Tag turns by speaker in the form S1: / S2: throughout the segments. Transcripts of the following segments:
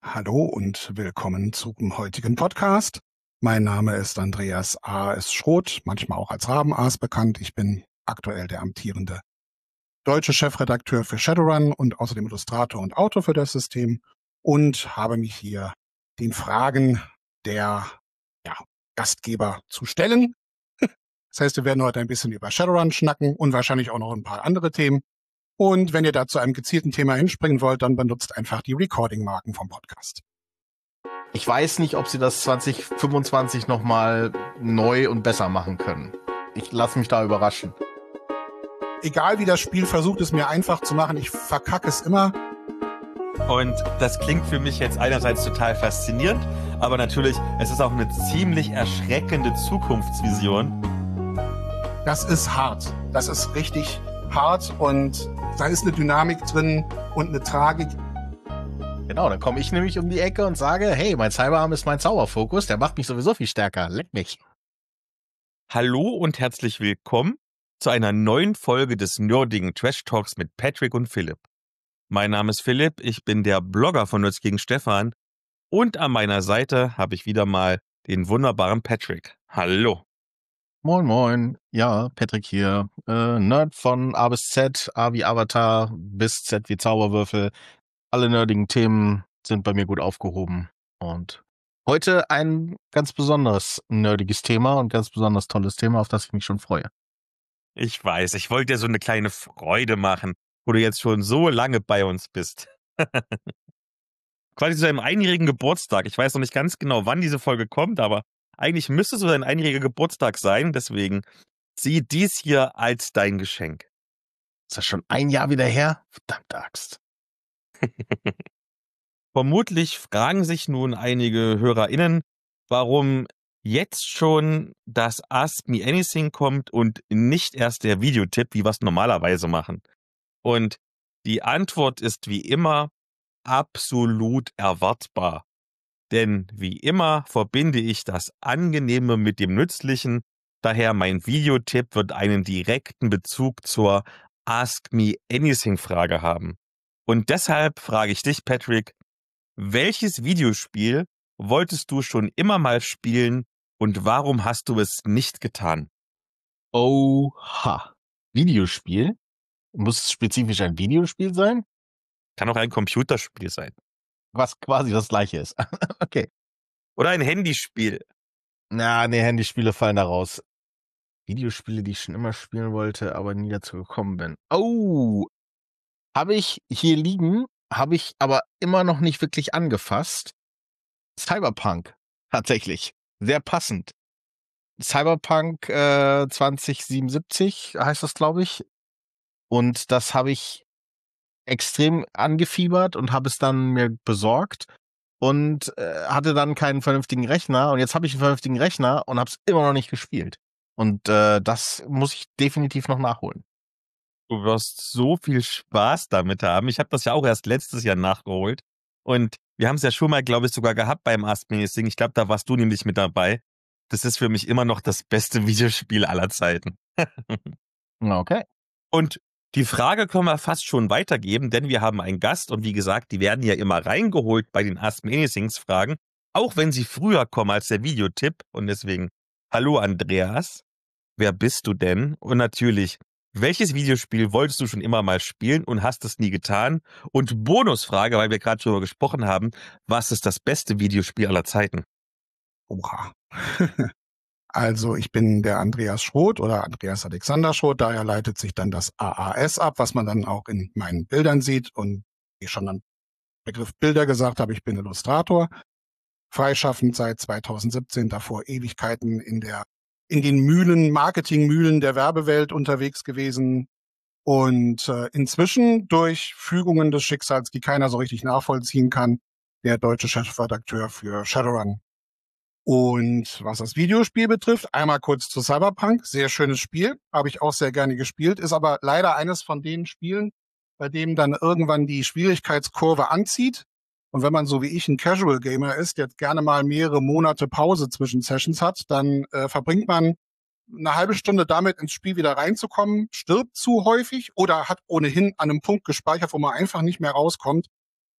S1: Hallo und willkommen zum heutigen Podcast. Mein Name ist Andreas A.S. Schroth, manchmal auch als Raben-Aas bekannt. Ich bin aktuell der amtierende deutsche Chefredakteur für Shadowrun und außerdem Illustrator und Autor für das System und habe mich hier den Fragen der Gastgeber zu stellen. Das heißt, wir werden heute ein bisschen über Shadowrun schnacken und wahrscheinlich auch noch ein paar andere Themen. Und wenn ihr da zu einem gezielten Thema hinspringen wollt, dann benutzt einfach die Recording-Marken vom Podcast.
S2: Ich weiß nicht, ob sie das 2025 nochmal neu und besser machen können. Ich lasse mich da überraschen.
S1: Egal wie das Spiel versucht, es mir einfach zu machen, ich verkacke es immer.
S3: Und das klingt für mich jetzt einerseits total faszinierend, aber natürlich, es ist auch eine ziemlich erschreckende Zukunftsvision.
S1: Das ist hart. Das ist richtig hart und da ist eine Dynamik drin und eine Tragik.
S2: Genau, dann komme ich nämlich um die Ecke und sage, hey, mein Cyberarm ist mein Zauberfokus, der macht mich sowieso viel stärker, leck mich.
S3: Hallo und herzlich willkommen zu einer neuen Folge des nerdigen Trash Talks mit Patrick und Philipp. Mein Name ist Philipp, ich bin der Blogger von Nerds gegen Stefan und an meiner Seite habe ich wieder mal den wunderbaren Patrick. Hallo.
S2: Moin, moin. Ja, Patrick hier. Nerd von A bis Z, A wie Avatar, bis Z wie Zauberwürfel. Alle nerdigen Themen sind bei mir gut aufgehoben. Und heute ein ganz besonderes nerdiges Thema und ganz besonders tolles Thema, auf das ich mich schon freue.
S3: Ich weiß, ich wollte dir so eine kleine Freude machen, wo du jetzt schon so lange bei uns bist. Quasi zu deinem einjährigen Geburtstag. Ich weiß noch nicht ganz genau, wann diese Folge kommt, aber eigentlich müsste es so dein einjähriger Geburtstag sein. Deswegen sieh dies hier als dein Geschenk.
S2: Ist das schon ein Jahr wieder her? Verdammte Axt.
S3: Vermutlich fragen sich nun einige HörerInnen, warum jetzt schon das Ask Me Anything kommt und nicht erst der Videotipp, wie wir es normalerweise machen. Und die Antwort ist wie immer absolut erwartbar. Denn wie immer verbinde ich das Angenehme mit dem Nützlichen, daher mein Videotipp wird einen direkten Bezug zur Ask Me Anything Frage haben. Und deshalb frage ich dich, Patrick, welches Videospiel wolltest du schon immer mal spielen und warum hast du es nicht getan?
S2: Oha. Videospiel? Muss es spezifisch ein Videospiel sein?
S3: Kann auch ein Computerspiel sein.
S2: Was quasi das gleiche ist. Okay.
S3: Oder ein Handyspiel.
S2: Nee, Handyspiele fallen da raus. Videospiele, die ich schon immer spielen wollte, aber nie dazu gekommen bin. Oh, habe ich hier liegen, habe ich aber immer noch nicht wirklich angefasst. Cyberpunk, tatsächlich. Sehr passend. Cyberpunk 2077 heißt das, glaube ich. Und das habe ich extrem angefiebert und habe es dann mir besorgt und hatte dann keinen vernünftigen Rechner. Und jetzt habe ich einen vernünftigen Rechner und habe es immer noch nicht gespielt. Und das muss ich definitiv noch nachholen.
S3: Du wirst so viel Spaß damit haben. Ich habe das ja auch erst letztes Jahr nachgeholt. Und wir haben es ja schon mal, glaube ich, sogar gehabt beim Ask Me Anything. Ich glaube, da warst du nämlich mit dabei. Das ist für mich immer noch das beste Videospiel aller Zeiten.
S2: Okay.
S3: Und die Frage können wir fast schon weitergeben, denn wir haben einen Gast und wie gesagt, die werden ja immer reingeholt bei den Ask Me Anythings Fragen, auch wenn sie früher kommen als der Videotipp. Und deswegen, hallo Andreas, wer bist du denn? Und natürlich, welches Videospiel wolltest du schon immer mal spielen und hast es nie getan? Und Bonusfrage, weil wir gerade darüber gesprochen haben, was ist das beste Videospiel aller Zeiten?
S1: Oha. Also ich bin der Andreas Schroth oder Andreas Alexander Schroth, daher leitet sich dann das AAS ab, was man dann auch in meinen Bildern sieht. Und wie ich schon am Begriff Bilder gesagt habe, ich bin Illustrator, freischaffend seit 2017, davor Ewigkeiten in den Mühlen, Marketingmühlen der Werbewelt unterwegs gewesen. Und inzwischen durch Fügungen des Schicksals, die keiner so richtig nachvollziehen kann, der deutsche Chefredakteur für Shadowrun. Und was das Videospiel betrifft, einmal kurz zu Cyberpunk. Sehr schönes Spiel, habe ich auch sehr gerne gespielt, ist aber leider eines von den Spielen, bei dem dann irgendwann die Schwierigkeitskurve anzieht. Und wenn man so wie ich ein Casual Gamer ist, der gerne mal mehrere Monate Pause zwischen Sessions hat, dann verbringt man eine halbe Stunde damit, ins Spiel wieder reinzukommen, stirbt zu häufig oder hat ohnehin an einem Punkt gespeichert, wo man einfach nicht mehr rauskommt.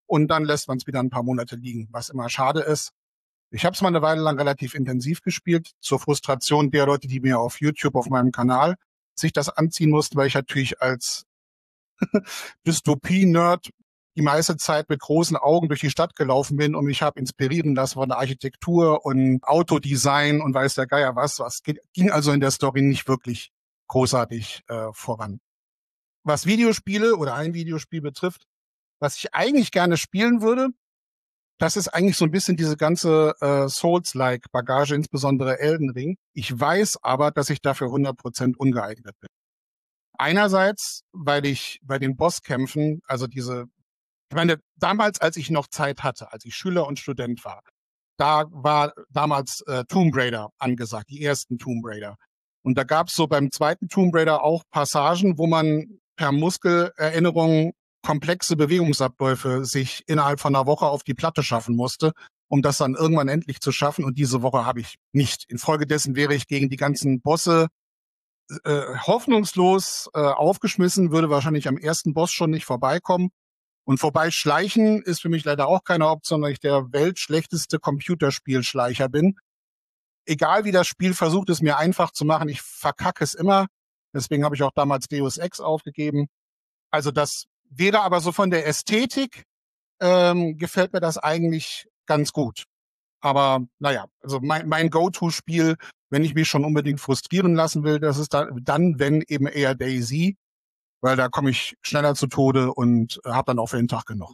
S1: und dann lässt man es wieder ein paar Monate liegen, was immer schade ist. Ich habe es mal eine Weile lang relativ intensiv gespielt, zur Frustration der Leute, die mir auf YouTube, auf meinem Kanal, sich das anziehen mussten, weil ich natürlich als Dystopie-Nerd die meiste Zeit mit großen Augen durch die Stadt gelaufen bin und mich habe inspirieren lassen von der Architektur und Autodesign und weiß der Geier was. Ging also in der Story nicht wirklich großartig voran. Was Videospiele oder ein Videospiel betrifft, was ich eigentlich gerne spielen würde, das ist eigentlich so ein bisschen diese ganze Souls-like-Bagage, insbesondere Elden Ring. Ich weiß aber, dass ich dafür 100% ungeeignet bin. Einerseits, weil ich bei den Bosskämpfen, ich meine, damals, als ich noch Zeit hatte, als ich Schüler und Student war, da war damals Tomb Raider angesagt, die ersten Tomb Raider. Und da gab es so beim zweiten Tomb Raider auch Passagen, wo man per Muskelerinnerung komplexe Bewegungsabläufe sich innerhalb von einer Woche auf die Platte schaffen musste, um das dann irgendwann endlich zu schaffen. Und diese Woche habe ich nicht. Infolgedessen wäre ich gegen die ganzen Bosse hoffnungslos aufgeschmissen, würde wahrscheinlich am ersten Boss schon nicht vorbeikommen. Und vorbeischleichen ist für mich leider auch keine Option, weil ich der weltschlechteste Computerspielschleicher bin. Egal wie das Spiel versucht, es mir einfach zu machen, ich verkacke es immer. Deswegen habe ich auch damals Deus Ex aufgegeben. Also das wäre aber so von der Ästhetik, gefällt mir das eigentlich ganz gut. Aber naja, also mein Go-To-Spiel, wenn ich mich schon unbedingt frustrieren lassen will, das ist dann wenn eben eher DayZ, weil da komme ich schneller zu Tode und habe dann auch für den Tag genug.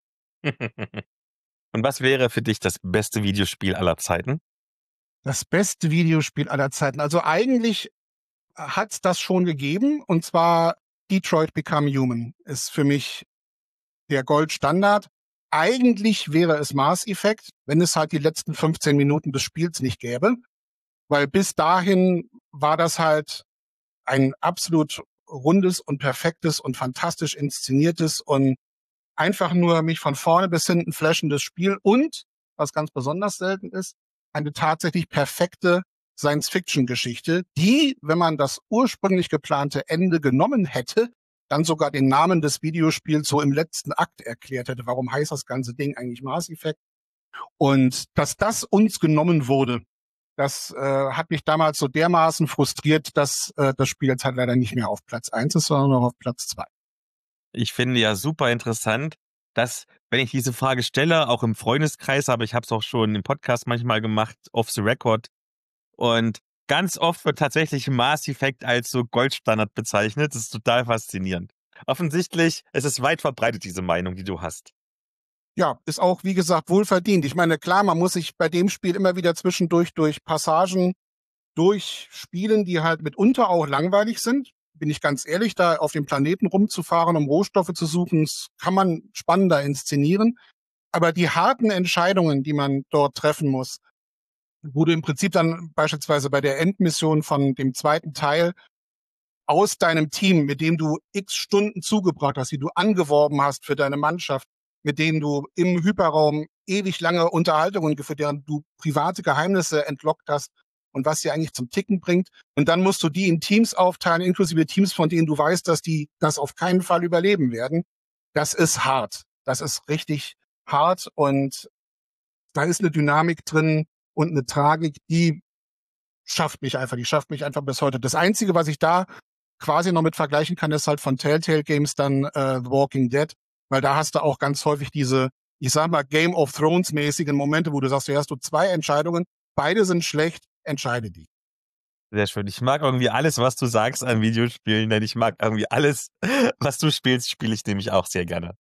S3: Und was wäre für dich das beste Videospiel aller Zeiten?
S1: Das beste Videospiel aller Zeiten. Also eigentlich hat's das schon gegeben, und zwar Detroit Become Human ist für mich der Goldstandard. Eigentlich wäre es Mass Effect, wenn es halt die letzten 15 Minuten des Spiels nicht gäbe, weil bis dahin war das halt ein absolut rundes und perfektes und fantastisch inszeniertes und einfach nur mich von vorne bis hinten flashendes Spiel und, was ganz besonders selten ist, eine tatsächlich perfekte Science-Fiction-Geschichte, die, wenn man das ursprünglich geplante Ende genommen hätte, dann sogar den Namen des Videospiels so im letzten Akt erklärt hätte. Warum heißt das ganze Ding eigentlich Mass Effect? Und dass das uns genommen wurde, das hat mich damals so dermaßen frustriert, dass das Spiel jetzt halt leider nicht mehr auf Platz 1 ist, sondern noch auf Platz 2.
S3: Ich finde ja super interessant, dass, wenn ich diese Frage stelle, auch im Freundeskreis, aber ich habe es auch schon im Podcast manchmal gemacht, off the record, und ganz oft wird tatsächlich Mass Effect als so Goldstandard bezeichnet. Das ist total faszinierend. Offensichtlich, es ist weit verbreitet, diese Meinung, die du hast.
S1: Ja, ist auch, wie gesagt, wohlverdient. Ich meine, klar, man muss sich bei dem Spiel immer wieder zwischendurch durch Passagen durchspielen, die halt mitunter auch langweilig sind. Bin ich ganz ehrlich, da auf dem Planeten rumzufahren, um Rohstoffe zu suchen, das kann man spannender inszenieren. Aber die harten Entscheidungen, die man dort treffen muss, wo du im Prinzip dann beispielsweise bei der Endmission von dem zweiten Teil aus deinem Team, mit dem du x Stunden zugebracht hast, die du angeworben hast für deine Mannschaft, mit denen du im Hyperraum ewig lange Unterhaltungen geführt, deren du private Geheimnisse entlockt hast und was sie eigentlich zum Ticken bringt. Und dann musst du die in Teams aufteilen, inklusive Teams, von denen du weißt, dass die das auf keinen Fall überleben werden. Das ist hart. Das ist richtig hart und da ist eine Dynamik drin und eine Tragik, die schafft mich einfach bis heute. Das Einzige, was ich da quasi noch mit vergleichen kann, ist halt von Telltale Games dann The Walking Dead, weil da hast du auch ganz häufig diese, ich sag mal, Game of Thrones mäßigen Momente, wo du sagst, hier hast du zwei Entscheidungen, beide sind schlecht, entscheide die.
S3: Sehr schön. Ich mag irgendwie alles, was du sagst an Videospielen, denn ich mag irgendwie alles, was du spielst, spiele ich nämlich auch sehr gerne.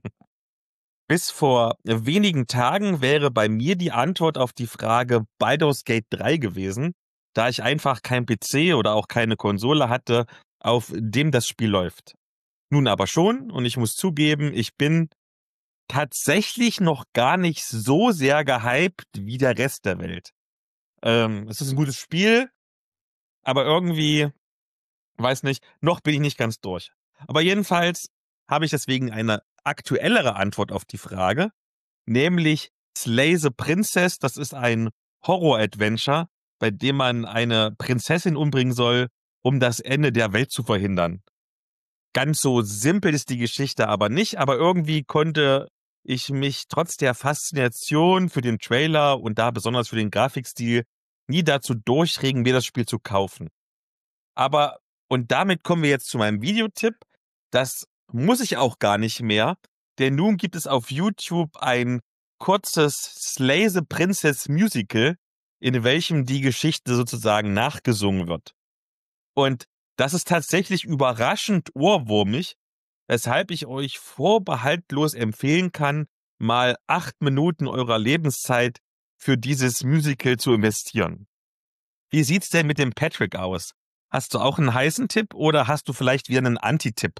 S3: Bis vor wenigen Tagen wäre bei mir die Antwort auf die Frage Baldur's Gate 3 gewesen, da ich einfach kein PC oder auch keine Konsole hatte, auf dem das Spiel läuft. Nun aber schon, und ich muss zugeben, ich bin tatsächlich noch gar nicht so sehr gehypt wie der Rest der Welt. Es ist ein gutes Spiel, aber irgendwie, weiß nicht, noch bin ich nicht ganz durch. Aber jedenfalls habe ich deswegen eine aktuellere Antwort auf die Frage, nämlich Slay the Princess. Das ist ein Horror-Adventure, bei dem man eine Prinzessin umbringen soll, um das Ende der Welt zu verhindern. Ganz so simpel ist die Geschichte aber nicht, aber irgendwie konnte ich mich trotz der Faszination für den Trailer und da besonders für den Grafikstil nie dazu durchregen, mir das Spiel zu kaufen. Aber, und damit kommen wir jetzt zu meinem Videotipp, das muss ich auch gar nicht mehr, denn nun gibt es auf YouTube ein kurzes Slay the Princess Musical, in welchem die Geschichte sozusagen nachgesungen wird. Und das ist tatsächlich überraschend ohrwurmig, weshalb ich euch vorbehaltlos empfehlen kann, mal 8 Minuten eurer Lebenszeit für dieses Musical zu investieren. Wie sieht's denn mit dem Patrick aus? Hast du auch einen heißen Tipp oder hast du vielleicht wieder einen Anti-Tipp?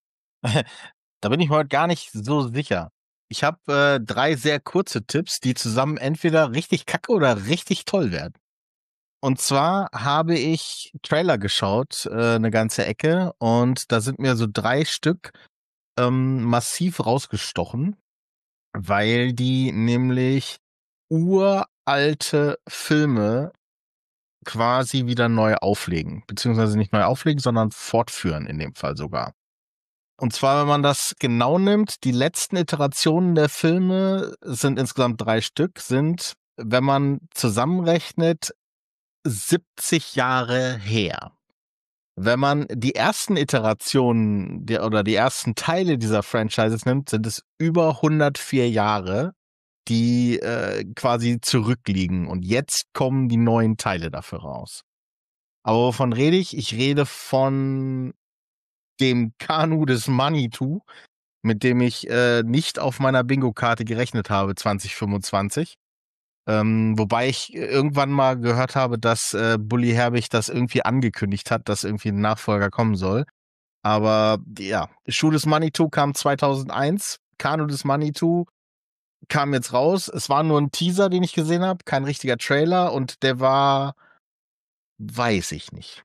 S2: Da bin ich mir heute gar nicht so sicher. Ich habe 3 sehr kurze Tipps, die zusammen entweder richtig kacke oder richtig toll werden. Und zwar habe ich Trailer geschaut, eine ganze Ecke, und da sind mir so 3 Stück massiv rausgestochen, weil die nämlich uralte Filme quasi wieder neu auflegen. Beziehungsweise nicht neu auflegen, sondern fortführen in dem Fall sogar. Und zwar, wenn man das genau nimmt, die letzten Iterationen der Filme sind insgesamt 3 Stück, sind, wenn man zusammenrechnet, 70 Jahre her. Wenn man die ersten Iterationen oder die ersten Teile dieser Franchises nimmt, sind es über 104 Jahre, die quasi zurückliegen. Und jetzt kommen die neuen Teile dafür raus. Aber wovon rede ich? Ich rede von dem Kanu des Manitou, mit dem ich nicht auf meiner Bingo-Karte gerechnet habe 2025. Wobei ich irgendwann mal gehört habe, dass Bully Herbig das irgendwie angekündigt hat, dass irgendwie ein Nachfolger kommen soll. Aber ja, Schuh des Manitou kam 2001, Kanu des Manitou kam jetzt raus. Es war nur ein Teaser, den ich gesehen habe, kein richtiger Trailer, und der war, weiß ich nicht.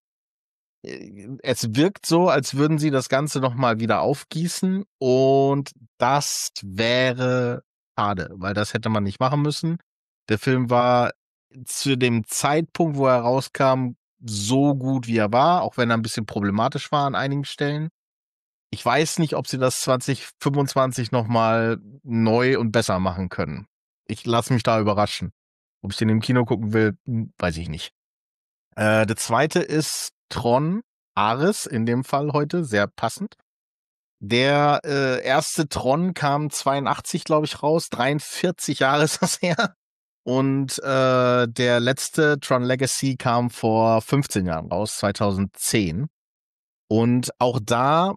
S2: Es wirkt so, als würden sie das Ganze nochmal wieder aufgießen, und das wäre schade, weil das hätte man nicht machen müssen. Der Film war zu dem Zeitpunkt, wo er rauskam, so gut wie er war, auch wenn er ein bisschen problematisch war an einigen Stellen. Ich weiß nicht, ob sie das 2025 nochmal neu und besser machen können. Ich lasse mich da überraschen. Ob ich den im Kino gucken will, weiß ich nicht. Der zweite ist Tron Ares, in dem Fall heute, sehr passend. Der erste Tron kam 82, glaube ich, raus. 43 Jahre ist das her. Und der letzte Tron Legacy kam vor 15 Jahren raus, 2010. Und auch da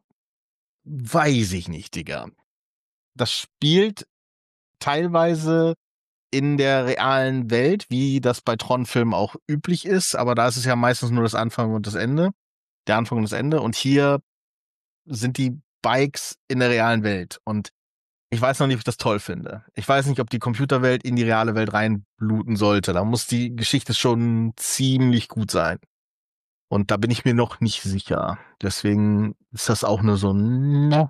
S2: weiß ich nicht, Digga. Das spielt teilweise in der realen Welt, wie das bei Tron-Filmen auch üblich ist, aber da ist es ja meistens nur das Anfang und das Ende. Der Anfang und das Ende. Und hier sind die Bikes in der realen Welt. Und ich weiß noch nicht, ob ich das toll finde. Ich weiß nicht, ob die Computerwelt in die reale Welt reinbluten sollte. Da muss die Geschichte schon ziemlich gut sein. Und da bin ich mir noch nicht sicher. Deswegen ist das auch nur so ne.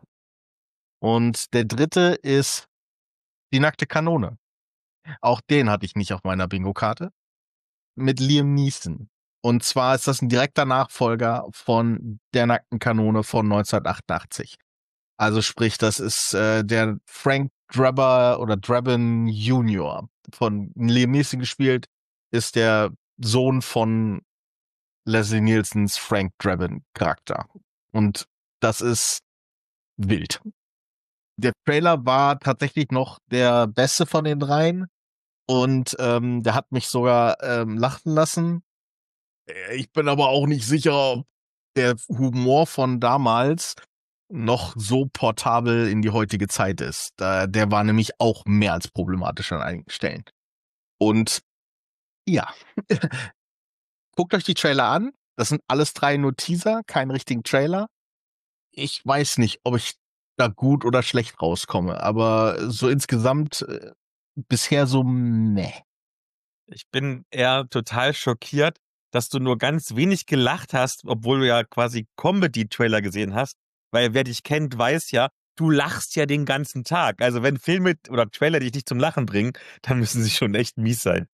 S2: Und der dritte ist die nackte Kanone. Auch den hatte ich nicht auf meiner Bingo-Karte. Mit Liam Neeson. Und zwar ist das ein direkter Nachfolger von der nackten Kanone von 1988. Also sprich, das ist der Frank Drebber oder Drabin Jr. von Liam Neeson gespielt, ist der Sohn von Leslie Nielsens Frank Drabin Charakter. Und das ist wild. Der Trailer war tatsächlich noch der beste von den dreien, und der hat mich sogar lachen lassen. Ich bin aber auch nicht sicher, ob der Humor von damals noch so portabel in die heutige Zeit ist. Der war nämlich auch mehr als problematisch an einigen Stellen. Und ja, guckt euch die Trailer an. Das sind alles 3 nur Teaser, keinen richtigen Trailer. Ich weiß nicht, ob ich da gut oder schlecht rauskomme, aber so insgesamt bisher so meh.
S3: Ich bin eher total schockiert, dass du nur ganz wenig gelacht hast, obwohl du ja quasi Comedy-Trailer gesehen hast. Weil wer dich kennt, weiß ja, du lachst ja den ganzen Tag. Also wenn Filme oder Trailer dich nicht zum Lachen bringen, dann müssen sie schon echt mies sein.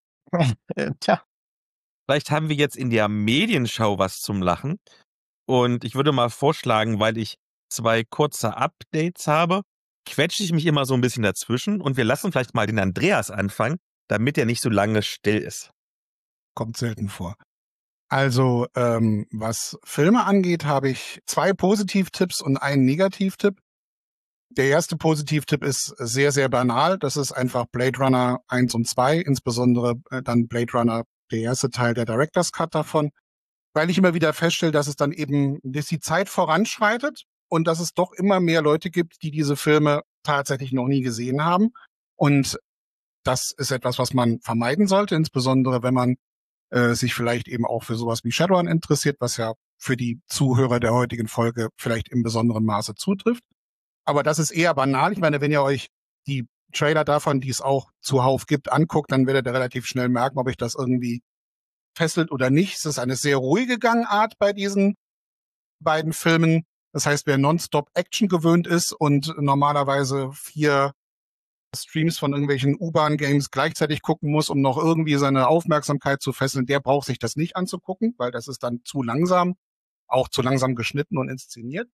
S2: Tja.
S3: Vielleicht haben wir jetzt in der Medienschau was zum Lachen. Und ich würde mal vorschlagen, weil ich 2 kurze Updates habe, quetsche ich mich immer so ein bisschen dazwischen und wir lassen vielleicht mal den Andreas anfangen, damit er nicht so lange still ist.
S1: Kommt selten vor. Also, was Filme angeht, habe ich 2 Positivtipps und einen Negativtipp. Der erste Positivtipp ist sehr, sehr banal. Das ist einfach Blade Runner 1 und 2, insbesondere dann Blade Runner, der erste Teil, der Director's Cut davon, weil ich immer wieder feststelle, dass die Zeit voranschreitet und dass es doch immer mehr Leute gibt, die diese Filme tatsächlich noch nie gesehen haben. Und das ist etwas, was man vermeiden sollte, insbesondere wenn man sich vielleicht eben auch für sowas wie Shadowrun interessiert, was ja für die Zuhörer der heutigen Folge vielleicht im besonderen Maße zutrifft. Aber das ist eher banal. Ich meine, wenn ihr euch die Trailer davon, die es auch zuhauf gibt, anguckt, dann werdet ihr relativ schnell merken, ob euch das irgendwie fesselt oder nicht. Es ist eine sehr ruhige Gangart bei diesen beiden Filmen. Das heißt, wer nonstop Action gewöhnt ist und normalerweise 4 Streams von irgendwelchen U-Bahn-Games gleichzeitig gucken muss, um noch irgendwie seine Aufmerksamkeit zu fesseln, der braucht sich das nicht anzugucken, weil das ist dann zu langsam, auch zu langsam geschnitten und inszeniert.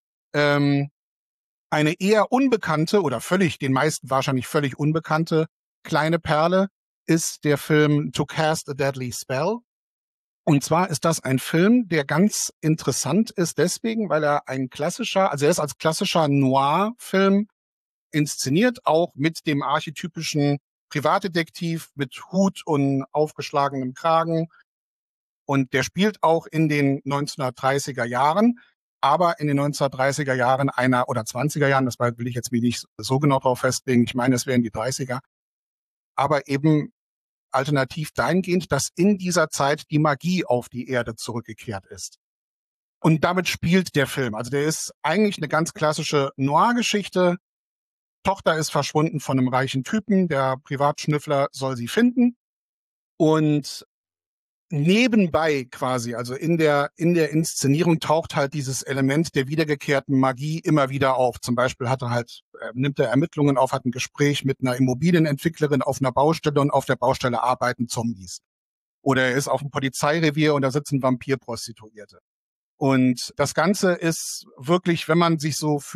S1: Eine eher unbekannte oder den meisten wahrscheinlich völlig unbekannte kleine Perle ist der Film To Cast a Deadly Spell. Und zwar ist das ein Film, der ganz interessant ist deswegen, weil er er ist als klassischer Noir-Film inszeniert, auch mit dem archetypischen Privatdetektiv mit Hut und aufgeschlagenem Kragen. Und der spielt auch in den 1930er Jahren, aber in den 1930er Jahren oder 20er Jahren, das will ich jetzt nicht so genau drauf festlegen, ich meine, es wären die 30er, aber eben alternativ dahingehend, dass in dieser Zeit die Magie auf die Erde zurückgekehrt ist. Und damit spielt der Film. Also der ist eigentlich eine ganz klassische Noir-Geschichte. Tochter ist verschwunden von einem reichen Typen, der Privatschnüffler soll sie finden. Und nebenbei quasi, also in der Inszenierung taucht halt dieses Element der wiedergekehrten Magie immer wieder auf. Zum Beispiel nimmt er Ermittlungen auf, hat ein Gespräch mit einer Immobilienentwicklerin auf einer Baustelle und auf der Baustelle arbeiten Zombies. Oder er ist auf einem Polizeirevier und da sitzen Vampirprostituierte. Und das Ganze ist wirklich, wenn man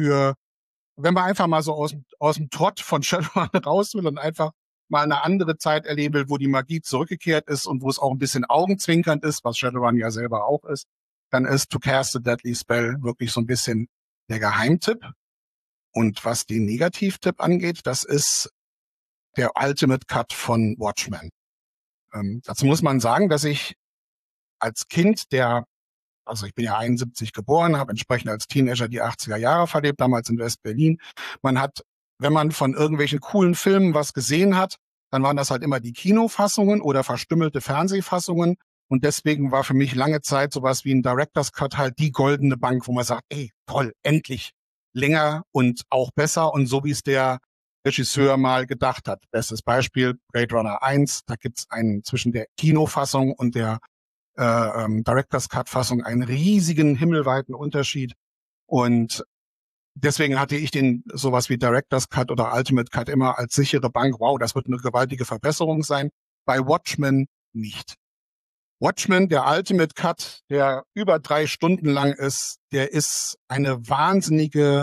S1: einfach mal so aus dem Trott von Shadowrun raus will und einfach mal eine andere Zeit erleben will, wo die Magie zurückgekehrt ist und wo es auch ein bisschen augenzwinkernd ist, was Shadowrun ja selber auch ist, dann ist To Cast a Deadly Spell wirklich so ein bisschen der Geheimtipp. Und was den Negativtipp angeht, das ist der Ultimate Cut von Watchmen. Dazu muss man sagen, dass ich als Kind also ich bin ja 71 geboren, habe entsprechend als Teenager die 80er Jahre verlebt, damals in West-Berlin. Wenn man von irgendwelchen coolen Filmen was gesehen hat, dann waren das halt immer die Kinofassungen oder verstümmelte Fernsehfassungen. Und deswegen war für mich lange Zeit sowas wie ein Director's Cut halt die goldene Bank, wo man sagt, ey, toll, endlich länger und auch besser und so, wie es der Regisseur mal gedacht hat. Bestes Beispiel, Blade Runner 1, da gibt's zwischen der Kinofassung und der Director's Cut-Fassung einen riesigen himmelweiten Unterschied. Und deswegen hatte ich sowas wie Director's Cut oder Ultimate Cut immer als sichere Bank. Wow, das wird eine gewaltige Verbesserung sein. Bei Watchmen nicht. Watchmen, der Ultimate Cut, der über 3 Stunden lang ist, der ist eine wahnsinnige,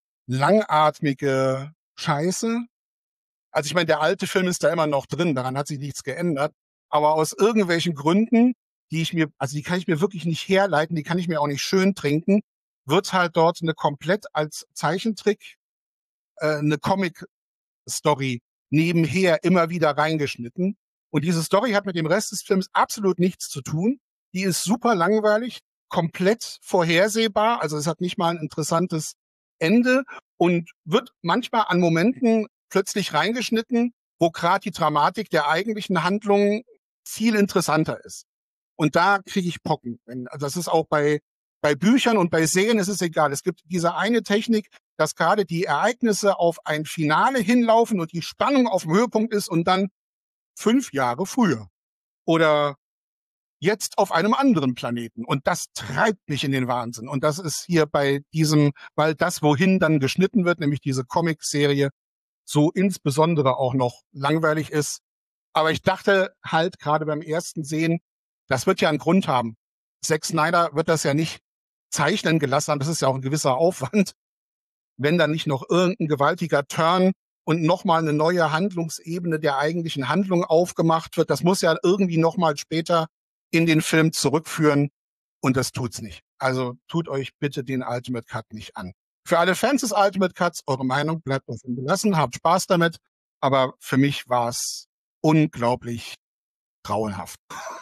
S1: langatmige Scheiße. Also ich meine, der alte Film ist da immer noch drin, daran hat sich nichts geändert. Aber aus irgendwelchen Gründen, die kann ich mir wirklich nicht herleiten, die kann ich mir auch nicht schön trinken, wird halt dort eine komplett als Zeichentrick, eine Comic-Story nebenher immer wieder reingeschnitten. Und diese Story hat mit dem Rest des Films absolut nichts zu tun. Die ist super langweilig, komplett vorhersehbar. Also es hat nicht mal ein interessantes Ende und wird manchmal an Momenten plötzlich reingeschnitten, wo gerade die Dramatik der eigentlichen Handlung viel interessanter ist. Und da kriege ich Pocken. Also das ist auch bei Büchern und bei Serien ist es egal. Es gibt diese eine Technik, dass gerade die Ereignisse auf ein Finale hinlaufen und die Spannung auf dem Höhepunkt ist und dann 5 Jahre früher. Oder jetzt auf einem anderen Planeten. Und das treibt mich in den Wahnsinn. Und das ist hier weil das, wohin dann geschnitten wird, nämlich diese Comic-Serie, so insbesondere auch noch langweilig ist. Aber ich dachte halt gerade beim ersten Sehen, das wird ja einen Grund haben. Zack Snyder wird das ja nicht zeichnen gelassen haben. Das ist ja auch ein gewisser Aufwand. wenn da nicht noch irgendein gewaltiger Turn und nochmal eine neue Handlungsebene der eigentlichen Handlung aufgemacht wird. Das muss ja irgendwie nochmal später in den Film zurückführen und das tut's nicht. Also tut euch bitte den Ultimate Cut nicht an. Für alle Fans des Ultimate Cuts, eure Meinung bleibt offen gelassen, habt Spaß damit, aber für mich war es unglaublich grauenhaft.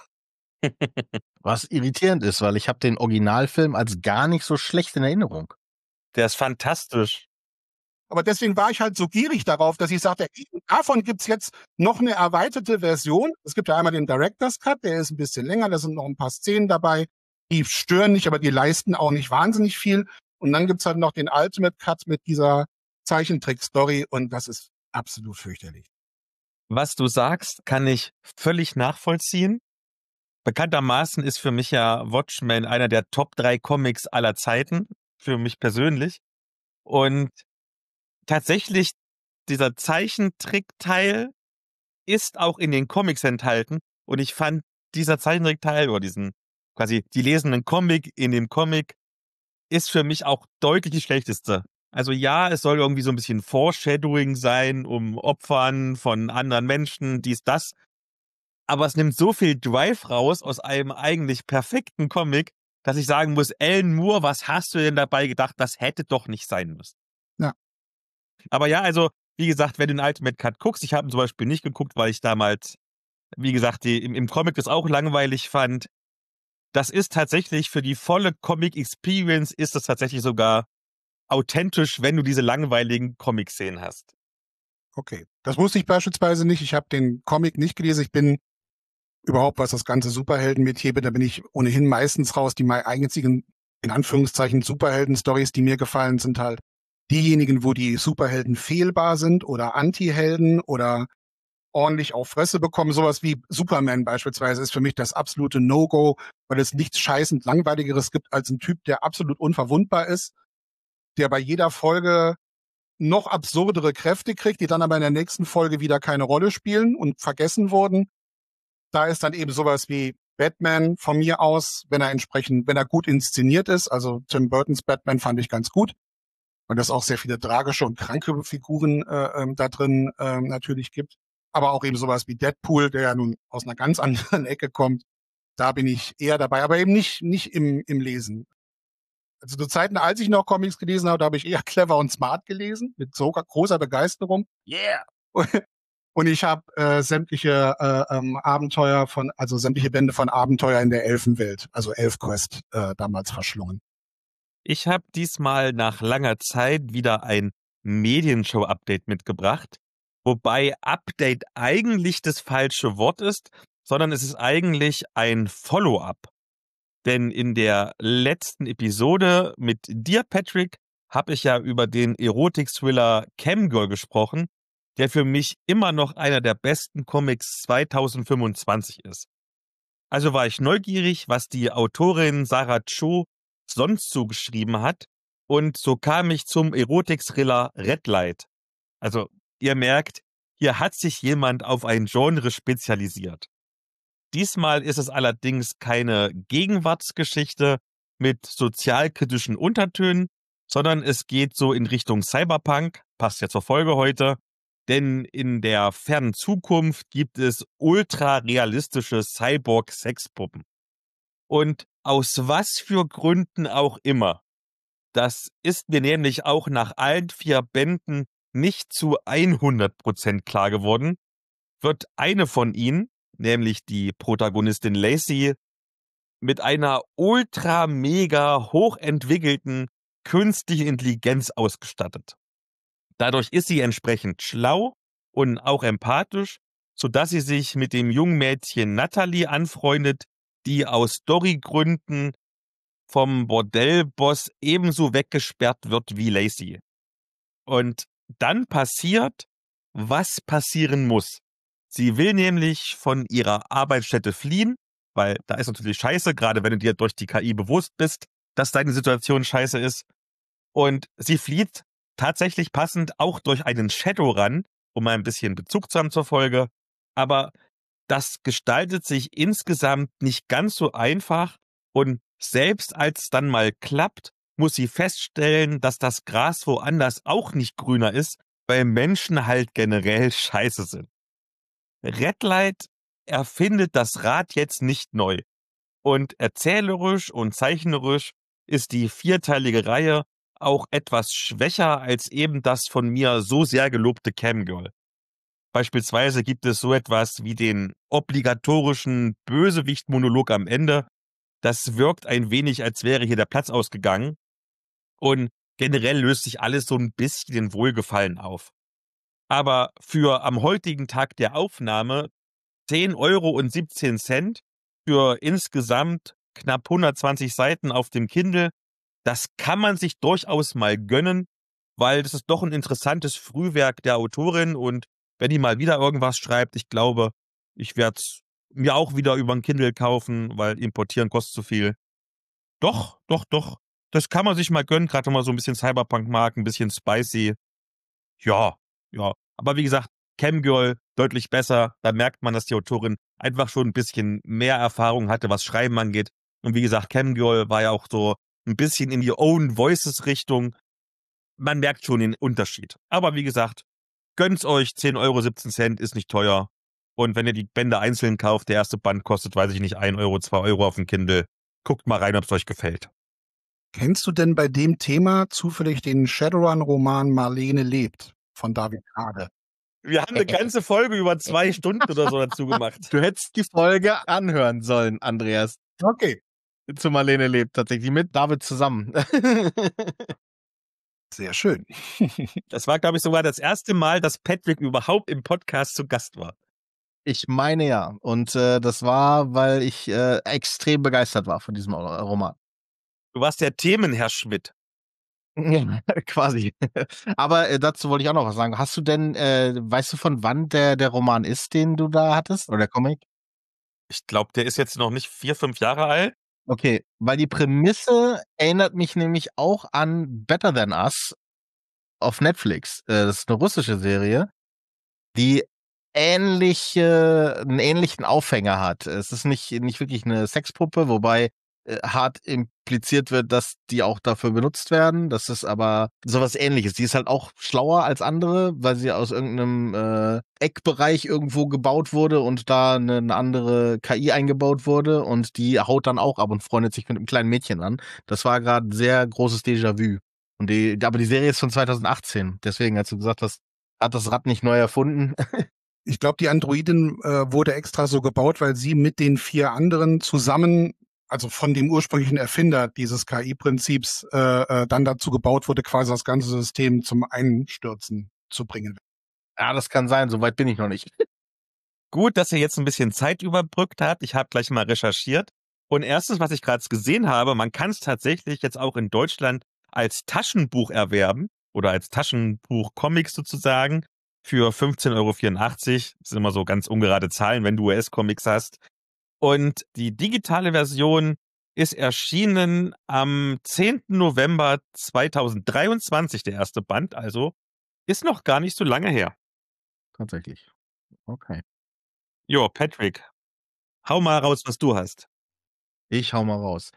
S2: Was irritierend ist, weil ich habe den Originalfilm als gar nicht so schlecht in Erinnerung.
S3: Der ist fantastisch.
S1: Aber deswegen war ich halt so gierig darauf, dass ich sagte, davon gibt's jetzt noch eine erweiterte Version. Es gibt ja einmal den Director's Cut, der ist ein bisschen länger, da sind noch ein paar Szenen dabei, die stören nicht, aber die leisten auch nicht wahnsinnig viel. Und dann gibt's halt noch den Ultimate Cut mit dieser Zeichentrick-Story und das ist absolut fürchterlich.
S3: Was du sagst, kann ich völlig nachvollziehen. Bekanntermaßen ist für mich ja Watchmen einer der Top 3 Comics aller Zeiten, für mich persönlich. Und tatsächlich, dieser Zeichentrickteil ist auch in den Comics enthalten. Und ich fand dieser Zeichentrickteil oder diesen quasi die lesenden Comic in dem Comic ist für mich auch deutlich die schlechteste. Also ja, es soll irgendwie so ein bisschen Foreshadowing sein, um Opfern von anderen Menschen, dies, das. Aber es nimmt so viel Drive raus aus einem eigentlich perfekten Comic, dass ich sagen muss, Alan Moore, was hast du denn dabei gedacht? Das hätte doch nicht sein müssen.
S1: Ja.
S3: Aber ja, also, wie gesagt, wenn du den Ultimate Cut guckst, ich habe ihn zum Beispiel nicht geguckt, weil ich damals, wie gesagt, im Comic das auch langweilig fand. Das ist tatsächlich für die volle Comic-Experience ist das tatsächlich sogar authentisch, wenn du diese langweiligen Comic-Szenen hast.
S1: Okay. Das wusste ich beispielsweise nicht. Ich habe den Comic nicht gelesen. Ich bin überhaupt, was das ganze Superhelden-Metier, da bin ich ohnehin meistens raus. Die einzigen, in Anführungszeichen, Superhelden-Stories, die mir gefallen, sind halt diejenigen, wo die Superhelden fehlbar sind oder Anti-Helden oder ordentlich auf Fresse bekommen. Sowas wie Superman beispielsweise ist für mich das absolute No-Go, weil es nichts scheißend Langweiligeres gibt als ein Typ, der absolut unverwundbar ist, der bei jeder Folge noch absurdere Kräfte kriegt, die dann aber in der nächsten Folge wieder keine Rolle spielen und vergessen wurden. Da ist dann eben sowas wie Batman von mir aus, wenn er gut inszeniert ist. Also Tim Burtons Batman fand ich ganz gut, weil es auch sehr viele tragische und kranke Figuren da drin natürlich gibt. Aber auch eben sowas wie Deadpool, der ja nun aus einer ganz anderen Ecke kommt. Da bin ich eher dabei, aber eben nicht im Lesen. Also zu Zeiten, als ich noch Comics gelesen habe, da habe ich eher Clever und Smart gelesen, mit so großer Begeisterung.
S3: Yeah!
S1: Und ich habe sämtliche Abenteuer also sämtliche Bände von Abenteuer in der Elfenwelt, also Elfquest, damals verschlungen.
S3: Ich habe diesmal nach langer Zeit wieder ein Medienshow-Update mitgebracht, wobei Update eigentlich das falsche Wort ist, sondern es ist eigentlich ein Follow-up. Denn in der letzten Episode mit dir, Patrick, habe ich ja über den Erotik-Thriller Camgirl gesprochen, der für mich immer noch einer der besten Comics 2025 ist. Also war ich neugierig, was die Autorin Sarah Cho sonst so geschrieben hat, und so kam ich zum Erotik-Thriller Red Light. Also ihr merkt, hier hat sich jemand auf ein Genre spezialisiert. Diesmal ist es allerdings keine Gegenwartsgeschichte mit sozialkritischen Untertönen, sondern es geht so in Richtung Cyberpunk, passt ja zur Folge heute, denn in der fernen Zukunft gibt es ultra-realistische Cyborg-Sexpuppen. Und aus was für Gründen auch immer, das ist mir nämlich auch nach allen 4 Bänden nicht zu 100% klar geworden, wird eine von ihnen, nämlich die Protagonistin Lacey, mit einer ultra-mega hochentwickelten künstlichen Intelligenz ausgestattet. Dadurch ist sie entsprechend schlau und auch empathisch, sodass sie sich mit dem jungen Mädchen Natalie anfreundet, die aus Storygründen vom Bordellboss ebenso weggesperrt wird wie Lacey. Und dann passiert, was passieren muss. Sie will nämlich von ihrer Arbeitsstätte fliehen, weil da ist natürlich scheiße, gerade wenn du dir durch die KI bewusst bist, dass deine Situation scheiße ist. Und sie flieht tatsächlich passend auch durch einen Shadowrun, um ein bisschen Bezug zu haben zur Folge. Aber das gestaltet sich insgesamt nicht ganz so einfach. Und selbst als es dann mal klappt, muss sie feststellen, dass das Gras woanders auch nicht grüner ist, weil Menschen halt generell scheiße sind. Red Light erfindet das Rad jetzt nicht neu. Und erzählerisch und zeichnerisch ist die vierteilige Reihe auch etwas schwächer als eben das von mir so sehr gelobte Camgirl. Beispielsweise gibt es so etwas wie den obligatorischen Bösewicht-Monolog am Ende. Das wirkt ein wenig, als wäre hier der Platz ausgegangen. Und generell löst sich alles so ein bisschen in Wohlgefallen auf. Aber für am heutigen Tag der Aufnahme 10,17 € für insgesamt knapp 120 Seiten auf dem Kindle, das kann man sich durchaus mal gönnen, weil das ist doch ein interessantes Frühwerk der Autorin und wenn die mal wieder irgendwas schreibt, ich glaube, ich werde es mir auch wieder über 'n Kindle kaufen, weil importieren kostet zu viel. Doch, doch, doch. Das kann man sich mal gönnen, grad wenn man so 'n bisschen Cyberpunk mag, 'n bisschen spicy. Ja, ja. Aber wie gesagt, Camgirl deutlich besser. Da merkt man, dass die Autorin einfach schon 'n bisschen mehr Erfahrung hatte, was Schreiben angeht. Und wie gesagt, Camgirl war ja auch so 'n bisschen in die Own Voices Richtung. Man merkt schon den Unterschied. Aber wie gesagt, gönnt's euch, 10,17 € ist nicht teuer. Und wenn ihr die Bände einzeln kauft, der erste Band kostet, weiß ich nicht, 1 €, 2 € auf dem Kindle. Guckt mal rein, ob's euch gefällt.
S1: Kennst du denn bei dem Thema zufällig den Shadowrun-Roman Marlene lebt von David Hade?
S3: Wir haben 'ne ganze Folge über 2 Stunden oder so dazu gemacht.
S2: Du hättest die Folge anhören sollen, Andreas.
S1: Okay.
S2: Zu Marlene lebt tatsächlich mit David zusammen.
S1: Sehr schön.
S3: Das war, glaube ich, sogar das erste Mal, dass Patrick überhaupt im Podcast zu Gast war.
S2: Ich meine ja. Und das war, weil ich extrem begeistert war von diesem Roman.
S3: Du warst der Themenherr Schmidt.
S2: Ja, quasi. Aber dazu wollte ich auch noch was sagen. Hast du denn, weißt du, von wann der Roman ist, den du da hattest? Oder der Comic?
S3: Ich glaube, der ist jetzt noch nicht 4, 5 Jahre alt.
S2: Okay, weil die Prämisse erinnert mich nämlich auch an Better Than Us auf Netflix. Das ist eine russische Serie, die einen ähnlichen Aufhänger hat. Es ist nicht wirklich eine Sexpuppe, wobei hart impliziert wird, dass die auch dafür benutzt werden. Das ist aber sowas Ähnliches. Die ist halt auch schlauer als andere, weil sie aus irgendeinem Eckbereich irgendwo gebaut wurde und da eine andere KI eingebaut wurde und die haut dann auch ab und freundet sich mit einem kleinen Mädchen an. Das war gerade ein sehr großes Déjà-vu. Und aber die Serie ist von 2018. Deswegen, als du gesagt hast, hat das Rad nicht neu erfunden.
S1: Ich glaube, die Androidin wurde extra so gebaut, weil sie mit den 4 anderen zusammen, also von dem ursprünglichen Erfinder dieses KI-Prinzips, dann dazu gebaut wurde, quasi das ganze System zum Einstürzen zu bringen.
S2: Ja, das kann sein. So weit bin ich noch nicht.
S3: Gut, dass ihr jetzt ein bisschen Zeit überbrückt habt. Ich habe gleich mal recherchiert. Und erstens, was ich gerade gesehen habe, man kann es tatsächlich jetzt auch in Deutschland als Taschenbuch erwerben oder als Taschenbuch-Comics sozusagen für 15,84 €. Das sind immer so ganz ungerade Zahlen, wenn du US-Comics hast. Und die digitale Version ist erschienen am 10. November 2023, der erste Band. Also ist noch gar nicht so lange her.
S2: Tatsächlich. Okay.
S3: Jo, Patrick, hau mal raus, was du hast.
S2: Ich hau mal raus.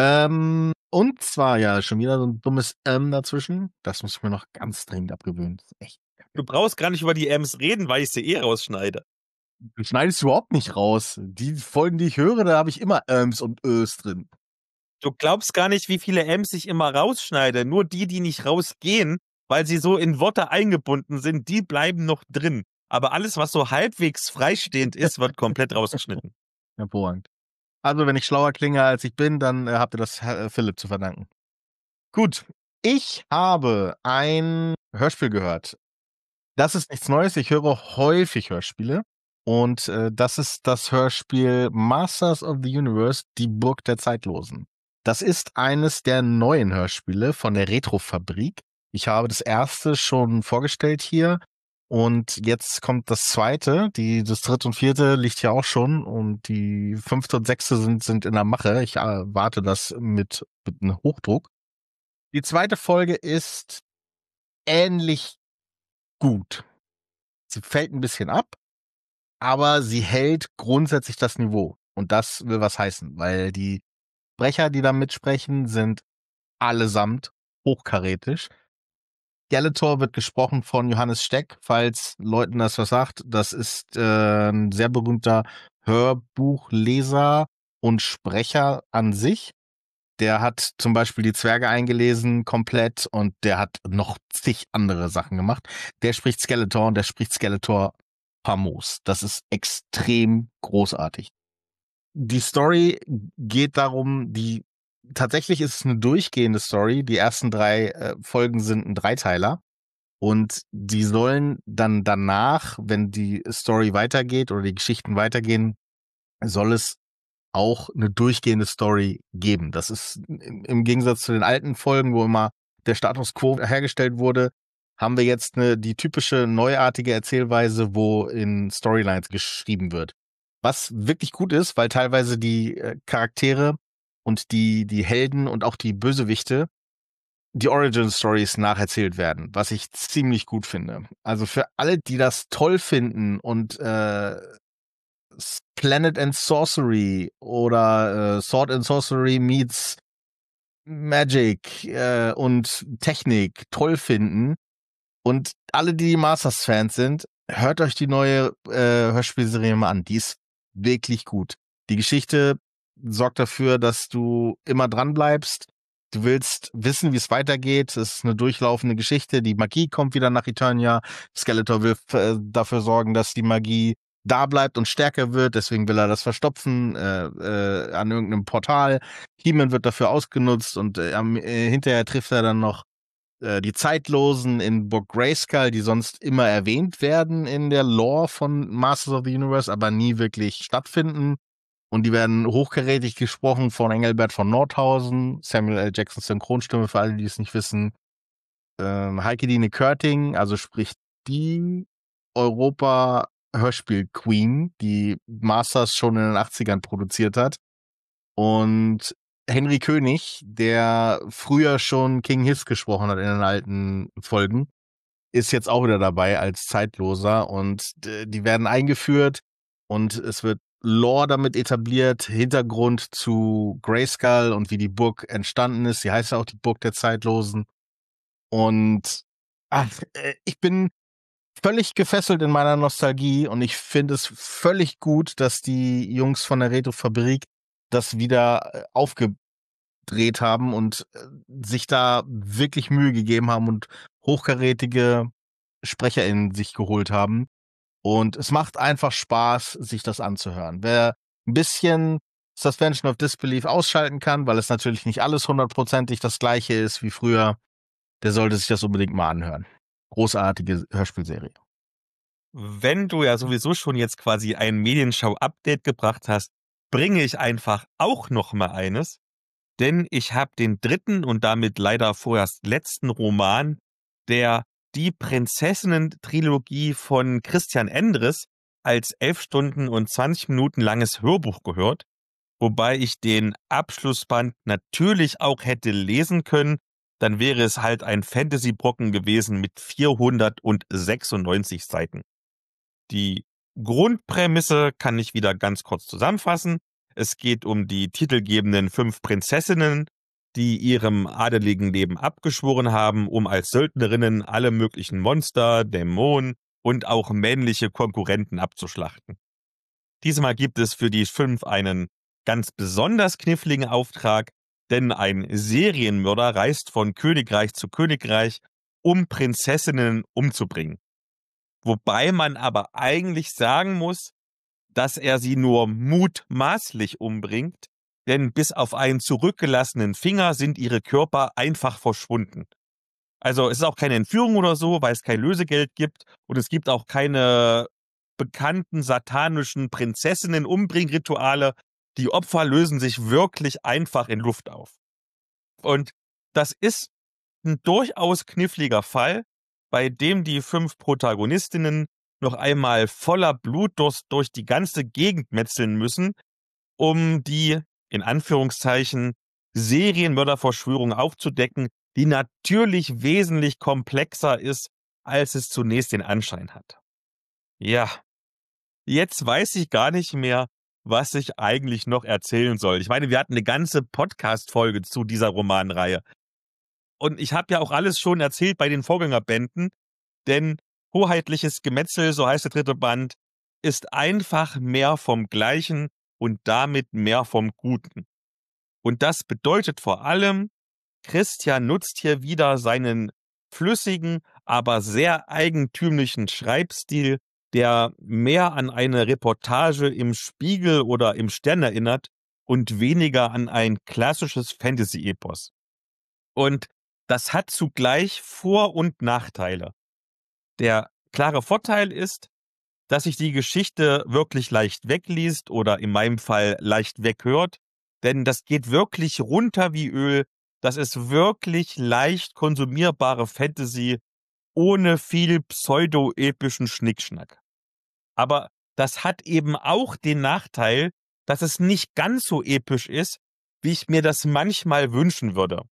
S2: Und zwar ja schon wieder so ein dummes dazwischen. Das muss ich mir noch ganz dringend abgewöhnen. Das ist echt
S3: Du brauchst gar nicht über die M's reden, weil ich sie eh rausschneide.
S2: Du schneidest überhaupt nicht raus. Die Folgen, die ich höre, da habe ich immer und Ös drin.
S3: Du glaubst gar nicht, wie viele M's ich immer rausschneide. Nur die nicht rausgehen, weil sie so in Worte eingebunden sind, die bleiben noch drin. Aber alles, was so halbwegs freistehend ist, wird komplett rausgeschnitten.
S2: Hervorragend. Also, wenn ich schlauer klinge, als ich bin, dann habt ihr das Philipp zu verdanken. Gut. Ich habe ein Hörspiel gehört. Das ist nichts Neues. Ich höre häufig Hörspiele. Und das ist das Hörspiel Masters of the Universe, die Burg der Zeitlosen. Das ist eines der neuen Hörspiele von der Retrofabrik. Ich habe das erste schon vorgestellt hier und jetzt kommt das zweite. Das dritte und vierte liegt hier auch schon und die fünfte und sechste sind in der Mache. Ich warte das mit einem Hochdruck. Die zweite Folge ist ähnlich gut. Sie fällt ein bisschen ab, aber sie hält grundsätzlich das Niveau. Und das will was heißen, weil die Sprecher, die da mitsprechen, sind allesamt hochkarätig. Skeletor wird gesprochen von Johannes Steck, falls Leuten das was sagt. Das ist ein sehr berühmter Hörbuchleser und Sprecher an sich. Der hat zum Beispiel die Zwerge eingelesen komplett und der hat noch zig andere Sachen gemacht. Der spricht Skeletor und der spricht Skeletor famos. Das ist extrem großartig. Die Story geht darum, tatsächlich ist es eine durchgehende Story. Die ersten 3 Folgen sind ein Dreiteiler. Und die sollen dann danach, wenn die Story weitergeht oder die Geschichten weitergehen, soll es auch eine durchgehende Story geben. Das ist im Gegensatz zu den alten Folgen, wo immer der Status quo hergestellt wurde, haben wir jetzt die typische neuartige Erzählweise, wo in Storylines geschrieben wird. Was wirklich gut ist, weil teilweise die Charaktere und die Helden und auch die Bösewichte die Origin-Stories nacherzählt werden, was ich ziemlich gut finde. Also für alle, die das toll finden und Planet and Sorcery oder Sword and Sorcery meets Magic und Technik toll finden und alle, die Masters-Fans sind, hört euch die neue Hörspielserie mal an. Die ist wirklich gut. Die Geschichte sorgt dafür, dass du immer dran bleibst. Du willst wissen, wie es weitergeht. Es ist eine durchlaufende Geschichte. Die Magie kommt wieder nach Eternia. Skeletor will dafür sorgen, dass die Magie da bleibt und stärker wird. Deswegen will er das verstopfen an irgendeinem Portal. He-Man wird dafür ausgenutzt und hinterher trifft er dann noch die Zeitlosen in Burg Grayskull, die sonst immer erwähnt werden in der Lore von Masters of the Universe, aber nie wirklich stattfinden. Und die werden hochkarätig gesprochen von Engelbert von Nordhausen, Samuel L. Jackson Synchronstimme, für alle, die es nicht wissen. Heike-Dine Körting, also spricht die Europa-Hörspiel-Queen, die Masters schon in den 80ern produziert hat. Und Henry König, der früher schon King Hiss gesprochen hat in den alten Folgen, ist jetzt auch wieder dabei als Zeitloser und die werden eingeführt und es wird Lore damit etabliert, Hintergrund zu Grayskull und wie die Burg entstanden ist. Sie heißt ja auch die Burg der Zeitlosen. Und ich bin völlig gefesselt in meiner Nostalgie und ich finde es völlig gut, dass die Jungs von der Retro-Fabrik das wieder aufgedreht haben und sich da wirklich Mühe gegeben haben und hochkarätige SprecherInnen sich geholt haben. Und es macht einfach Spaß, sich das anzuhören. Wer ein bisschen Suspension of Disbelief ausschalten kann, weil es natürlich nicht alles 100%ig das gleiche ist wie früher, der sollte sich das unbedingt mal anhören. Großartige Hörspielserie.
S3: Wenn du ja sowieso schon jetzt quasi ein Medienschau-Update gebracht hast, bringe ich einfach auch noch mal eines. Denn ich habe den 3. und damit leider vorerst letzten Roman der Die Prinzessinnen-Trilogie von Christian Endres als 11 Stunden und 20 Minuten langes Hörbuch gehört, wobei ich den Abschlussband natürlich auch hätte lesen können, dann wäre es halt ein Fantasy-Brocken gewesen mit 496 Seiten. Die Grundprämisse kann ich wieder ganz kurz zusammenfassen. Es geht um die titelgebenden 5 Prinzessinnen, die ihrem adeligen Leben abgeschworen haben, um als Söldnerinnen alle möglichen Monster, Dämonen und auch männliche Konkurrenten abzuschlachten. Diesmal gibt es für die 5 einen ganz besonders kniffligen Auftrag, denn ein Serienmörder reist von Königreich zu Königreich, um Prinzessinnen umzubringen. Wobei man aber eigentlich sagen muss, dass er sie nur mutmaßlich umbringt, denn bis auf einen zurückgelassenen Finger sind ihre Körper einfach verschwunden. Also es ist auch keine Entführung oder so, weil es kein Lösegeld gibt und es gibt auch keine bekannten satanischen Prinzessinnen-Umbringrituale. Die Opfer lösen sich wirklich einfach in Luft auf. Und das ist ein durchaus kniffliger Fall, bei dem die 5 Protagonistinnen noch einmal voller Blutdurst durch die ganze Gegend metzeln müssen, um die, in Anführungszeichen, Serienmörderverschwörung aufzudecken, die natürlich wesentlich komplexer ist, als es zunächst den Anschein hat. Ja, jetzt weiß ich gar nicht mehr, was ich eigentlich noch erzählen soll. Ich meine, wir hatten eine ganze Podcast-Folge zu dieser Romanreihe. Und ich habe ja auch alles schon erzählt bei den Vorgängerbänden, denn Hoheitliches Gemetzel, so heißt der 3. Band, ist einfach mehr vom Gleichen und damit mehr vom Guten. Und das bedeutet vor allem, Christian nutzt hier wieder seinen flüssigen, aber sehr eigentümlichen Schreibstil, der mehr an eine Reportage im Spiegel oder im Stern erinnert und weniger an ein klassisches Fantasy-Epos. Und das hat zugleich Vor- und Nachteile. Der klare Vorteil ist, dass sich die Geschichte wirklich leicht wegliest oder in meinem Fall leicht weghört, denn das geht wirklich runter wie Öl. Das ist wirklich leicht konsumierbare Fantasy ohne viel pseudo-epischen Schnickschnack. Aber das hat eben auch den Nachteil, dass es nicht ganz so episch ist, wie ich mir das manchmal wünschen würde.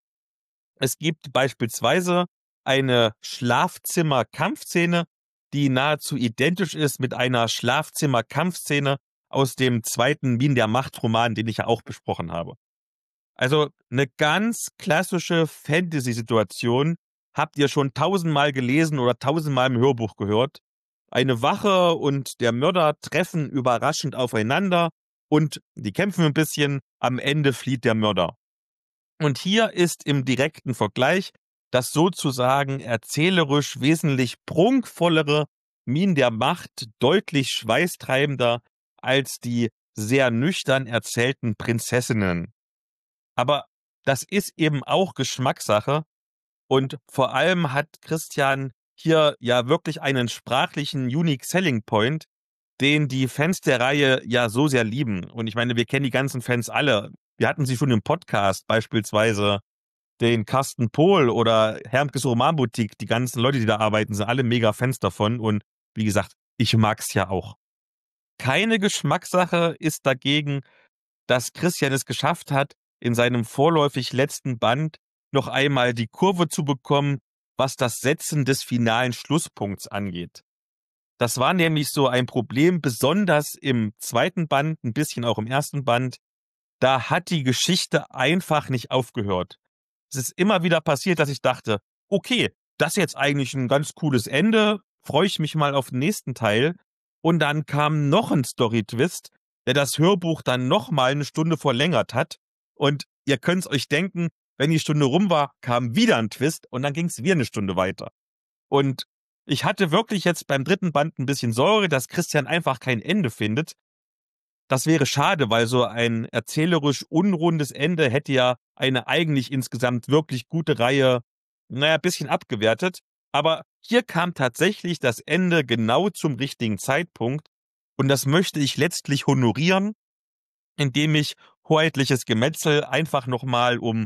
S3: Es gibt beispielsweise eine Schlafzimmer-Kampfszene, die nahezu identisch ist mit einer Schlafzimmer-Kampfszene aus dem 2. Minen der Macht-Roman, den ich ja auch besprochen habe. Also eine ganz klassische Fantasy-Situation habt ihr schon 1000-mal gelesen oder 1000-mal im Hörbuch gehört. Eine Wache und der Mörder treffen überraschend aufeinander und die kämpfen ein bisschen, am Ende flieht der Mörder. Und hier ist im direkten Vergleich das sozusagen erzählerisch wesentlich prunkvollere Minen der Macht deutlich schweißtreibender als die sehr nüchtern erzählten Prinzessinnen. Aber das ist eben auch Geschmackssache und vor allem hat Christian hier ja wirklich einen sprachlichen Unique Selling Point, den die Fans der Reihe ja so sehr lieben. Und ich meine, wir kennen die ganzen Fans alle. Wir hatten sie schon im Podcast, beispielsweise den Carsten Pohl oder Hermkes Romanboutique. Die ganzen Leute, die da arbeiten, sind alle mega Fans davon. Und wie gesagt, ich mag's ja auch. Keine Geschmackssache ist dagegen, dass Christian es geschafft hat, in seinem vorläufig letzten Band noch einmal die Kurve zu bekommen, was das Setzen des finalen Schlusspunkts angeht. Das war nämlich so ein Problem, besonders im 2. Band, ein bisschen auch im 1. Band. Da hat die Geschichte einfach nicht aufgehört. Es ist immer wieder passiert, dass ich dachte, okay, das ist jetzt eigentlich ein ganz cooles Ende, freue ich mich mal auf den nächsten Teil. Und dann kam noch ein Story-Twist, der das Hörbuch dann noch mal eine Stunde verlängert hat. Und ihr könnt es euch denken, wenn die Stunde rum war, kam wieder ein Twist und dann ging es wieder eine Stunde weiter. Und ich hatte wirklich jetzt beim 3. Band ein bisschen Sorge, dass Christian einfach kein Ende findet. Das wäre schade, weil so ein erzählerisch unrundes Ende hätte ja eine eigentlich insgesamt wirklich gute Reihe, ein bisschen abgewertet. Aber hier kam tatsächlich das Ende genau zum richtigen Zeitpunkt. Und das möchte ich letztlich honorieren, indem ich Hoheitliches Gemetzel einfach nochmal um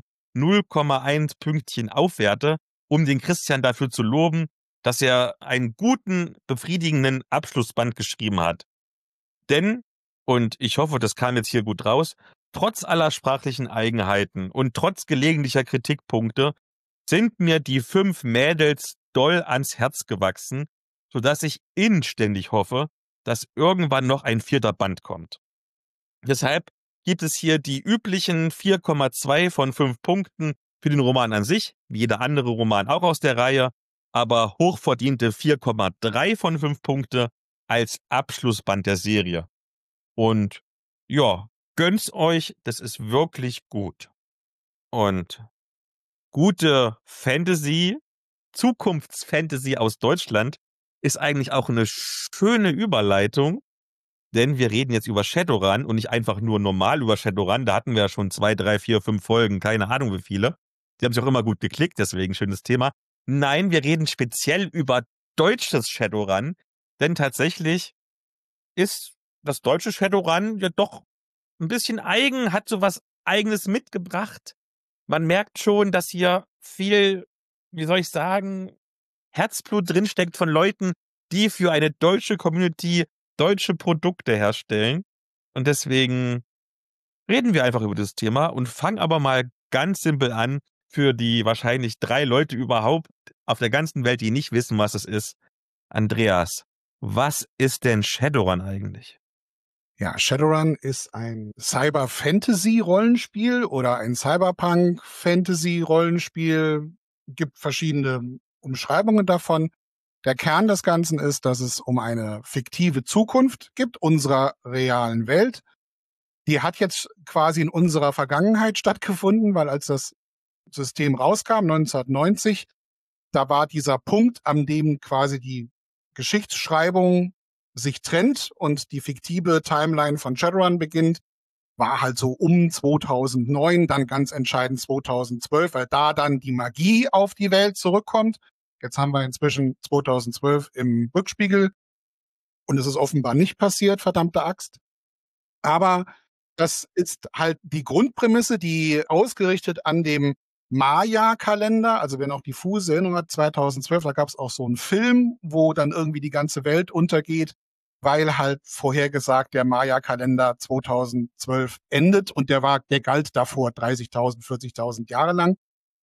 S3: 0,1 Pünktchen aufwerte, um den Christian dafür zu loben, dass er einen guten, befriedigenden Abschlussband geschrieben hat. Denn, und ich hoffe, das kam jetzt hier gut raus, trotz aller sprachlichen Eigenheiten und trotz gelegentlicher Kritikpunkte sind mir die 5 Mädels doll ans Herz gewachsen, sodass ich inständig hoffe, dass irgendwann noch ein 4. Band kommt. Deshalb gibt es hier die üblichen 4,2 von 5 Punkten für den Roman an sich, wie jeder andere Roman auch aus der Reihe, aber hochverdiente 4,3 von 5 Punkte als Abschlussband der Serie. Und ja, gönnt's euch, das ist wirklich gut. Und gute Fantasy, Zukunftsfantasy aus Deutschland ist eigentlich auch eine schöne Überleitung, denn wir reden jetzt über Shadowrun und nicht einfach nur normal über Shadowrun. Da hatten wir ja schon 2, 3, 4, 5 Folgen, keine Ahnung wie viele. Die haben sich auch immer gut geklickt, deswegen schönes Thema. Nein, wir reden speziell über deutsches Shadowrun, denn tatsächlich ist das deutsche Shadowrun ja doch ein bisschen eigen, hat so was Eigenes mitgebracht. Man merkt schon, dass hier viel, wie soll ich sagen, Herzblut drinsteckt von Leuten, die für eine deutsche Community deutsche Produkte herstellen. Und deswegen reden wir einfach über das Thema und fangen aber mal ganz simpel an für die wahrscheinlich 3 Leute überhaupt auf der ganzen Welt, die nicht wissen, was es ist. Andreas, was ist denn Shadowrun eigentlich?
S1: Ja, Shadowrun ist ein Cyber-Fantasy-Rollenspiel oder ein Cyberpunk-Fantasy-Rollenspiel. gibt verschiedene Umschreibungen davon. Der Kern des Ganzen ist, dass es um eine fiktive Zukunft gibt, unserer realen Welt. Die hat jetzt quasi in unserer Vergangenheit stattgefunden, weil als das System rauskam, 1990, da war dieser Punkt, an dem quasi die Geschichtsschreibung sich trennt und die fiktive Timeline von Shadowrun beginnt, war halt so um 2009, dann ganz entscheidend 2012, weil da dann die Magie auf die Welt zurückkommt. Jetzt haben wir inzwischen 2012 im Rückspiegel und es ist offenbar nicht passiert, verdammte Axt. Aber das ist halt die Grundprämisse, die ausgerichtet an dem Maya-Kalender, also wer noch diffuse Erinnerung hat, 2012, da gab es auch so einen Film, wo dann irgendwie die ganze Welt untergeht, weil halt vorhergesagt der Maya-Kalender 2012 endet und der galt davor 30.000, 40.000 Jahre lang.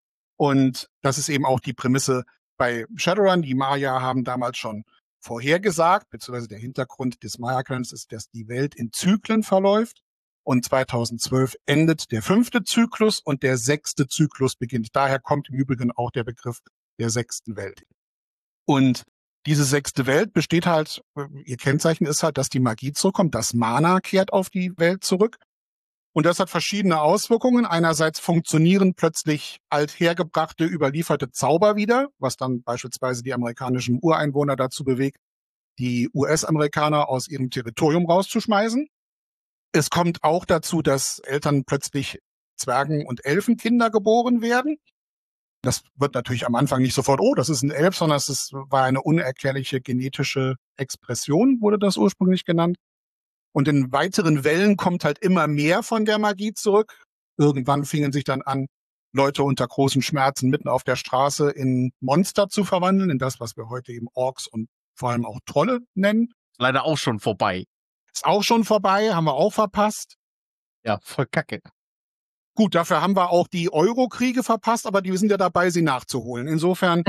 S1: Und das ist eben auch die Prämisse bei Shadowrun. Die Maya haben damals schon vorhergesagt, beziehungsweise der Hintergrund des Maya-Kalenders ist, dass die Welt in Zyklen verläuft. Und 2012 endet der 5. Zyklus und der 6. Zyklus beginnt. Daher kommt im Übrigen auch der Begriff der 6. Welt. Und diese 6. Welt besteht halt, ihr Kennzeichen ist halt, dass die Magie zurückkommt, das Mana kehrt auf die Welt zurück. Und das hat verschiedene Auswirkungen. Einerseits funktionieren plötzlich althergebrachte, überlieferte Zauber wieder, was dann beispielsweise die amerikanischen Ureinwohner dazu bewegt, die US-Amerikaner aus ihrem Territorium rauszuschmeißen. Es kommt auch dazu, dass Eltern plötzlich Zwergen- und Elfenkinder geboren werden. Das wird natürlich am Anfang nicht sofort, oh, das ist ein Elf, sondern war eine unerklärliche genetische Expression, wurde das ursprünglich genannt. Und in weiteren Wellen kommt halt immer mehr von der Magie zurück. Irgendwann fingen sich dann an, Leute unter großen Schmerzen mitten auf der Straße in Monster zu verwandeln, in das, was wir heute eben Orks und vor allem auch Trolle nennen.
S2: Leider auch schon vorbei.
S1: Ist auch schon vorbei, haben wir auch verpasst.
S2: Ja, voll kacke.
S1: Gut, dafür haben wir auch die Euro-Kriege verpasst, aber die sind ja dabei, sie nachzuholen. Insofern,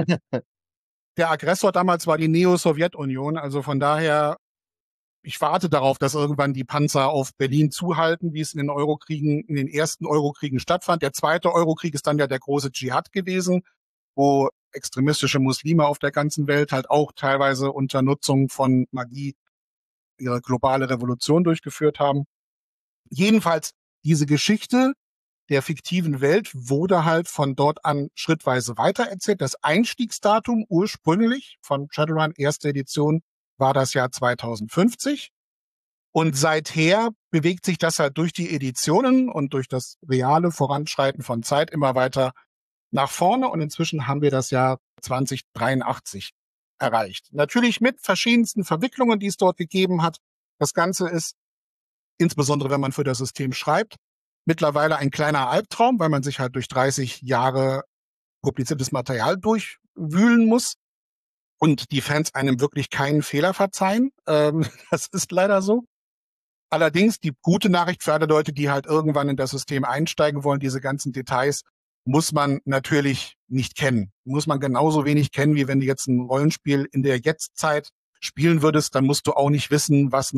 S1: der Aggressor damals war die Neo-Sowjetunion, also von daher, ich warte darauf, dass irgendwann die Panzer auf Berlin zuhalten, wie es in den ersten Euro-Kriegen stattfand. Der zweite Euro-Krieg ist dann ja der große Dschihad gewesen, wo extremistische Muslime auf der ganzen Welt halt auch teilweise unter Nutzung von Magie ihre globale Revolution durchgeführt haben. Jedenfalls, diese Geschichte der fiktiven Welt wurde halt von dort an schrittweise weitererzählt. Das Einstiegsdatum ursprünglich von Shadowrun erste Edition war das Jahr 2050. Und seither bewegt sich das halt durch die Editionen und durch das reale Voranschreiten von Zeit immer weiter nach vorne. Und inzwischen haben wir das Jahr 2083 erreicht. Natürlich mit verschiedensten Verwicklungen, die es dort gegeben hat. Das Ganze ist, insbesondere wenn man für das System schreibt, mittlerweile ein kleiner Albtraum, weil man sich halt durch 30 Jahre publiziertes Material durchwühlen muss und die Fans einem wirklich keinen Fehler verzeihen. Das ist leider so. Allerdings die gute Nachricht für alle Leute, die halt irgendwann in das System einsteigen wollen, diese ganzen Details muss man natürlich nicht kennen. Muss man genauso wenig kennen, wie wenn du jetzt ein Rollenspiel in der Jetztzeit spielen würdest, dann musst du auch nicht wissen, was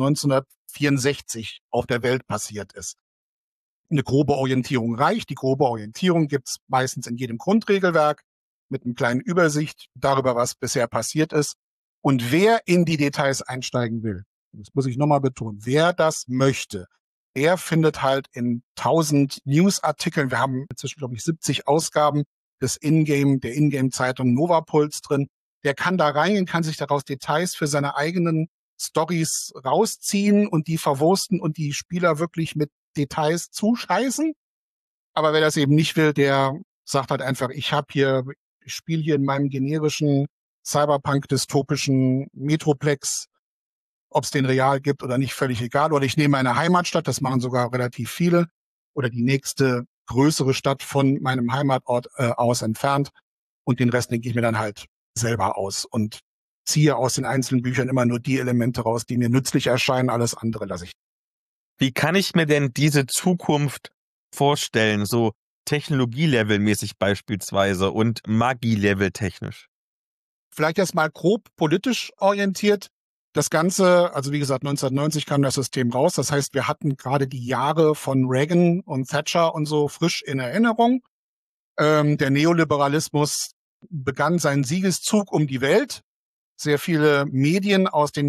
S1: 1964 auf der Welt passiert ist. Eine grobe Orientierung reicht. Die grobe Orientierung gibt's meistens in jedem Grundregelwerk mit einer kleinen Übersicht darüber, was bisher passiert ist. Und wer in die Details einsteigen will, das muss ich nochmal betonen, wer das möchte, der findet halt in 1000 Newsartikeln, wir haben inzwischen, glaube ich, 70 Ausgaben der Ingame-Zeitung Novapuls drin, der kann da reingehen, kann sich daraus Details für seine eigenen Stories rausziehen und die verwursten und die Spieler wirklich mit Details zuscheißen. Aber wer das eben nicht will, der sagt halt einfach, ich spiele hier in meinem generischen Cyberpunk-dystopischen Metroplex, ob es den real gibt oder nicht, völlig egal. Oder ich nehme meine Heimatstadt, das machen sogar relativ viele, oder die nächste größere Stadt von meinem Heimatort aus entfernt. Und den Rest denke ich mir dann halt selber aus und ziehe aus den einzelnen Büchern immer nur die Elemente raus, die mir nützlich erscheinen. Alles andere lasse ich.
S3: Wie kann ich mir denn diese Zukunft vorstellen, so Technologielevelmäßig beispielsweise und Magie-Level technisch?
S1: Vielleicht erstmal grob politisch orientiert. Das Ganze, also wie gesagt, 1990 kam das System raus. Das heißt, wir hatten gerade die Jahre von Reagan und Thatcher und so frisch in Erinnerung. Der Neoliberalismus begann sein Siegeszug um die Welt. Sehr viele Medien aus den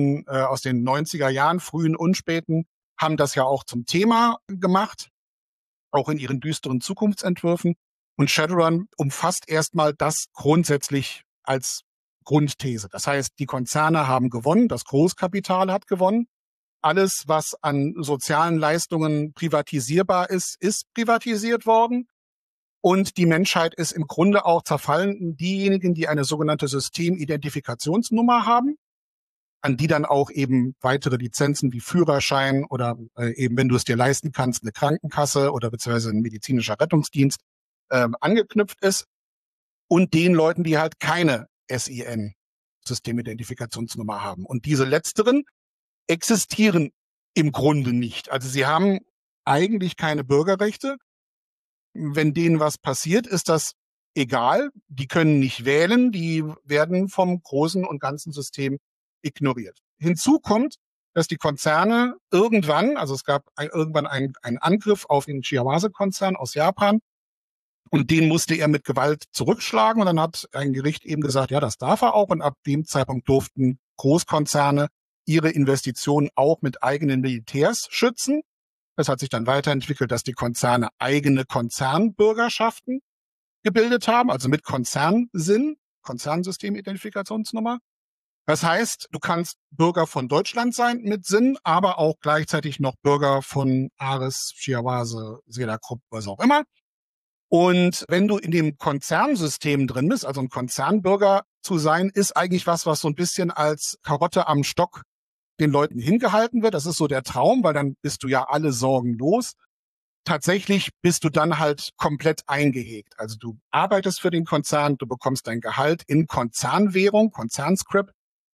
S1: 90er Jahren, frühen und späten, haben das ja auch zum Thema gemacht, auch in ihren düsteren Zukunftsentwürfen. Und Shadowrun umfasst erstmal das grundsätzlich als Grundthese. Das heißt, die Konzerne haben gewonnen, das Großkapital hat gewonnen. Alles, was an sozialen Leistungen privatisierbar ist, ist privatisiert worden. Und die Menschheit ist im Grunde auch zerfallen. Diejenigen, die eine sogenannte Systemidentifikationsnummer haben, an die dann auch eben weitere Lizenzen wie Führerschein oder eben, wenn du es dir leisten kannst, eine Krankenkasse oder beziehungsweise ein medizinischer Rettungsdienst angeknüpft ist. Und den Leuten, die halt keine SIN, Systemidentifikationsnummer haben. Und diese letzteren existieren im Grunde nicht. Also sie haben eigentlich keine Bürgerrechte. Wenn denen was passiert, ist das egal. Die können nicht wählen, die werden vom großen und ganzen System ignoriert. Hinzu kommt, dass die Konzerne irgendwann, also es gab irgendwann einen Angriff auf den Shiawase-Konzern aus Japan und den musste er mit Gewalt zurückschlagen und dann hat ein Gericht eben gesagt, ja, das darf er auch und ab dem Zeitpunkt durften Großkonzerne ihre Investitionen auch mit eigenen Militärs schützen. Das hat sich dann weiterentwickelt, dass die Konzerne eigene Konzernbürgerschaften gebildet haben, also mit Konzernsinn, Konzernsystemidentifikationsnummer. Das heißt, du kannst Bürger von Deutschland sein mit Sinn, aber auch gleichzeitig noch Bürger von Ares, Shiawase, Sedacrup, was auch immer. Und wenn du in dem Konzernsystem drin bist, also ein Konzernbürger zu sein, ist eigentlich was so ein bisschen als Karotte am Stock den Leuten hingehalten wird. Das ist so der Traum, weil dann bist du ja alle Sorgen los. Tatsächlich bist du dann halt komplett eingehegt. Also du arbeitest für den Konzern, du bekommst dein Gehalt in Konzernwährung, Konzernscript,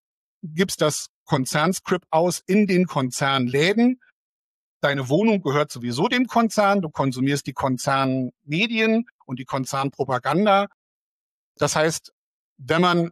S1: gibst das Konzernscript aus in den Konzernläden. Deine Wohnung gehört sowieso dem Konzern. Du konsumierst die Konzernmedien und die Konzernpropaganda. Das heißt, wenn man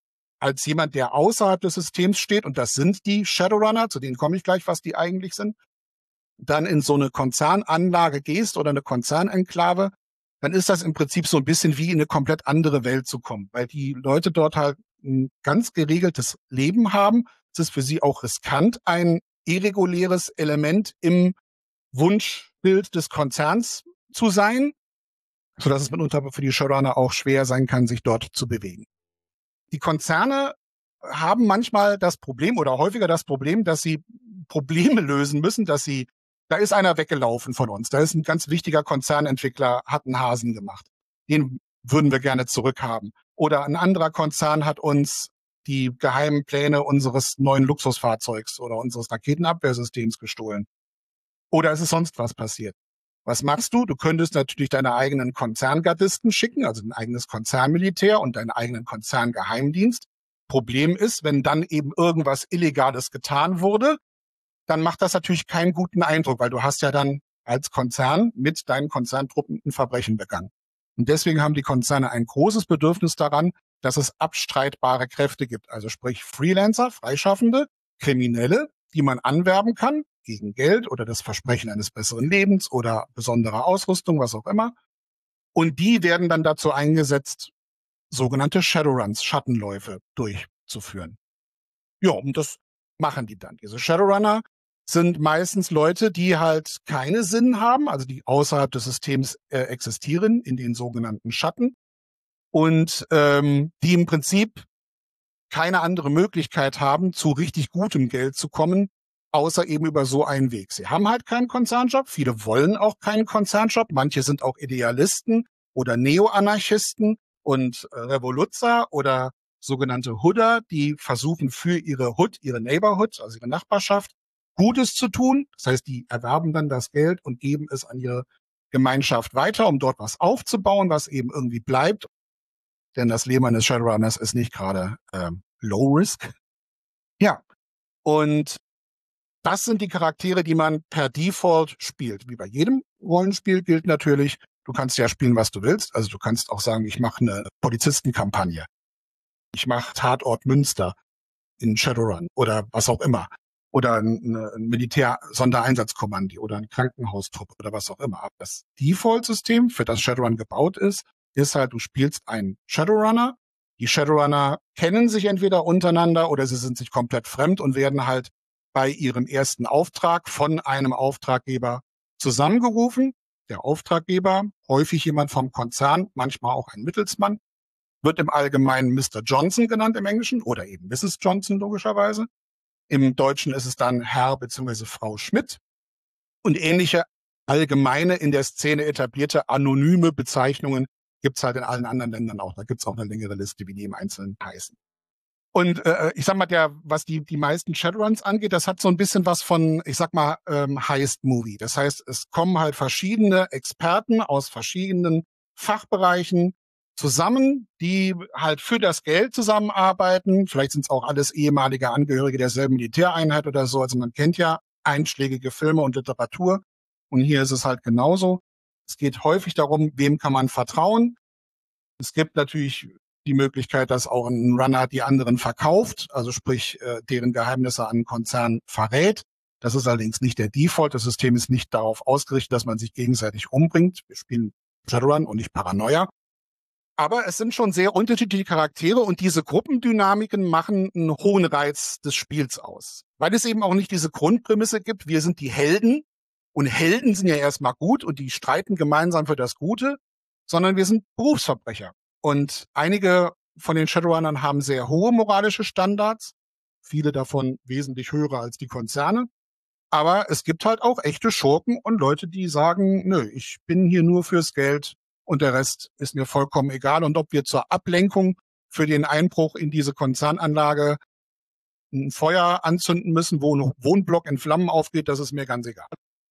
S1: als jemand, der außerhalb des Systems steht, und das sind die Shadowrunner, zu denen komme ich gleich, was die eigentlich sind, dann in so eine Konzernanlage gehst oder eine Konzernenklave, dann ist das im Prinzip so ein bisschen wie in eine komplett andere Welt zu kommen, weil die Leute dort halt ein ganz geregeltes Leben haben. Es ist für sie auch riskant, ein irreguläres Element im Wunschbild des Konzerns zu sein, sodass es mitunter für die Shadowrunner auch schwer sein kann, sich dort zu bewegen. Die Konzerne haben manchmal das Problem oder häufiger das Problem, dass sie Probleme lösen müssen, da ist einer weggelaufen von uns. Da ist ein ganz wichtiger Konzernentwickler, hat einen Hasen gemacht. Den würden wir gerne zurückhaben. Oder ein anderer Konzern hat uns die geheimen Pläne unseres neuen Luxusfahrzeugs oder unseres Raketenabwehrsystems gestohlen. Oder es ist sonst was passiert. Was machst du? Du könntest natürlich deine eigenen Konzerngardisten schicken, also ein eigenes Konzernmilitär und deinen eigenen Konzerngeheimdienst. Problem ist, wenn dann eben irgendwas Illegales getan wurde, dann macht das natürlich keinen guten Eindruck, weil du hast ja dann als Konzern mit deinen Konzerntruppen ein Verbrechen begangen. Und deswegen haben die Konzerne ein großes Bedürfnis daran, dass es abstreitbare Kräfte gibt, also sprich Freelancer, Freischaffende, Kriminelle, die man anwerben kann, gegen Geld oder das Versprechen eines besseren Lebens oder besonderer Ausrüstung, was auch immer. Und die werden dann dazu eingesetzt, sogenannte Shadowruns, Schattenläufe durchzuführen. Ja, und das machen die dann. Diese Shadowrunner sind meistens Leute, die halt keine Sinn haben, also die außerhalb des Systems existieren, in den sogenannten Schatten. Und die im Prinzip keine andere Möglichkeit haben, zu richtig gutem Geld zu kommen, außer eben über so einen Weg. Sie haben halt keinen Konzernjob, viele wollen auch keinen Konzernjob, manche sind auch Idealisten oder Neoanarchisten und Revoluzzer oder sogenannte Hooder, die versuchen für ihre Hood, ihre Neighborhood, also ihre Nachbarschaft, Gutes zu tun. Das heißt, die erwerben dann das Geld und geben es an ihre Gemeinschaft weiter, um dort was aufzubauen, was eben irgendwie bleibt. Denn das Leben eines Shadowrunners ist nicht gerade Low Risk. Ja, und das sind die Charaktere, die man per Default spielt. Wie bei jedem Rollenspiel gilt natürlich, du kannst ja spielen, was du willst. Also du kannst auch sagen, ich mache eine Polizistenkampagne. Ich mache Tatort Münster in Shadowrun oder was auch immer. Oder ein Militär-Sondereinsatzkommando oder ein Krankenhaustrupp oder was auch immer. Aber das Default-System, für das Shadowrun gebaut ist, ist halt, du spielst einen Shadowrunner. Die Shadowrunner kennen sich entweder untereinander oder sie sind sich komplett fremd und werden halt bei ihrem ersten Auftrag von einem Auftraggeber zusammengerufen. Der Auftraggeber, häufig jemand vom Konzern, manchmal auch ein Mittelsmann, wird im Allgemeinen Mr. Johnson genannt im Englischen oder eben Mrs. Johnson logischerweise. Im Deutschen ist es dann Herr bzw. Frau Schmidt und ähnliche allgemeine in der Szene etablierte anonyme Bezeichnungen gibt's halt in allen anderen Ländern auch. Da gibt's auch eine längere Liste, wie die im Einzelnen heißen. Und ich sag mal, was die meisten Shadowruns angeht, das hat so ein bisschen was von, ich sag mal, Heist-Movie. Das heißt, es kommen halt verschiedene Experten aus verschiedenen Fachbereichen zusammen, die halt für das Geld zusammenarbeiten. Vielleicht sind es auch alles ehemalige Angehörige derselben Militäreinheit oder so. Also man kennt ja einschlägige Filme und Literatur. Und hier ist es halt genauso. Es geht häufig darum, wem kann man vertrauen. Es gibt natürlich die Möglichkeit, dass auch ein Runner die anderen verkauft, also sprich deren Geheimnisse an einen Konzern verrät. Das ist allerdings nicht der Default. Das System ist nicht darauf ausgerichtet, dass man sich gegenseitig umbringt. Wir spielen Shadowrun und nicht Paranoia. Aber es sind schon sehr unterschiedliche Charaktere und diese Gruppendynamiken machen einen hohen Reiz des Spiels aus. Weil es eben auch nicht diese Grundprämisse gibt, wir sind die Helden und Helden sind ja erstmal gut und die streiten gemeinsam für das Gute, sondern wir sind Berufsverbrecher. Und einige von den Shadowrunnern haben sehr hohe moralische Standards, viele davon wesentlich höhere als die Konzerne. Aber es gibt halt auch echte Schurken und Leute, die sagen, nö, ich bin hier nur fürs Geld und der Rest ist mir vollkommen egal. Und ob wir zur Ablenkung für den Einbruch in diese Konzernanlage ein Feuer anzünden müssen, wo ein Wohnblock in Flammen aufgeht, das ist mir ganz egal.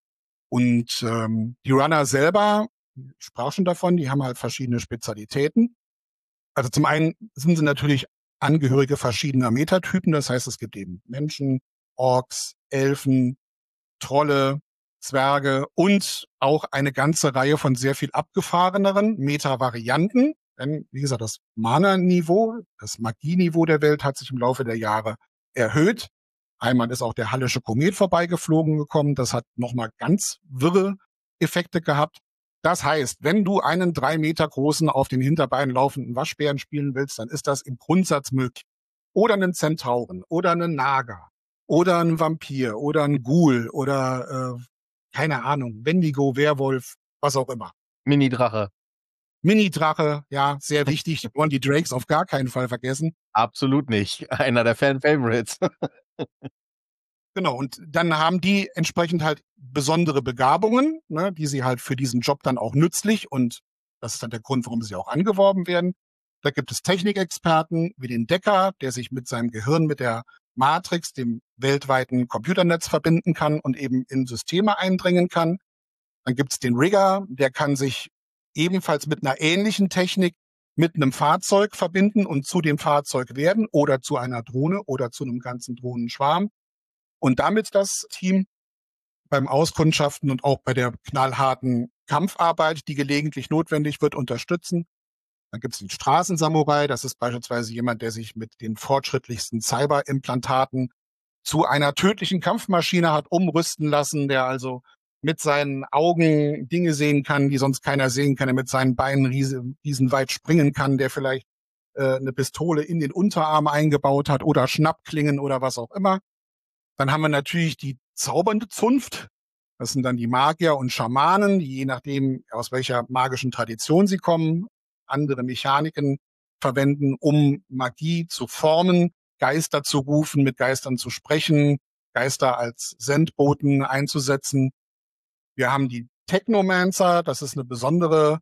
S1: Und die Runner selber, ich sprach schon davon, die haben halt verschiedene Spezialitäten. Also zum einen sind sie natürlich Angehörige verschiedener Metatypen. Das heißt, es gibt eben Menschen, Orks, Elfen, Trolle, Zwerge und auch eine ganze Reihe von sehr viel abgefahreneren Meta-Varianten. Denn, wie gesagt, das Mana-Niveau, das Magieniveau der Welt hat sich im Laufe der Jahre erhöht. Einmal ist auch der Hallische Komet vorbeigeflogen gekommen. Das hat nochmal ganz wirre Effekte gehabt. Das heißt, wenn du einen 3 Meter großen, auf den Hinterbeinen laufenden Waschbären spielen willst, dann ist das im Grundsatz möglich. Oder einen Zentauren oder einen Naga oder einen Vampir oder einen Ghoul oder keine Ahnung, Wendigo, Werwolf, was auch immer.
S2: Mini-Drache.
S1: Mini-Drache, ja, sehr wichtig. Wir wollen die Drakes auf gar keinen Fall vergessen.
S2: Absolut nicht. Einer der Fan-Favorites.
S1: Genau, und dann haben die entsprechend halt besondere Begabungen, ne, die sie halt für diesen Job dann auch nützlich und das ist dann der Grund, warum sie auch angeworben werden. Da gibt es Technikexperten wie den Decker, der sich mit seinem Gehirn mit der Matrix, dem weltweiten Computernetz, verbinden kann und eben in Systeme eindringen kann. Dann gibt es den Rigger, der kann sich ebenfalls mit einer ähnlichen Technik mit einem Fahrzeug verbinden und zu dem Fahrzeug werden oder zu einer Drohne oder zu einem ganzen Drohnenschwarm. Und damit das Team beim Auskundschaften und auch bei der knallharten Kampfarbeit, die gelegentlich notwendig wird, unterstützen. Dann gibt es den Straßensamurai. Das ist beispielsweise jemand, der sich mit den fortschrittlichsten Cyberimplantaten zu einer tödlichen Kampfmaschine hat umrüsten lassen, der also mit seinen Augen Dinge sehen kann, die sonst keiner sehen kann, der mit seinen Beinen riesenweit springen kann, der vielleicht eine Pistole in den Unterarm eingebaut hat oder Schnappklingen oder was auch immer. Dann haben wir natürlich die zaubernde Zunft. Das sind dann die Magier und Schamanen, die je nachdem, aus welcher magischen Tradition sie kommen, andere Mechaniken verwenden, um Magie zu formen, Geister zu rufen, mit Geistern zu sprechen, Geister als Sendboten einzusetzen. Wir haben die Technomancer, das ist eine besondere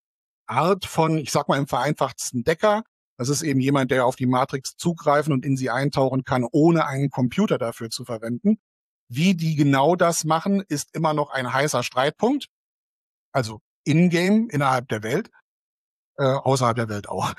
S1: Art von, ich sag mal im vereinfachtsten Decker. Das ist eben jemand, der auf die Matrix zugreifen und in sie eintauchen kann, ohne einen Computer dafür zu verwenden. Wie die genau das machen, ist immer noch ein heißer Streitpunkt. Also in-game, innerhalb der Welt, außerhalb der Welt auch.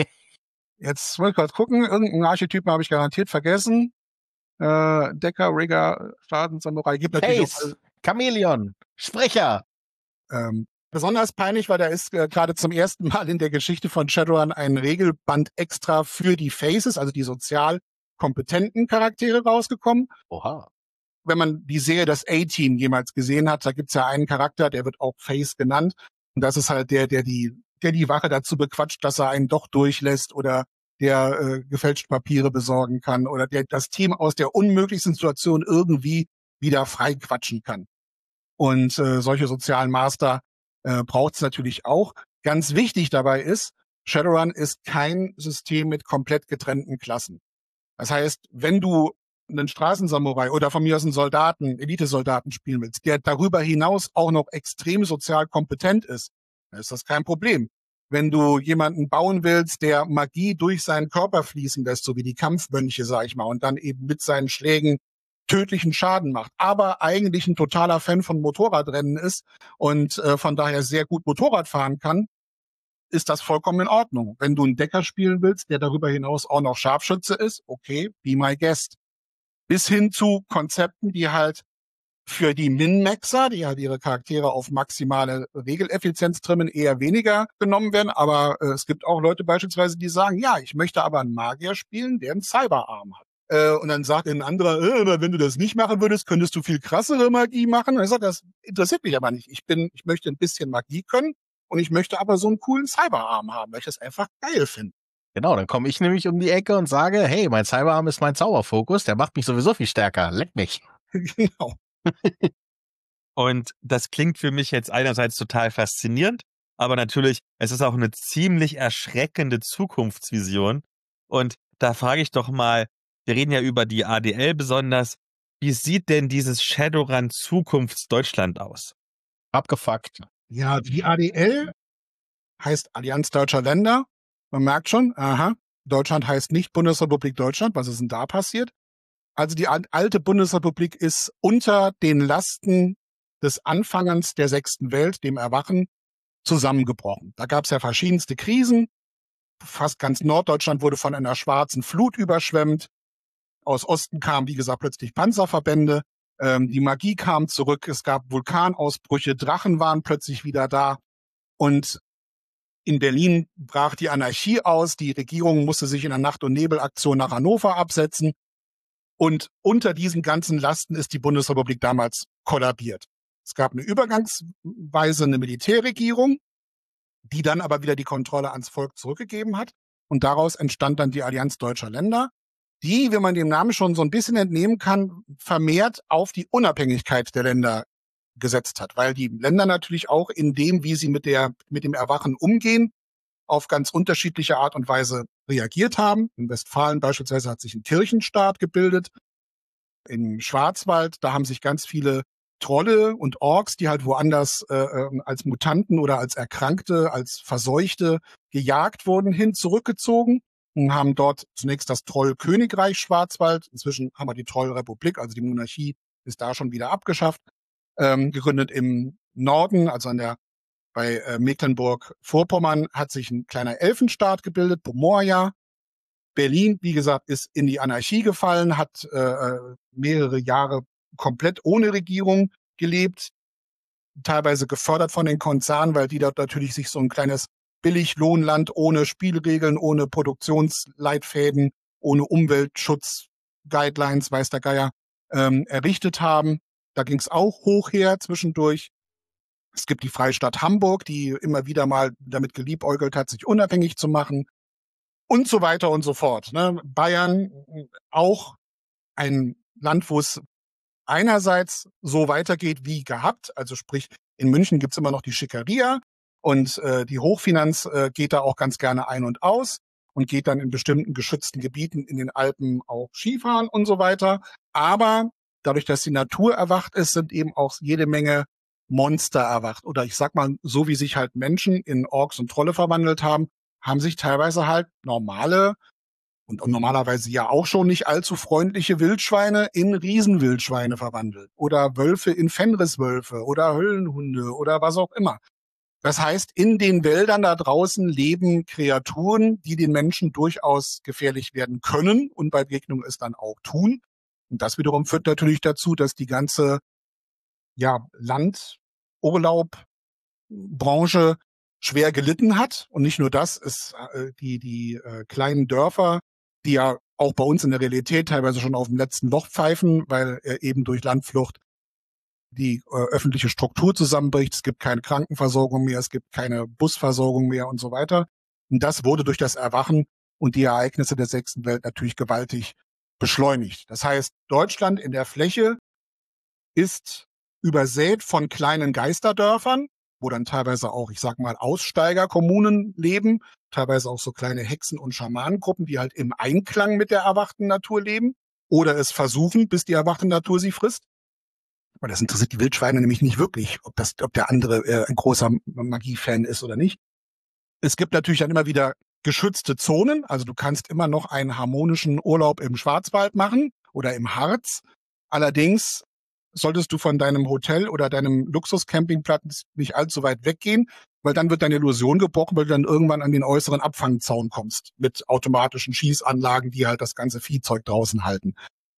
S1: Jetzt wollte ich kurz gucken, irgendeinen Archetypen habe ich garantiert vergessen. Decker, Rigger, Straßensamurai, gibt natürlich
S2: Face, Chamäleon, Sprecher.
S1: Besonders peinlich, weil da ist gerade zum ersten Mal in der Geschichte von Shadowrun ein Regelband extra für die Faces, also die sozial kompetenten Charaktere rausgekommen.
S2: Oha.
S1: Wenn man die Serie das A-Team jemals gesehen hat, da gibt's ja einen Charakter, der wird auch Face genannt. Und das ist halt der die der die Wache dazu bequatscht, dass er einen doch durchlässt oder der gefälschte Papiere besorgen kann oder der das Team aus der unmöglichsten Situation irgendwie wieder freiquatschen kann. Und solche sozialen Master braucht es natürlich auch. Ganz wichtig dabei ist, Shadowrun ist kein System mit komplett getrennten Klassen. Das heißt, wenn du einen Straßensamurai oder von mir aus einen Soldaten, Elitesoldaten spielen willst, der darüber hinaus auch noch extrem sozial kompetent ist, dann ist das kein Problem. Wenn du jemanden bauen willst, der Magie durch seinen Körper fließen lässt, so wie die Kampfmönche, sag ich mal, und dann eben mit seinen Schlägen tödlichen Schaden macht, aber eigentlich ein totaler Fan von Motorradrennen ist und von daher sehr gut Motorrad fahren kann, ist das vollkommen in Ordnung. Wenn du einen Decker spielen willst, der darüber hinaus auch noch Scharfschütze ist, okay, be my guest. Bis hin zu Konzepten, die halt für die Min-Maxer, die halt ihre Charaktere auf maximale Regeleffizienz trimmen, eher weniger genommen werden. Aber es gibt auch Leute beispielsweise, die sagen, ja, ich möchte aber einen Magier spielen, der einen Cyberarm hat. Und dann sagt ein anderer, wenn du das nicht machen würdest, könntest du viel krassere Magie machen. Und er sagt, das interessiert mich aber nicht. Ich möchte ein bisschen Magie können und ich möchte aber so einen coolen Cyberarm haben, weil ich das einfach geil finde.
S2: Genau, dann komme ich nämlich um die Ecke und sage, hey, mein Cyberarm ist mein Zauberfokus, der macht mich sowieso viel stärker. Leck mich.
S1: Genau.
S3: Und das klingt für mich jetzt einerseits total faszinierend, aber natürlich, es ist auch eine ziemlich erschreckende Zukunftsvision. Und da frage ich doch mal, wir reden ja über die ADL besonders, wie sieht denn dieses Shadowrun Zukunftsdeutschland aus?
S2: Abgefuckt.
S1: Ja, die ADL heißt Allianz Deutscher Länder. Man merkt schon, aha, Deutschland heißt nicht Bundesrepublik Deutschland. Was ist denn da passiert? Also die alte Bundesrepublik ist unter den Lasten des Anfangens der 6. Welt, dem Erwachen, zusammengebrochen. Da gab es ja verschiedenste Krisen. Fast ganz Norddeutschland wurde von einer schwarzen Flut überschwemmt. Aus Osten kamen, wie gesagt, plötzlich Panzerverbände. Die Magie kam zurück. Es gab Vulkanausbrüche. Drachen waren plötzlich wieder da. Und in Berlin brach die Anarchie aus. Die Regierung musste sich in einer Nacht- und Nebelaktion nach Hannover absetzen. Und unter diesen ganzen Lasten ist die Bundesrepublik damals kollabiert. Es gab eine übergangsweise eine Militärregierung, die dann aber wieder die Kontrolle ans Volk zurückgegeben hat. Und daraus entstand dann die Allianz Deutscher Länder, die, wenn man dem Namen schon so ein bisschen entnehmen kann, vermehrt auf die Unabhängigkeit der Länder gesetzt hat. Weil die Länder natürlich auch in dem, wie sie mit dem Erwachen umgehen, auf ganz unterschiedliche Art und Weise reagiert haben. In Westfalen beispielsweise hat sich ein Kirchenstaat gebildet. Im Schwarzwald, da haben sich ganz viele Trolle und Orks, die halt woanders als Mutanten oder als Erkrankte, als Verseuchte gejagt wurden, zurückgezogen und haben dort zunächst das Trollkönigreich Schwarzwald, inzwischen haben wir die Trollrepublik, also die Monarchie ist da schon wieder abgeschafft, gegründet im Norden, also bei Mecklenburg-Vorpommern hat sich ein kleiner Elfenstaat gebildet, Pomoria. Berlin, wie gesagt, ist in die Anarchie gefallen, hat mehrere Jahre komplett ohne Regierung gelebt, teilweise gefördert von den Konzernen, weil die dort natürlich sich so ein kleines Billiglohnland ohne Spielregeln, ohne Produktionsleitfäden, ohne Umweltschutz-Guidelines, weiß der Geier, errichtet haben. Da ging es auch hoch her zwischendurch. Es gibt die Freistadt Hamburg, die immer wieder mal damit geliebäugelt hat, sich unabhängig zu machen und so weiter und so fort. Ne? Bayern, auch ein Land, wo es einerseits so weitergeht wie gehabt, also sprich, in München gibt's immer noch die Schickeria und die Hochfinanz geht da auch ganz gerne ein und aus und geht dann in bestimmten geschützten Gebieten in den Alpen auch Skifahren und so weiter. Aber dadurch, dass die Natur erwacht ist, sind eben auch jede Menge Monster erwacht. Oder ich sag mal, so wie sich halt Menschen in Orks und Trolle verwandelt haben, haben sich teilweise halt normale und normalerweise ja auch schon nicht allzu freundliche Wildschweine in Riesenwildschweine verwandelt. Oder Wölfe in Fenriswölfe oder Höllenhunde oder was auch immer. Das heißt, in den Wäldern da draußen leben Kreaturen, die den Menschen durchaus gefährlich werden können und bei Begegnung es dann auch tun. Und das wiederum führt natürlich dazu, dass die ganze Landurlaubbranche schwer gelitten hat. Und nicht nur das, die kleinen Dörfer, die ja auch bei uns in der Realität teilweise schon auf dem letzten Loch pfeifen, weil eben durch Landflucht die öffentliche Struktur zusammenbricht, es gibt keine Krankenversorgung mehr, es gibt keine Busversorgung mehr und so weiter. Und das wurde durch das Erwachen und die Ereignisse der 6. Welt natürlich gewaltig beschleunigt. Das heißt, Deutschland in der Fläche ist übersät von kleinen Geisterdörfern, wo dann teilweise auch, ich sag mal, Aussteigerkommunen leben, teilweise auch so kleine Hexen- und Schamanengruppen, die halt im Einklang mit der erwachten Natur leben oder es versuchen, bis die erwachte Natur sie frisst. Weil das interessiert die Wildschweine nämlich nicht wirklich, ob der andere ein großer Magie-Fan ist oder nicht. Es gibt natürlich dann immer wieder geschützte Zonen, also du kannst immer noch einen harmonischen Urlaub im Schwarzwald machen oder im Harz. Allerdings solltest du von deinem Hotel oder deinem Luxuscampingplatz nicht allzu weit weggehen, weil dann wird deine Illusion gebrochen, weil du dann irgendwann an den äußeren Abfangzaun kommst mit automatischen Schießanlagen, die halt das ganze Viehzeug draußen halten.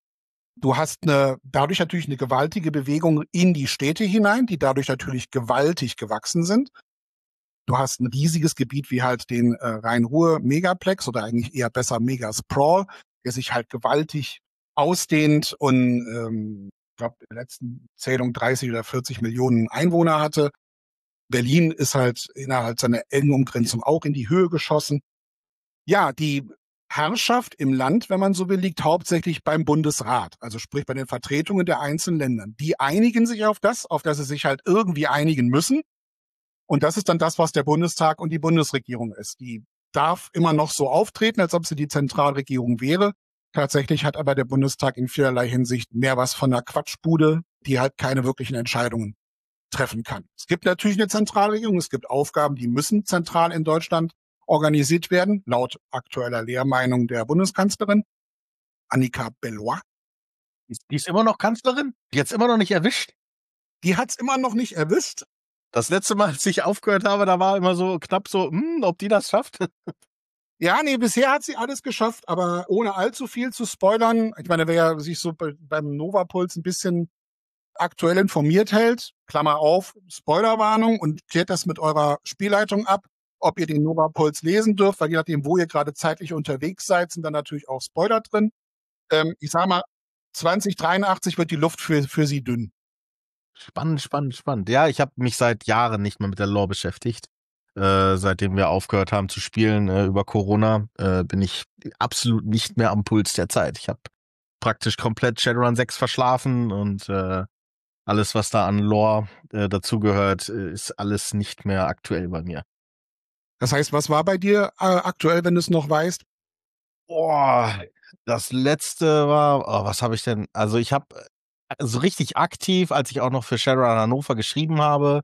S1: Du hast dadurch natürlich eine gewaltige Bewegung in die Städte hinein, die dadurch natürlich gewaltig gewachsen sind. Du hast ein riesiges Gebiet wie halt den Rhein-Ruhr-Megaplex oder eigentlich eher besser Megasprawl, der sich halt gewaltig ausdehnt und ich glaube, in der letzten Zählung 30 oder 40 Millionen Einwohner hatte. Berlin ist halt innerhalb seiner engen Umgrenzung auch in die Höhe geschossen. Ja, die Herrschaft im Land, wenn man so will, liegt hauptsächlich beim Bundesrat, also sprich bei den Vertretungen der einzelnen Länder. Die einigen sich auf das sie sich halt irgendwie einigen müssen. Und das ist dann das, was der Bundestag und die Bundesregierung ist. Die darf immer noch so auftreten, als ob sie die Zentralregierung wäre. Tatsächlich hat aber der Bundestag in vielerlei Hinsicht mehr was von einer Quatschbude, die halt keine wirklichen Entscheidungen treffen kann. Es gibt natürlich eine Zentralregierung, es gibt Aufgaben, die müssen zentral in Deutschland organisiert werden, laut aktueller Lehrmeinung der Bundeskanzlerin, Annika Bellois.
S2: Die ist immer noch Kanzlerin? Die hat's immer noch nicht erwischt?
S1: Die hat's immer noch nicht erwischt.
S2: Das letzte Mal, als ich aufgehört habe, da war immer so knapp so, ob die das schafft.
S1: Ja, nee, bisher hat sie alles geschafft, aber ohne allzu viel zu spoilern. Ich meine, wer sich so beim Nova-Puls ein bisschen aktuell informiert hält, Klammer auf, Spoilerwarnung, und klärt das mit eurer Spielleitung ab, ob ihr den Nova-Puls lesen dürft, weil je nachdem, wo ihr gerade zeitlich unterwegs seid, sind dann natürlich auch Spoiler drin. Ich sag mal, 2083 wird die Luft für sie dünn.
S2: Spannend. Ja, ich habe mich seit Jahren nicht mehr mit der Lore beschäftigt. Seitdem wir aufgehört haben zu spielen über Corona, bin ich absolut nicht mehr am Puls der Zeit. Ich habe praktisch komplett Shadowrun 6 verschlafen und alles, was da an Lore dazugehört, ist alles nicht mehr aktuell bei mir.
S1: Das heißt, was war bei dir aktuell, wenn du es noch weißt?
S2: Boah, das letzte war, was habe ich denn? Also ich habe so richtig aktiv, als ich auch noch für Shadowrun Hannover geschrieben habe,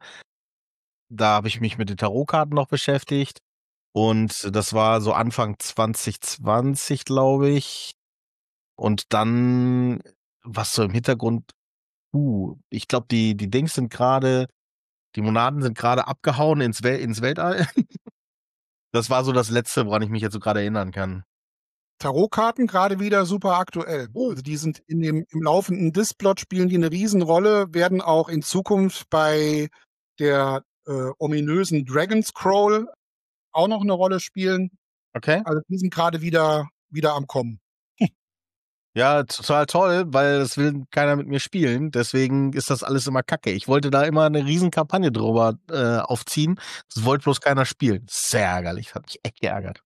S2: da habe ich mich mit den Tarotkarten noch beschäftigt. Und das war so Anfang 2020, glaube ich. Und dann, was so im Hintergrund, ich glaube, die Dings sind gerade, die Monaden sind gerade abgehauen ins Weltall. Das war so das Letzte, woran ich mich jetzt so gerade erinnern kann.
S1: Tarotkarten gerade wieder super aktuell. Also die sind im laufenden Displot, spielen die eine Riesenrolle, werden auch in Zukunft bei der ominösen Dragon Scroll auch noch eine Rolle spielen.
S2: Okay.
S1: Also die sind gerade wieder am Kommen.
S2: Ja, total toll, weil das will keiner mit mir spielen. Deswegen ist das alles immer kacke. Ich wollte da immer eine riesen Kampagne drüber aufziehen. Das wollte bloß keiner spielen. Sehr ärgerlich. Hat mich echt geärgert.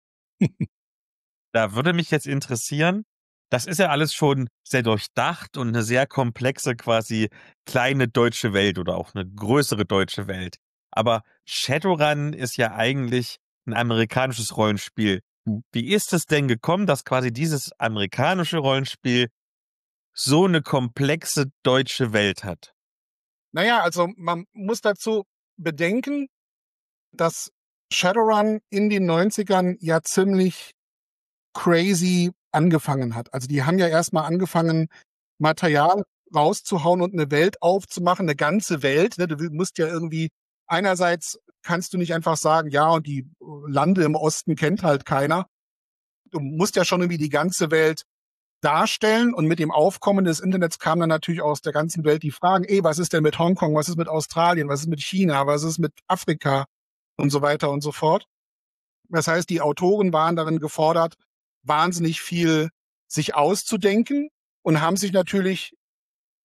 S3: Da würde mich jetzt interessieren, das ist ja alles schon sehr durchdacht und eine sehr komplexe quasi kleine deutsche Welt oder auch eine größere deutsche Welt. Aber Shadowrun ist ja eigentlich ein amerikanisches Rollenspiel. Wie ist es denn gekommen, dass quasi dieses amerikanische Rollenspiel so eine komplexe deutsche Welt hat?
S1: Naja, also man muss dazu bedenken, dass Shadowrun in den 90ern ja ziemlich crazy angefangen hat. Also die haben ja erstmal angefangen, Material rauszuhauen und eine Welt aufzumachen, eine ganze Welt. Ne? Du musst ja irgendwie, einerseits kannst du nicht einfach sagen, ja, und die Lande im Osten kennt halt keiner. Du musst ja schon irgendwie die ganze Welt darstellen, und mit dem Aufkommen des Internets kamen dann natürlich aus der ganzen Welt die Fragen, was ist denn mit Hongkong, was ist mit Australien, was ist mit China, was ist mit Afrika und so weiter und so fort. Das heißt, die Autoren waren darin gefordert, wahnsinnig viel sich auszudenken und haben sich natürlich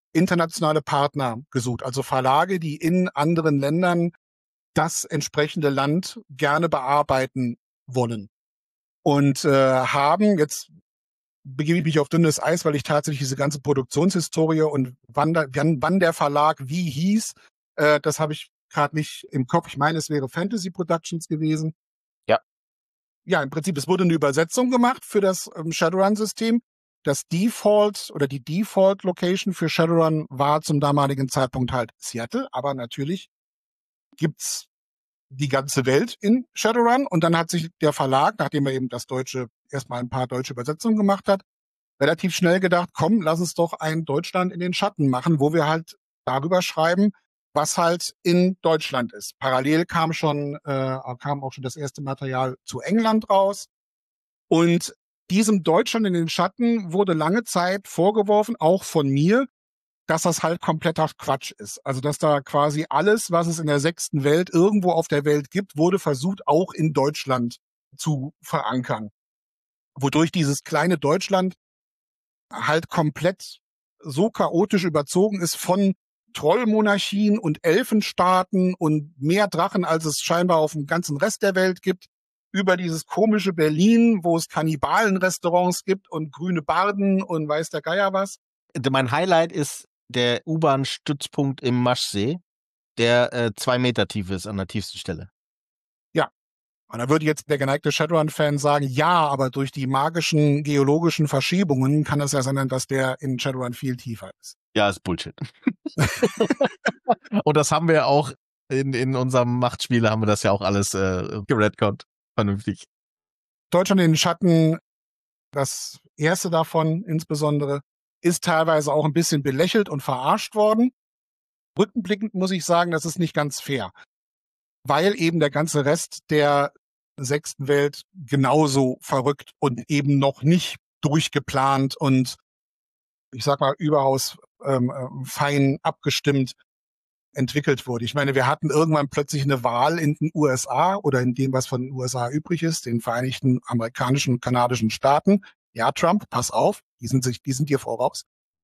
S1: internationale Partner gesucht, also Verlage, die in anderen Ländern das entsprechende Land gerne bearbeiten wollen. Und haben, jetzt begebe ich mich auf dünnes Eis, weil ich tatsächlich diese ganze Produktionshistorie und wann der Verlag wie hieß, das habe ich gerade nicht im Kopf. Ich meine, es wäre Fantasy Productions gewesen.
S2: Ja.
S1: Ja, im Prinzip, es wurde eine Übersetzung gemacht für das Shadowrun-System. Das Default oder die Default-Location für Shadowrun war zum damaligen Zeitpunkt halt Seattle, aber natürlich gibt's die ganze Welt in Shadowrun und dann hat sich der Verlag, nachdem er eben das Deutsche, erstmal ein paar deutsche Übersetzungen gemacht hat, relativ schnell gedacht, komm, lass uns doch ein Deutschland in den Schatten machen, wo wir halt darüber schreiben, was halt in Deutschland ist. Parallel kam auch schon das erste Material zu England raus. Und diesem Deutschland in den Schatten wurde lange Zeit vorgeworfen, auch von mir, dass das halt kompletter Quatsch ist. Also dass da quasi alles, was es in der 6. Welt irgendwo auf der Welt gibt, wurde versucht, auch in Deutschland zu verankern. Wodurch dieses kleine Deutschland halt komplett so chaotisch überzogen ist von Trollmonarchien und Elfenstaaten und mehr Drachen, als es scheinbar auf dem ganzen Rest der Welt gibt, über dieses komische Berlin, wo es Kannibalenrestaurants gibt und grüne Barden und weiß der Geier was.
S2: Mein Highlight ist der U-Bahn-Stützpunkt im Maschsee, der 2 Meter tief ist an der tiefsten Stelle.
S1: Ja, und da würde jetzt der geneigte Shadowrun-Fan sagen, ja, aber durch die magischen geologischen Verschiebungen kann es ja sein, dass der in Shadowrun viel tiefer ist.
S2: Ja, ist Bullshit. Und das haben wir auch in unserem Machtspiel, haben wir das ja auch alles geredconnt. Vernünftig.
S1: Deutschland in den Schatten, das erste davon insbesondere, ist teilweise auch ein bisschen belächelt und verarscht worden. Rückblickend muss ich sagen, das ist nicht ganz fair, weil eben der ganze Rest der 6. Welt genauso verrückt und eben noch nicht durchgeplant und ich sag mal überaus fein abgestimmt entwickelt wurde. Ich meine, wir hatten irgendwann plötzlich eine Wahl in den USA oder in dem, was von den USA übrig ist, den Vereinigten Amerikanischen und Kanadischen Staaten. Ja, Trump, pass auf, die sind dir voraus.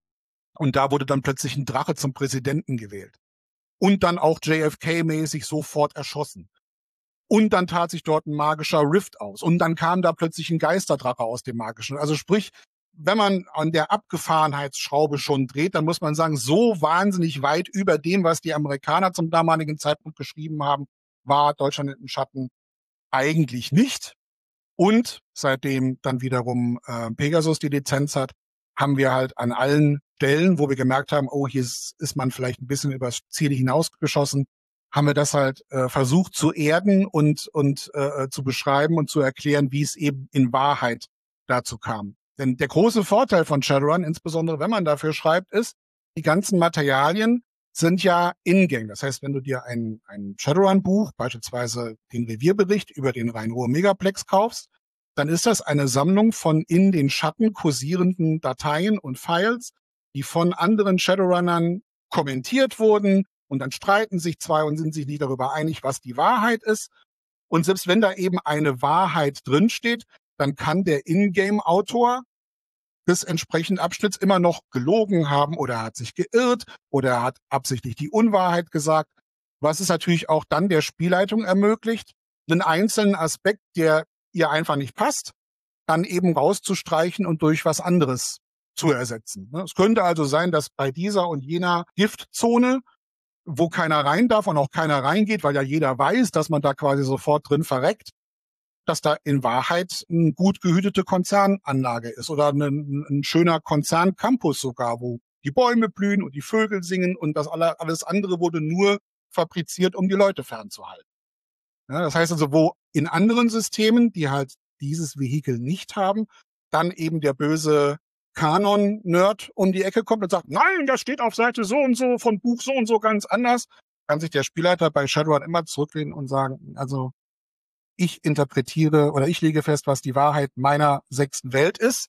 S1: Und da wurde dann plötzlich ein Drache zum Präsidenten gewählt. Und dann auch JFK-mäßig sofort erschossen. Und dann tat sich dort ein magischer Rift aus. Und dann kam da plötzlich ein Geisterdrache aus dem Magischen. Also sprich, wenn man an der Abgefahrenheitsschraube schon dreht, dann muss man sagen, so wahnsinnig weit über dem, was die Amerikaner zum damaligen Zeitpunkt geschrieben haben, war Deutschland in den Schatten eigentlich nicht. Und seitdem dann wiederum Pegasus die Lizenz hat, haben wir halt an allen Stellen, wo wir gemerkt haben, oh, hier ist man vielleicht ein bisschen übers Ziel hinausgeschossen, haben wir das halt versucht zu erden und zu beschreiben und zu erklären, wie es eben in Wahrheit dazu kam. Denn der große Vorteil von Shadowrun, insbesondere wenn man dafür schreibt, ist, die ganzen Materialien sind ja in-game. Das heißt, wenn du dir ein Shadowrun-Buch, beispielsweise den Revierbericht über den Rhein-Ruhr Megaplex kaufst, dann ist das eine Sammlung von in den Schatten kursierenden Dateien und Files, die von anderen Shadowrunnern kommentiert wurden und dann streiten sich zwei und sind sich nicht darüber einig, was die Wahrheit ist. Und selbst wenn da eben eine Wahrheit drinsteht, dann kann der Ingame-Autor des entsprechenden Abschnitts immer noch gelogen haben oder hat sich geirrt oder hat absichtlich die Unwahrheit gesagt, was es natürlich auch dann der Spielleitung ermöglicht, einen einzelnen Aspekt, der ihr einfach nicht passt, dann eben rauszustreichen und durch was anderes zu ersetzen. Es könnte also sein, dass bei dieser und jener Giftzone, wo keiner rein darf und auch keiner reingeht, weil ja jeder weiß, dass man da quasi sofort drin verreckt, dass da in Wahrheit eine gut gehütete Konzernanlage ist oder ein schöner Konzerncampus sogar, wo die Bäume blühen und die Vögel singen und das alles andere wurde nur fabriziert, um die Leute fernzuhalten. Ja, das heißt also, wo in anderen Systemen, die halt dieses Vehikel nicht haben, dann eben der böse Kanon-Nerd um die Ecke kommt und sagt, nein, das steht auf Seite so und so von Buch so und so ganz anders, kann sich der Spielleiter bei Shadowrun immer zurücklehnen und sagen, also ich interpretiere oder ich lege fest, was die Wahrheit meiner 6. Welt ist.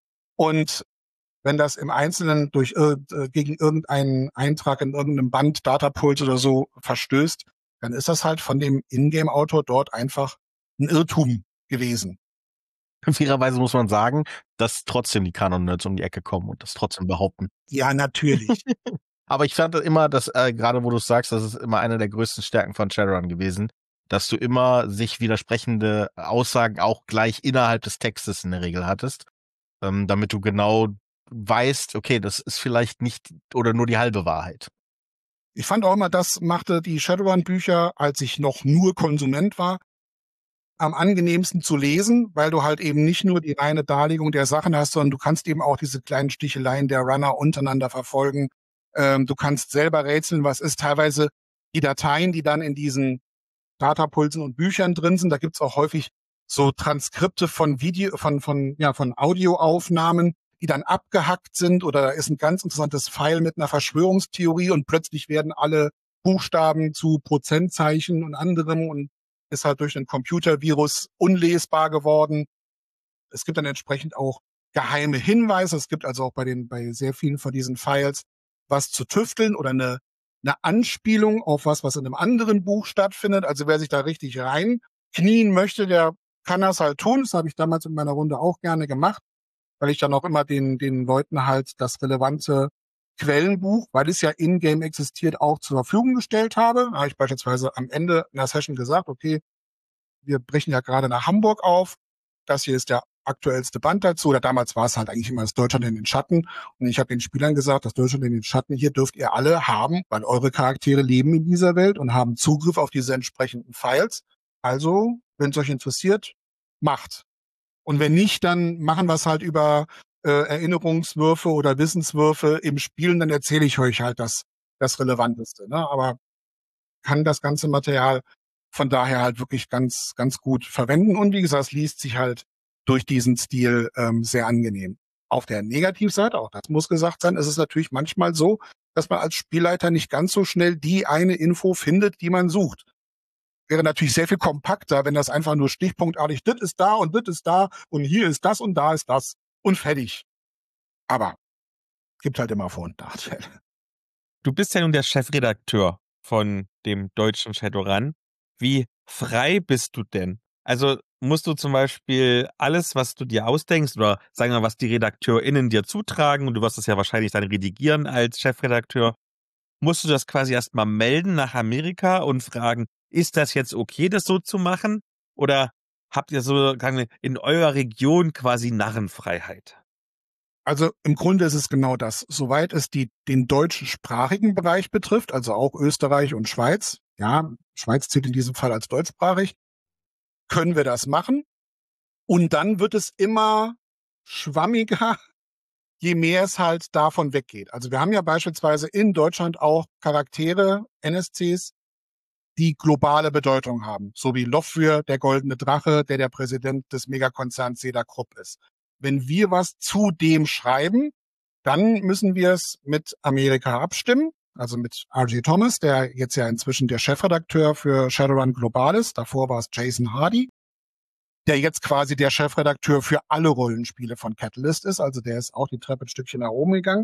S1: Und wenn das im Einzelnen durch gegen irgendeinen Eintrag in irgendeinem Band, Datapult oder so verstößt, dann ist das halt von dem Ingame-Autor dort einfach ein Irrtum gewesen.
S2: Fairerweise muss man sagen, dass trotzdem die Kanon-Nerds um die Ecke kommen und das trotzdem behaupten.
S1: Ja, natürlich.
S2: Aber ich fand immer, dass gerade wo du sagst, das ist immer eine der größten Stärken von Shadowrun gewesen, dass du immer sich widersprechende Aussagen auch gleich innerhalb des Textes in der Regel hattest, damit du genau weißt, okay, das ist vielleicht nicht oder nur die halbe Wahrheit.
S1: Ich fand auch immer, das machte die Shadowrun-Bücher, als ich noch nur Konsument war, am angenehmsten zu lesen, weil du halt eben nicht nur die reine Darlegung der Sachen hast, sondern du kannst eben auch diese kleinen Sticheleien der Runner untereinander verfolgen. Du kannst selber rätseln, was ist. Teilweise die Dateien, die dann in diesen Datapulsen und Büchern drin sind. Da gibt's auch häufig so Transkripte von von Audioaufnahmen, die dann abgehackt sind, oder da ist ein ganz interessantes File mit einer Verschwörungstheorie und plötzlich werden alle Buchstaben zu Prozentzeichen und anderem und ist halt durch ein Computervirus unlesbar geworden. Es gibt dann entsprechend auch geheime Hinweise. Es gibt also auch bei sehr vielen von diesen Files was zu tüfteln oder eine Anspielung auf was in einem anderen Buch stattfindet. Also wer sich da richtig reinknien möchte, der kann das halt tun. Das habe ich damals in meiner Runde auch gerne gemacht, weil ich dann auch immer den Leuten halt das relevante Quellenbuch, weil es ja in-game existiert, auch zur Verfügung gestellt habe. Da habe ich beispielsweise am Ende einer Session gesagt, okay, wir brechen ja gerade nach Hamburg auf. Das hier ist der aktuellste Band dazu. Oder damals war es halt eigentlich immer das Deutschland in den Schatten. Und ich habe den Spielern gesagt, das Deutschland in den Schatten hier dürft ihr alle haben, weil eure Charaktere leben in dieser Welt und haben Zugriff auf diese entsprechenden Files. Also, wenn es euch interessiert, macht. Und wenn nicht, dann machen wir es halt über Erinnerungswürfe oder Wissenswürfe im Spiel, und dann erzähle ich euch halt das Relevanteste. Ne? Aber kann das ganze Material von daher halt wirklich ganz, ganz gut verwenden. Und wie gesagt, es liest sich halt durch diesen Stil sehr angenehm. Auf der Negativseite, auch das muss gesagt sein, ist es natürlich manchmal so, dass man als Spielleiter nicht ganz so schnell die eine Info findet, die man sucht. Wäre natürlich sehr viel kompakter, wenn das einfach nur stichpunktartig, das ist da und hier ist das und da ist das und fertig. Aber gibt halt immer Vor- und Nachteile.
S3: Du bist ja nun der Chefredakteur von dem deutschen Shadowrun. Wie frei bist du denn? Also musst du zum Beispiel alles, was du dir ausdenkst, oder sagen wir mal, was die RedakteurInnen dir zutragen, und du wirst das ja wahrscheinlich dann redigieren als Chefredakteur, musst du das quasi erstmal melden nach Amerika und fragen, ist das jetzt okay, das so zu machen? Oder habt ihr so in eurer Region quasi Narrenfreiheit?
S1: Also im Grunde ist es genau das. Soweit es den deutschsprachigen Bereich betrifft, also auch Österreich und Schweiz, ja, Schweiz zählt in diesem Fall als deutschsprachig, können wir das machen. Und dann wird es immer schwammiger, je mehr es halt davon weggeht. Also wir haben ja beispielsweise in Deutschland auch Charaktere, NSCs, die globale Bedeutung haben. So wie Lofwyr, der goldene Drache, der Präsident des Megakonzerns Seda Krupp ist. Wenn wir was zu dem schreiben, dann müssen wir es mit Amerika abstimmen, also mit R.J. Thomas, der jetzt ja inzwischen der Chefredakteur für Shadowrun Global ist. Davor war es Jason Hardy, der jetzt quasi der Chefredakteur für alle Rollenspiele von Catalyst ist. Also der ist auch die Treppe ein Stückchen nach oben gegangen.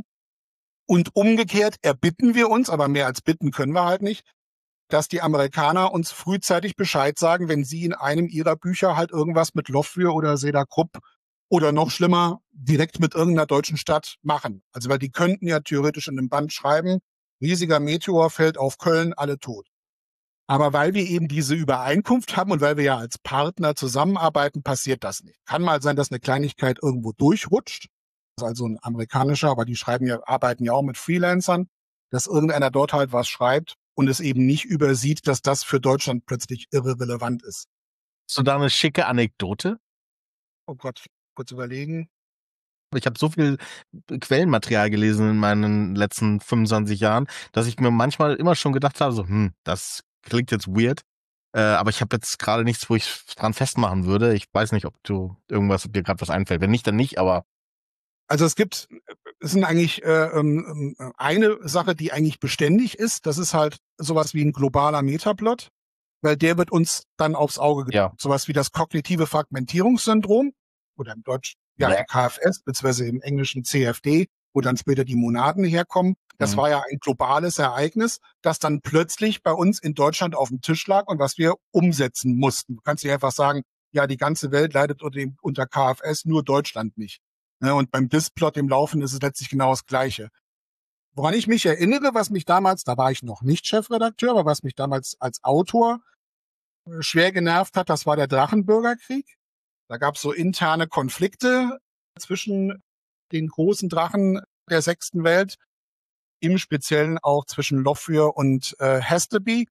S1: Und umgekehrt erbitten wir uns, aber mehr als bitten können wir halt nicht, dass die Amerikaner uns frühzeitig Bescheid sagen, wenn sie in einem ihrer Bücher halt irgendwas mit Lofwyr oder Seda Krupp oder noch schlimmer direkt mit irgendeiner deutschen Stadt machen. Also weil die könnten ja theoretisch in einem Band schreiben, riesiger Meteor fällt auf Köln, alle tot. Aber weil wir eben diese Übereinkunft haben und weil wir ja als Partner zusammenarbeiten, passiert das nicht. Kann mal sein, dass eine Kleinigkeit irgendwo durchrutscht. Das ist also ein amerikanischer, aber die arbeiten ja auch mit Freelancern, dass irgendeiner dort halt was schreibt und es eben nicht übersieht, dass das für Deutschland plötzlich irrelevant ist.
S2: Hast du da eine schicke Anekdote?
S1: Oh Gott, kurz überlegen.
S2: Ich habe so viel Quellenmaterial gelesen in meinen letzten 25 Jahren, dass ich mir manchmal immer schon gedacht habe, so, das klingt jetzt weird, aber ich habe jetzt gerade nichts, wo ich dran festmachen würde. Ich weiß nicht, ob dir gerade was einfällt. Wenn nicht, dann nicht, aber
S1: also es sind eigentlich eine Sache, die eigentlich beständig ist. Das ist halt sowas wie ein globaler Metaplot, weil der wird uns dann aufs Auge gedrückt.
S2: Ja.
S1: Sowas wie das kognitive Fragmentierungssyndrom oder im Deutsch KFS, beziehungsweise im Englischen CFD, wo dann später die Monaden herkommen. Das war ja ein globales Ereignis, das dann plötzlich bei uns in Deutschland auf dem Tisch lag und was wir umsetzen mussten. Du kannst nicht einfach sagen, ja, die ganze Welt leidet unter KFS, nur Deutschland nicht. Ne, und beim Displot, dem Laufen, ist es letztlich genau das Gleiche. Woran ich mich erinnere, was mich damals, da war ich noch nicht Chefredakteur, aber was mich damals als Autor schwer genervt hat, das war der Drachenbürgerkrieg. Da gab es so interne Konflikte zwischen den großen Drachen der 6. Welt, im Speziellen auch zwischen Lofwyr und Hesteby.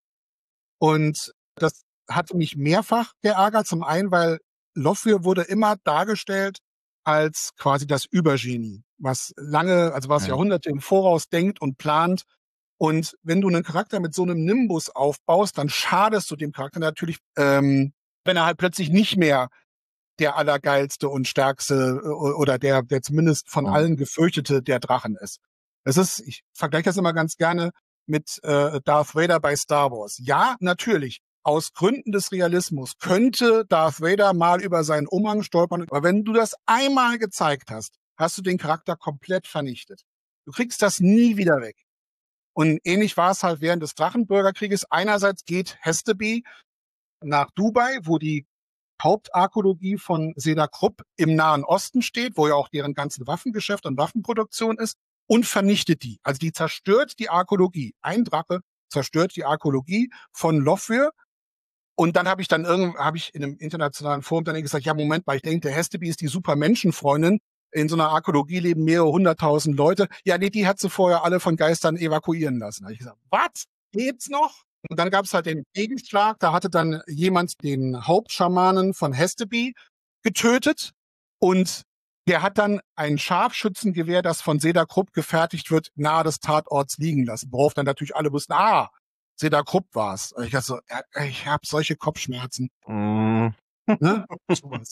S1: Und das hatte mich mehrfach geärgert. Zum einen, weil Lofwyr wurde immer dargestellt als quasi das Übergenie, was Jahrhunderte im Voraus denkt und plant. Und wenn du einen Charakter mit so einem Nimbus aufbaust, dann schadest du dem Charakter natürlich, wenn er halt plötzlich nicht mehr der allergeilste und stärkste oder der zumindest von allen gefürchtete der Drachen ist. Ich vergleiche das immer ganz gerne mit Darth Vader bei Star Wars. Ja, natürlich, aus Gründen des Realismus könnte Darth Vader mal über seinen Umhang stolpern, aber wenn du das einmal gezeigt hast, hast du den Charakter komplett vernichtet. Du kriegst das nie wieder weg. Und ähnlich war es halt während des Drachenbürgerkrieges. Einerseits geht Hesteby nach Dubai, wo die Hauptarkologie von Seda Krupp im Nahen Osten steht, wo ja auch deren ganzen Waffengeschäft und Waffenproduktion ist, und vernichtet die. Also die zerstört die Arkologie. Ein Drache zerstört die Arkologie von Lofwyr. Und dann habe ich in einem internationalen Forum dann gesagt, ja, Moment mal, ich denke, der Hesteby ist die super Menschenfreundin. In so einer Arkologie leben mehrere 100.000 Leute. Ja, nee, die hat sie vorher alle von Geistern evakuieren lassen. Da habe ich gesagt, was? Geht's noch? Und dann gab es halt den Gegenschlag. Da hatte dann jemand den Hauptschamanen von Hesteby getötet. Und der hat dann ein Scharfschützengewehr, das von Seda Krupp gefertigt wird, nahe des Tatorts liegen lassen. Worauf dann natürlich alle wussten, Seda Krupp war's. Ich dachte so, ich habe solche Kopfschmerzen. Ne? Sowas.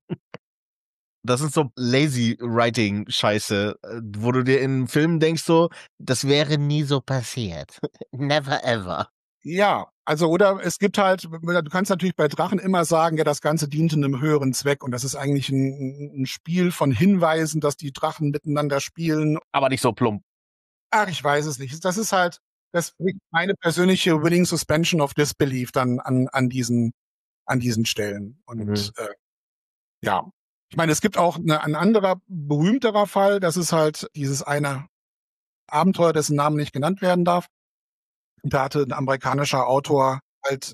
S2: Das ist so lazy writing Scheiße, wo du dir in Filmen denkst so, das wäre nie so passiert. Never ever.
S1: Ja, also oder es gibt halt, du kannst natürlich bei Drachen immer sagen, ja, das Ganze diente einem höheren Zweck und das ist eigentlich ein Spiel von Hinweisen, dass die Drachen miteinander spielen.
S2: Aber nicht so plump.
S1: Ach, ich weiß es nicht. Das ist halt, das ist meine persönliche Willing Suspension of Disbelief dann an diesen Stellen. Und ja, ich meine, es gibt auch ein anderer berühmterer Fall, das ist halt dieses eine Abenteuer, dessen Namen nicht genannt werden darf. Da hatte ein amerikanischer Autor halt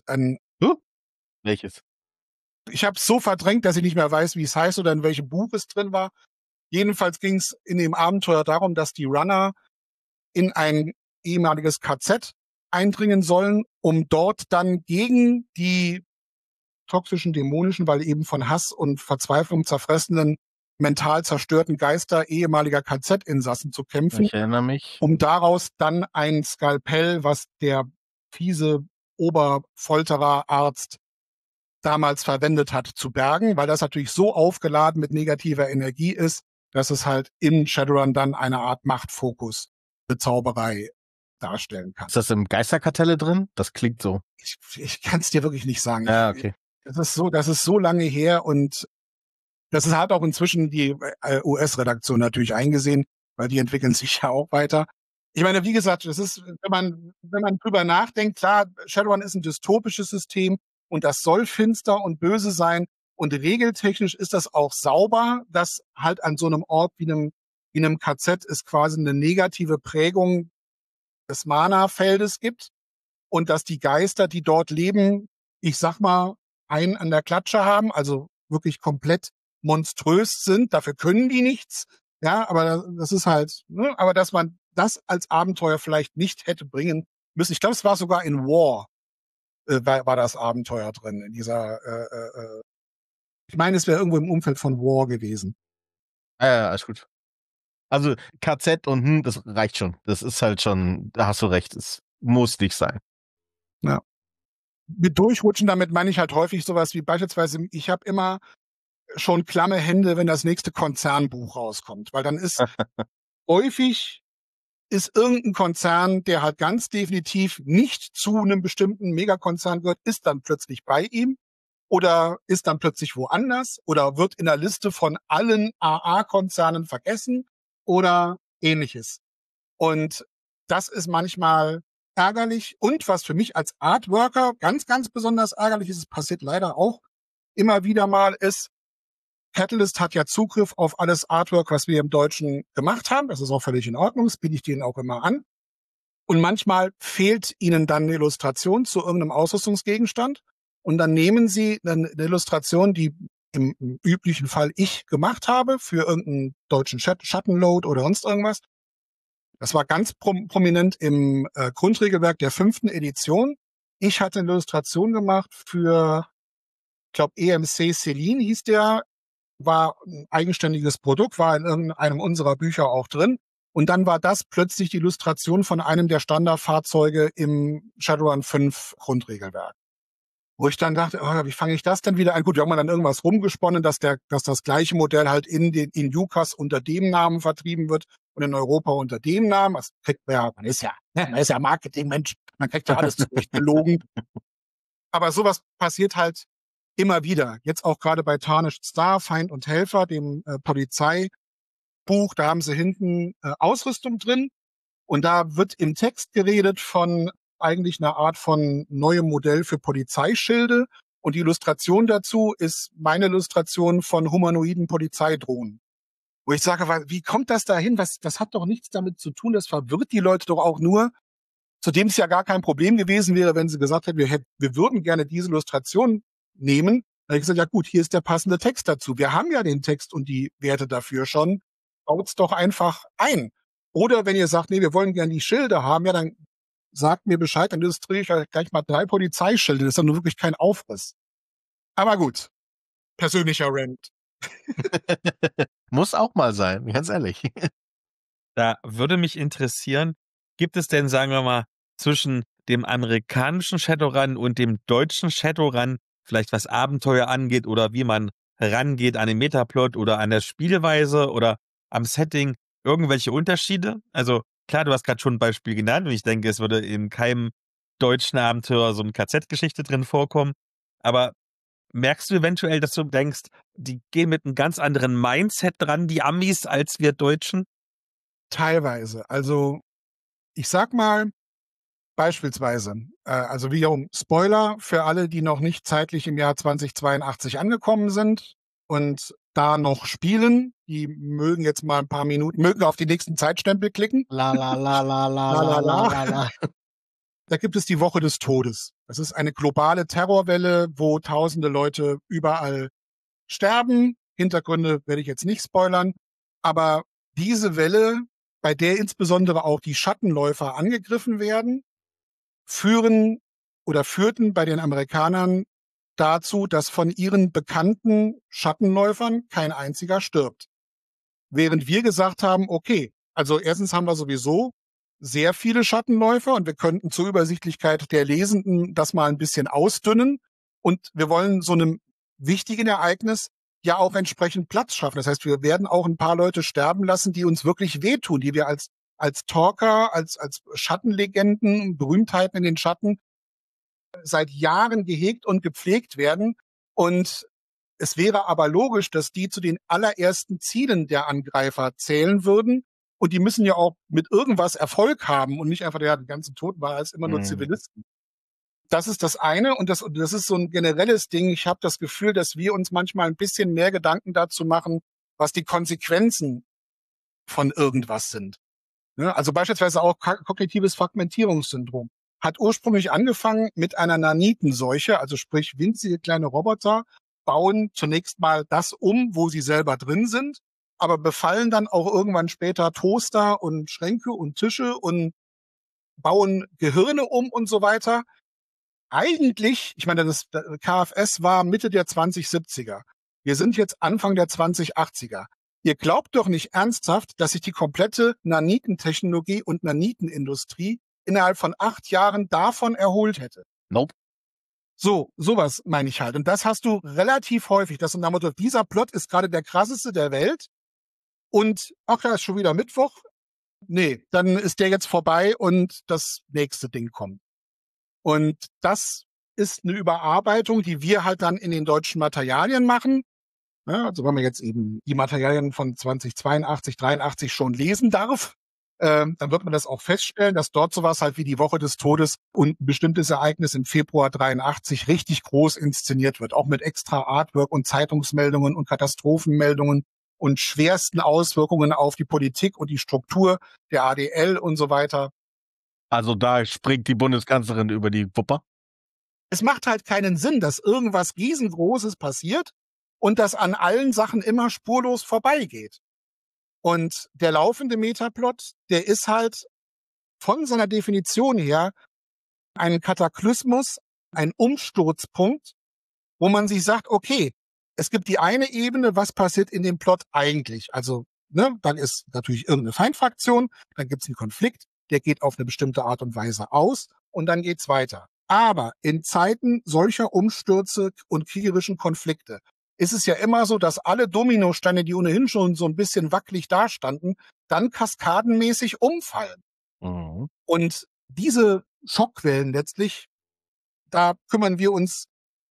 S2: Welches?
S1: Ich habe es so verdrängt, dass ich nicht mehr weiß, wie es heißt oder in welchem Buch es drin war. Jedenfalls ging es in dem Abenteuer darum, dass die Runner in ein ehemaliges KZ eindringen sollen, um dort dann gegen die toxischen, dämonischen, weil eben von Hass und Verzweiflung zerfressenen, mental zerstörten Geister ehemaliger KZ-Insassen zu kämpfen.
S2: Ich erinnere mich.
S1: Um daraus dann ein Skalpell, was der fiese Oberfolterer Arzt damals verwendet hat, zu bergen, weil das natürlich so aufgeladen mit negativer Energie ist, dass es halt in Shadowrun dann eine Art Machtfokus, Bezauberei darstellen kann.
S2: Ist das im Geisterkartelle drin? Das klingt so.
S1: Ich kann es dir wirklich nicht sagen.
S2: Ja, okay.
S1: Das ist so lange her und das ist halt auch inzwischen die US-Redaktion natürlich eingesehen, weil die entwickeln sich ja auch weiter. Ich meine, wie gesagt, das ist, wenn man drüber nachdenkt, klar, Shadowrun ist ein dystopisches System und das soll finster und böse sein und regeltechnisch ist das auch sauber, dass halt an so einem Ort wie einem KZ es quasi eine negative Prägung des Mana-Feldes gibt und dass die Geister, die dort leben, ich sag mal, einen an der Klatsche haben, also wirklich komplett monströs sind. Dafür können die nichts. Ja, aber das ist halt, ne? Aber dass man das als Abenteuer vielleicht nicht hätte bringen müssen. Ich glaube, es war sogar in War, war das Abenteuer drin, in dieser, ich meine, es wäre irgendwo im Umfeld von War gewesen.
S2: Ja, alles gut. Also KZ und das reicht schon. Das ist halt schon, da hast du recht, es muss nicht sein.
S1: Ja. Mit durchrutschen, damit meine ich halt häufig sowas wie beispielsweise, ich habe immer schon klamme Hände, wenn das nächste Konzernbuch rauskommt, weil dann ist häufig irgendein Konzern, der halt ganz definitiv nicht zu einem bestimmten Megakonzern gehört, ist dann plötzlich bei ihm oder ist dann plötzlich woanders oder wird in der Liste von allen AA-Konzernen vergessen oder ähnliches. Und das ist manchmal ärgerlich. Und was für mich als Artworker ganz, ganz besonders ärgerlich ist, es passiert leider auch immer wieder mal ist, Catalyst hat ja Zugriff auf alles Artwork, was wir im Deutschen gemacht haben. Das ist auch völlig in Ordnung, das biete ich denen auch immer an. Und manchmal fehlt ihnen dann eine Illustration zu irgendeinem Ausrüstungsgegenstand. Und dann nehmen sie eine Illustration, die im üblichen Fall ich gemacht habe, für irgendeinen deutschen Schattenload oder sonst irgendwas. Das war ganz prominent im Grundregelwerk der 5. Edition. Ich hatte eine Illustration gemacht für, ich glaube, EMC Celine hieß der, war ein eigenständiges Produkt, war in irgendeinem unserer Bücher auch drin. Und dann war das plötzlich die Illustration von einem der Standardfahrzeuge im Shadowrun 5 Grundregelwerk. Wo ich dann dachte, oh, wie fange ich das denn wieder an? Gut, wir haben dann irgendwas rumgesponnen, dass das gleiche Modell halt in UCAS unter dem Namen vertrieben wird und in Europa unter dem Namen. Das kriegt man ist ja Marketingmensch, man kriegt ja alles zurechtgelogen. Aber sowas passiert halt immer wieder. Jetzt auch gerade bei Tarnished Star, Feind und Helfer, dem Polizeibuch, da haben sie hinten Ausrüstung drin. Und da wird im Text geredet von eigentlich einer Art von neuem Modell für Polizeischilde. Und die Illustration dazu ist meine Illustration von humanoiden Polizeidrohnen. Wo ich sage, wie kommt das dahin? Das hat doch nichts damit zu tun. Das verwirrt die Leute doch auch nur. Zudem es ja gar kein Problem gewesen wäre, wenn sie gesagt hätten, wir würden gerne diese Illustration nehmen. Da habe ich gesagt, ja gut, hier ist der passende Text dazu. Wir haben ja den Text und die Werte dafür schon. Baut's doch einfach ein. Oder wenn ihr sagt, nee, wir wollen gerne die Schilde haben, ja, dann sagt mir Bescheid, dann illustriere ich euch gleich mal 3 Polizeischilde. Das ist dann nur wirklich kein Aufriss. Aber gut, persönlicher Rant.
S2: Muss auch mal sein, ganz ehrlich.
S3: Da würde mich interessieren, gibt es denn, sagen wir mal, zwischen dem amerikanischen Shadowrun und dem deutschen Shadowrun vielleicht was Abenteuer angeht oder wie man rangeht an den Metaplot oder an der Spielweise oder am Setting irgendwelche Unterschiede? Also klar, du hast gerade schon ein Beispiel genannt und ich denke, es würde in keinem deutschen Abenteuer so eine KZ-Geschichte drin vorkommen. Aber merkst du eventuell, dass du denkst, die gehen mit einem ganz anderen Mindset dran, die Amis, als wir Deutschen?
S1: Teilweise. Also ich sag mal, beispielsweise, also wiederum Spoiler für alle, die noch nicht zeitlich im Jahr 2082 angekommen sind und da noch spielen, die mögen jetzt mal ein paar Minuten, mögen auf die nächsten Zeitstempel klicken.
S2: La la la la la
S1: La, la,
S2: la
S1: la.
S2: la la.
S1: Da gibt es die Woche des Todes. Das ist eine globale Terrorwelle, wo tausende Leute überall sterben. Hintergründe werde ich jetzt nicht spoilern. Aber diese Welle, bei der insbesondere auch die Schattenläufer angegriffen werden, führten bei den Amerikanern dazu, dass von ihren bekannten Schattenläufern kein einziger stirbt. Während wir gesagt haben, okay, also erstens haben wir sowieso sehr viele Schattenläufer und wir könnten zur Übersichtlichkeit der Lesenden das mal ein bisschen ausdünnen und wir wollen so einem wichtigen Ereignis ja auch entsprechend Platz schaffen. Das heißt, wir werden auch ein paar Leute sterben lassen, die uns wirklich wehtun, die wir als Talker, als Schattenlegenden, Berühmtheiten in den Schatten seit Jahren gehegt und gepflegt werden. Und es wäre aber logisch, dass die zu den allerersten Zielen der Angreifer zählen würden. Und die müssen ja auch mit irgendwas Erfolg haben und nicht einfach, die ganzen Toten waren als immer nur Zivilisten. Das ist das eine und das ist so ein generelles Ding. Ich habe das Gefühl, dass wir uns manchmal ein bisschen mehr Gedanken dazu machen, was die Konsequenzen von irgendwas sind. Ne? Also beispielsweise auch kognitives Fragmentierungssyndrom. Hat ursprünglich angefangen mit einer Nanitenseuche, also sprich winzige kleine Roboter bauen zunächst mal das wo sie selber drin sind, aber befallen dann auch irgendwann später Toaster und Schränke und Tische und bauen Gehirne und so weiter. Eigentlich, ich meine, das KFS war Mitte der 2070er. Wir sind jetzt Anfang der 2080er. Ihr glaubt doch nicht ernsthaft, dass sich die komplette Nanitentechnologie und Nanitenindustrie innerhalb von 8 Jahren davon erholt hätte.
S2: Nope.
S1: Sowas meine ich halt. Und das hast du relativ häufig, dass nach dem Motto, dieser Plot ist gerade der krasseste der Welt und ach ja, ist schon wieder Mittwoch. Nee, dann ist der jetzt vorbei und das nächste Ding kommt. Und das ist eine Überarbeitung, die wir halt dann in den deutschen Materialien machen. Ja, also wenn man jetzt eben die Materialien von 2082, 83 schon lesen darf, dann wird man das auch feststellen, dass dort sowas halt wie die Woche des Todes und ein bestimmtes Ereignis im Februar 83 richtig groß inszeniert wird, auch mit extra Artwork und Zeitungsmeldungen und Katastrophenmeldungen und schwersten Auswirkungen auf die Politik und die Struktur der ADL und so weiter.
S2: Also da springt die Bundeskanzlerin über die Wupper.
S1: Es macht halt keinen Sinn, dass irgendwas Riesengroßes passiert und das an allen Sachen immer spurlos vorbeigeht. Und der laufende Metaplot, der ist halt von seiner Definition her ein Kataklysmus, ein Umsturzpunkt, wo man sich sagt, okay, es gibt die eine Ebene, was passiert in dem Plot eigentlich? Also, dann ist natürlich irgendeine Feindfraktion, dann gibt es einen Konflikt, der geht auf eine bestimmte Art und Weise aus und dann geht's weiter. Aber in Zeiten solcher Umstürze und kriegerischen Konflikte ist es ja immer so, dass alle Dominosteine, die ohnehin schon so ein bisschen wackelig dastanden, dann kaskadenmäßig umfallen.
S2: Mhm.
S1: Und diese Schockwellen letztlich, da kümmern wir uns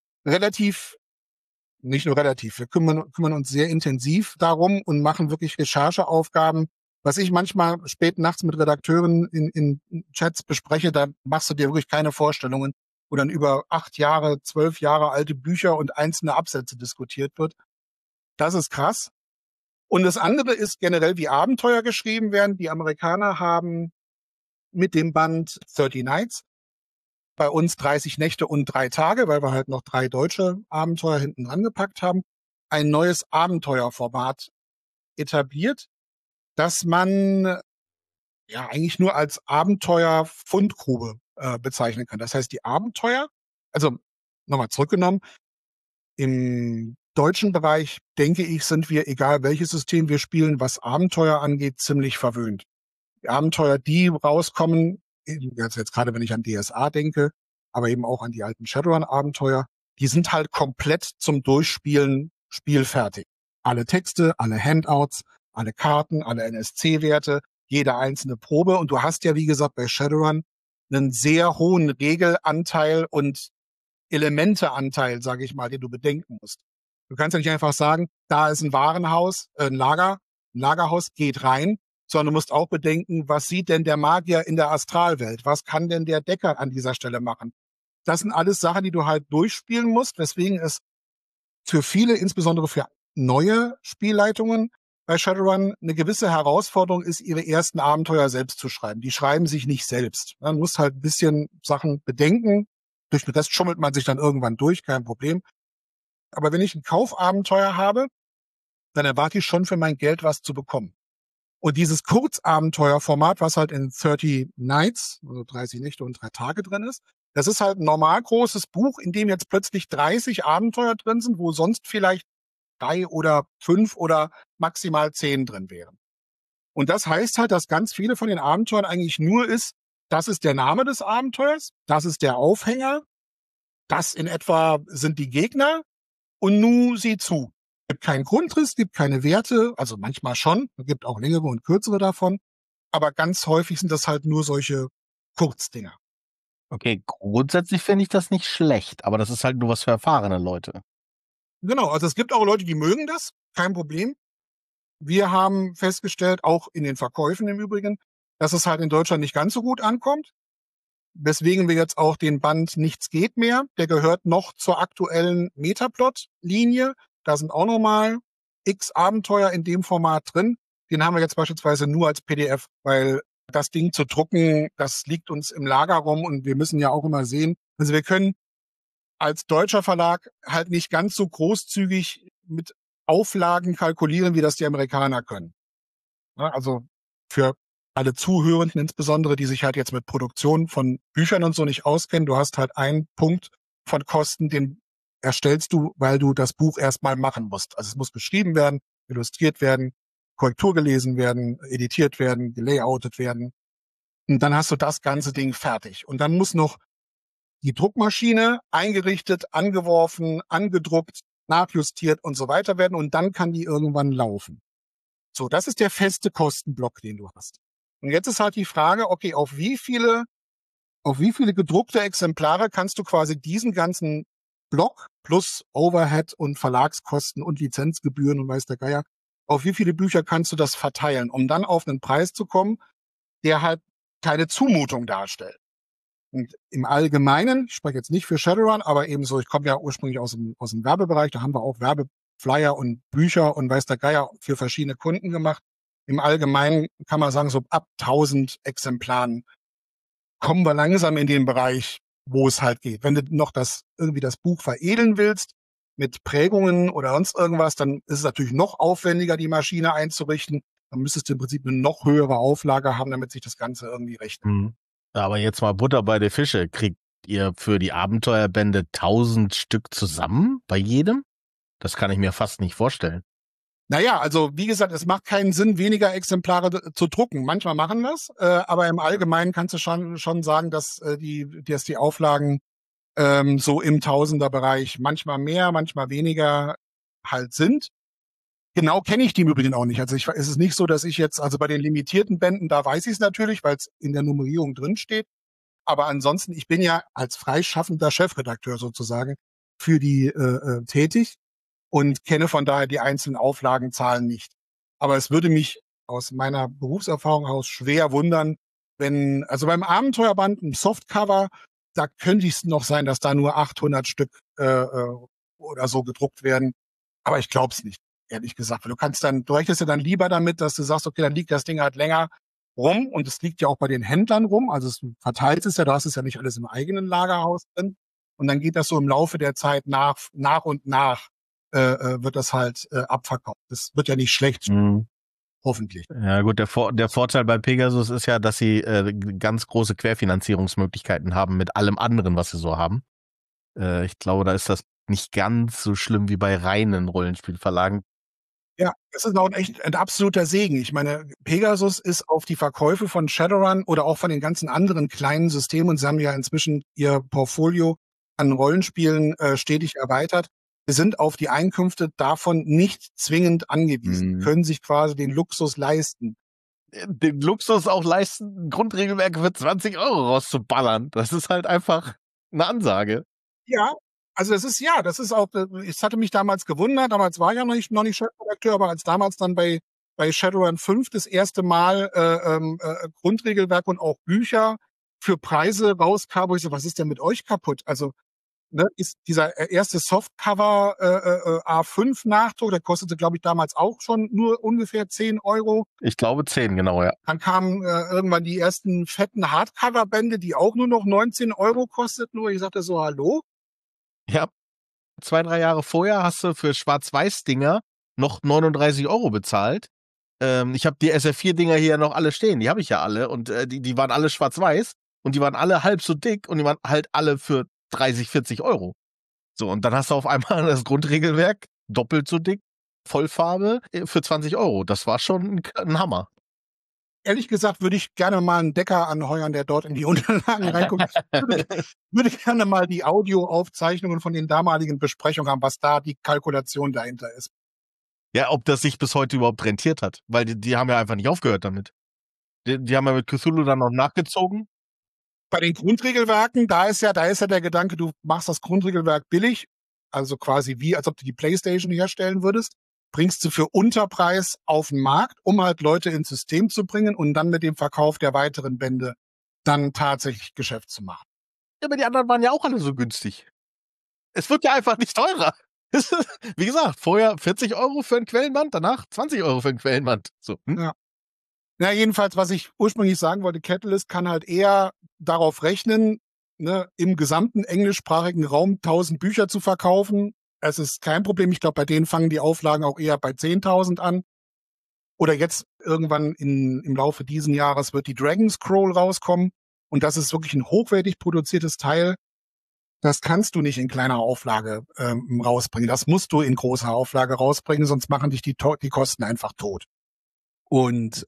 S1: nicht nur relativ, wir kümmern uns sehr intensiv darum und machen wirklich Rechercheaufgaben. Was ich manchmal spät nachts mit Redakteuren in Chats bespreche, da machst du dir wirklich keine Vorstellungen, wo dann über 8 Jahre, 12 Jahre alte Bücher und einzelne Absätze diskutiert wird. Das ist krass. Und das andere ist generell, wie Abenteuer geschrieben werden. Die Amerikaner haben mit dem Band 30 Nights bei uns 30 Nächte und 3 Tage, weil wir halt noch 3 deutsche Abenteuer hinten dran gepackt haben, ein neues Abenteuerformat etabliert, das man ja eigentlich nur als Abenteuer-Fundgrube bezeichnen kann. Das heißt, die Abenteuer, also nochmal zurückgenommen, im deutschen Bereich, denke ich, sind wir, egal welches System wir spielen, was Abenteuer angeht, ziemlich verwöhnt. Die Abenteuer, die rauskommen, jetzt gerade wenn ich an DSA denke, aber eben auch an die alten Shadowrun-Abenteuer, die sind halt komplett zum Durchspielen spielfertig. Alle Texte, alle Handouts, alle Karten, alle NSC-Werte, jede einzelne Probe. Und du hast ja, wie gesagt, bei Shadowrun einen sehr hohen Regelanteil und Elementeanteil, sage ich mal, den du bedenken musst. Du kannst ja nicht einfach sagen, da ist ein Warenhaus, ein Lagerhaus, geht rein, sondern du musst auch bedenken, was sieht denn der Magier in der Astralwelt? Was kann denn der Decker an dieser Stelle machen? Das sind alles Sachen, die du halt durchspielen musst, weswegen es für viele, insbesondere für neue Spielleitungen bei Shadowrun, eine gewisse Herausforderung ist, ihre ersten Abenteuer selbst zu schreiben. Die schreiben sich nicht selbst. Man muss halt ein bisschen Sachen bedenken. Durch den Rest schummelt man sich dann irgendwann durch, kein Problem. Aber wenn ich ein Kaufabenteuer habe, dann erwarte ich schon für mein Geld was zu bekommen. Und dieses Kurzabenteuerformat, was halt in 30 Nights, also 30 Nächte und 3 Tage drin ist, das ist halt ein normal großes Buch, in dem jetzt plötzlich 30 Abenteuer drin sind, wo sonst vielleicht 3 oder 5 oder maximal 10 drin wären. Und das heißt halt, dass ganz viele von den Abenteuern eigentlich nur ist, das ist der Name des Abenteuers, das ist der Aufhänger, das in etwa sind die Gegner und nu sieh zu. Es gibt keinen Grundriss, gibt keine Werte, also manchmal schon, es gibt auch längere und kürzere davon, aber ganz häufig sind das halt nur solche Kurzdinger.
S2: Okay, grundsätzlich finde ich das nicht schlecht, aber das ist halt nur was für erfahrene Leute.
S1: Genau, also es gibt auch Leute, die mögen das, kein Problem. Wir haben festgestellt, auch in den Verkäufen im Übrigen, dass es halt in Deutschland nicht ganz so gut ankommt. Weswegen wir jetzt auch den Band Nichts geht mehr, der gehört noch zur aktuellen Metaplot-Linie. Da sind auch nochmal x Abenteuer in dem Format drin. Den haben wir jetzt beispielsweise nur als PDF, weil das Ding zu drucken, das liegt uns im Lager rum und wir müssen ja auch immer sehen. Also wir können als deutscher Verlag halt nicht ganz so großzügig mit Auflagen kalkulieren, wie das die Amerikaner können. Also für alle Zuhörenden insbesondere, die sich halt jetzt mit Produktion von Büchern und so nicht auskennen, du hast halt einen Punkt von Kosten, den erstellst du, weil du das Buch erstmal machen musst. Also es muss geschrieben werden, illustriert werden, Korrektur gelesen werden, editiert werden, gelayoutet werden. Und dann hast du das ganze Ding fertig. Und dann muss noch die Druckmaschine eingerichtet, angeworfen, angedruckt, nachjustiert und so weiter werden. Und dann kann die irgendwann laufen. So, das ist der feste Kostenblock, den du hast. Und jetzt ist halt die Frage, okay, auf wie viele gedruckte Exemplare kannst du quasi diesen ganzen Block plus Overhead und Verlagskosten und Lizenzgebühren und weiß der Geier, auf wie viele Bücher kannst du das verteilen, um dann auf einen Preis zu kommen, der halt keine Zumutung darstellt. Und im Allgemeinen, ich spreche jetzt nicht für Shadowrun, aber ebenso, ich komme ja ursprünglich aus dem Werbebereich, da haben wir auch Werbeflyer und Bücher und weiß der Geier für verschiedene Kunden gemacht. Im Allgemeinen kann man sagen, so ab 1000 Exemplaren kommen wir langsam in den Bereich, wo es halt geht. Wenn du noch irgendwie das Buch veredeln willst, mit Prägungen oder sonst irgendwas, dann ist es natürlich noch aufwendiger, die Maschine einzurichten. Dann müsstest du im Prinzip eine noch höhere Auflage haben, damit sich das Ganze irgendwie rechnet.
S2: Aber jetzt mal Butter bei der Fische. Kriegt ihr für die Abenteuerbände 1000 Stück zusammen bei jedem? Das kann ich mir fast nicht vorstellen.
S1: Naja, also wie gesagt, es macht keinen Sinn, weniger Exemplare zu drucken. Manchmal machen wir es, aber im Allgemeinen kannst du schon sagen, dass die Auflagen so im Tausenderbereich manchmal mehr, manchmal weniger halt sind. Genau kenne ich die im Übrigen auch nicht. Also es ist nicht so, dass ich jetzt, also bei den limitierten Bänden, da weiß ich es natürlich, weil es in der Nummerierung drin steht. Aber ansonsten, ich bin ja als freischaffender Chefredakteur sozusagen für die tätig und kenne von daher die einzelnen Auflagenzahlen nicht. Aber es würde mich aus meiner Berufserfahrung aus schwer wundern, also beim Abenteuerband, ein Softcover, da könnte es noch sein, dass da nur 800 Stück oder so gedruckt werden. Aber ich glaube es nicht, ehrlich gesagt. Du rechnest ja dann lieber damit, dass du sagst, okay, dann liegt das Ding halt länger rum und es liegt ja auch bei den Händlern rum. Also du verteilst es ja, du hast es ja nicht alles im eigenen Lagerhaus drin. Und dann geht das so im Laufe der Zeit nach und nach wird das halt abverkauft. Das wird ja nicht schlecht, hoffentlich.
S2: Ja gut, der Vorteil bei Pegasus ist ja, dass sie ganz große Querfinanzierungsmöglichkeiten haben mit allem anderen, was sie so haben. Ich glaube, da ist das nicht ganz so schlimm wie bei reinen Rollenspielverlagen.
S1: Ja, das ist auch echt ein absoluter Segen. Ich meine, Pegasus ist auf die Verkäufe von Shadowrun oder auch von den ganzen anderen kleinen Systemen, und sie haben ja inzwischen ihr Portfolio an Rollenspielen stetig erweitert. Wir sind auf die Einkünfte davon nicht zwingend angewiesen, können sich quasi den Luxus leisten.
S2: Den Luxus auch leisten, ein Grundregelwerk für 20 € rauszuballern. Das ist halt einfach eine Ansage.
S1: Ja, also das ist auch, es hatte mich damals gewundert, damals war ich ja noch nicht Chefredakteur, aber als damals dann bei Shadowrun 5 das erste Mal Grundregelwerk und auch Bücher für Preise rauskam, wo ich so, was ist denn mit euch kaputt? Also ist dieser erste Softcover A5 Nachdruck, der kostete, glaube ich, damals auch schon nur ungefähr 10 €.
S2: Ich glaube 10, genau, ja.
S1: Dann kamen irgendwann die ersten fetten Hardcover-Bände, die auch nur noch 19 € kosteten. Nur ich sagte so, hallo?
S2: Ja, 2-3 Jahre vorher hast du für Schwarz-Weiß-Dinger noch 39 € bezahlt. Ich habe die SF4-Dinger hier noch alle stehen, die habe ich ja alle und die waren alle schwarz-weiß und die waren alle halb so dick und die waren halt alle für 30, 40 €. So, und dann hast du auf einmal das Grundregelwerk, doppelt so dick, Vollfarbe, für 20 €. Das war schon ein Hammer.
S1: Ehrlich gesagt würde ich gerne mal einen Decker anheuern, der dort in die Unterlagen reinguckt. Würde gerne mal die Audioaufzeichnungen von den damaligen Besprechungen haben, was da die Kalkulation dahinter ist.
S2: Ja, ob das sich bis heute überhaupt rentiert hat, weil die haben ja einfach nicht aufgehört damit. Die haben ja mit Cthulhu dann noch nachgezogen.
S1: Bei den Grundregelwerken, da ist ja der Gedanke, du machst das Grundregelwerk billig, also quasi wie, als ob du die PlayStation herstellen würdest, bringst du für Unterpreis auf den Markt, um halt Leute ins System zu bringen und dann mit dem Verkauf der weiteren Bände dann tatsächlich Geschäft zu machen.
S2: Ja, aber die anderen waren ja auch alle so günstig. Es wird ja einfach nicht teurer. Wie gesagt, vorher 40 € für ein Quellenband, danach 20 € für ein Quellenband. So,
S1: Ja. Na, jedenfalls, was ich ursprünglich sagen wollte, Catalyst kann halt eher darauf rechnen, im gesamten englischsprachigen Raum 1000 Bücher zu verkaufen. Es ist kein Problem. Ich glaube, bei denen fangen die Auflagen auch eher bei 10.000 an. Oder jetzt irgendwann im Laufe diesen Jahres wird die Dragon Scroll rauskommen. Und das ist wirklich ein hochwertig produziertes Teil. Das kannst du nicht in kleiner Auflage rausbringen. Das musst du in großer Auflage rausbringen, sonst machen dich die Kosten einfach tot. Und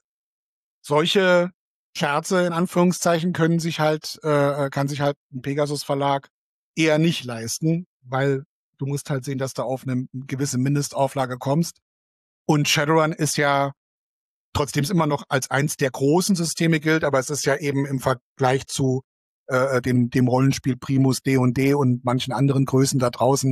S1: solche Scherze, in Anführungszeichen, kann sich halt ein Pegasus-Verlag eher nicht leisten, weil du musst halt sehen, dass du auf eine gewisse Mindestauflage kommst. Und Shadowrun ist ja, trotzdem es immer noch als eins der großen Systeme gilt, aber es ist ja eben im Vergleich zu dem Rollenspiel Primus D&D und manchen anderen Größen da draußen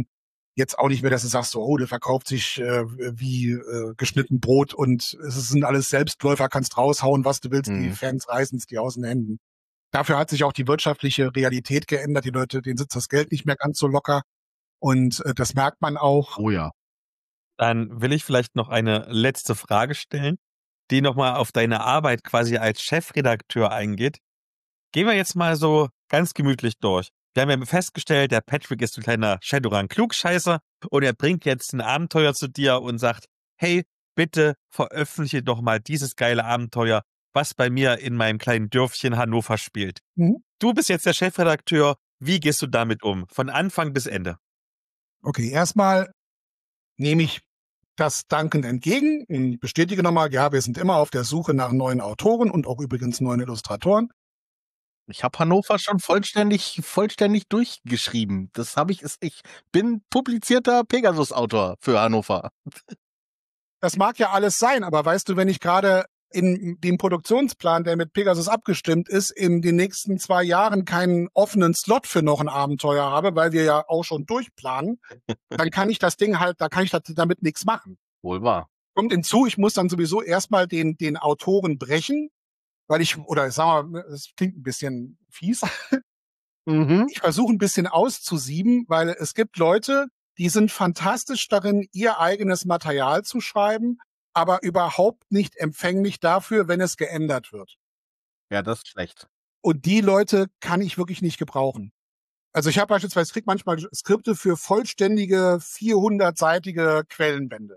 S1: jetzt auch nicht mehr, dass du sagst, so, oh, der verkauft sich wie geschnitten Brot und es sind alles Selbstläufer, kannst raushauen, was du willst, die Fans reißen es dir aus den Händen. Dafür hat sich auch die wirtschaftliche Realität geändert. Die Leute, denen sitzt das Geld nicht mehr ganz so locker. Und das merkt man auch.
S2: Oh ja.
S3: Dann will ich vielleicht noch eine letzte Frage stellen, die nochmal auf deine Arbeit quasi als Chefredakteur eingeht. Gehen wir jetzt mal so ganz gemütlich durch. Wir haben ja festgestellt, der Patrick ist ein kleiner Shadowrun-Klugscheißer und er bringt jetzt ein Abenteuer zu dir und sagt, hey, bitte veröffentliche doch mal dieses geile Abenteuer, was bei mir in meinem kleinen Dörfchen Hannover spielt. Du bist jetzt der Chefredakteur. Wie gehst du damit um? Von Anfang bis Ende.
S1: Okay, erstmal nehme ich das dankend entgegen und bestätige nochmal, ja, wir sind immer auf der Suche nach neuen Autoren und auch übrigens neuen Illustratoren.
S2: Ich habe Hannover schon vollständig durchgeschrieben. Ich bin publizierter Pegasus-Autor für Hannover.
S1: Das mag ja alles sein, aber weißt du, wenn ich gerade in dem Produktionsplan, der mit Pegasus abgestimmt ist, in den nächsten 2 Jahren keinen offenen Slot für noch ein Abenteuer habe, weil wir ja auch schon durchplanen, dann kann ich das Ding halt, damit nichts machen.
S2: Wohl wahr.
S1: Kommt hinzu, ich muss dann sowieso erstmal den Autoren brechen, weil ich sag mal, das klingt ein bisschen fies. Ich versuche ein bisschen auszusieben, weil es gibt Leute, die sind fantastisch darin, ihr eigenes Material zu schreiben, aber überhaupt nicht empfänglich dafür, wenn es geändert wird.
S2: Ja, das ist schlecht.
S1: Und die Leute kann ich wirklich nicht gebrauchen. Also ich habe beispielsweise, ich kriege manchmal Skripte für vollständige 400-seitige Quellenbände.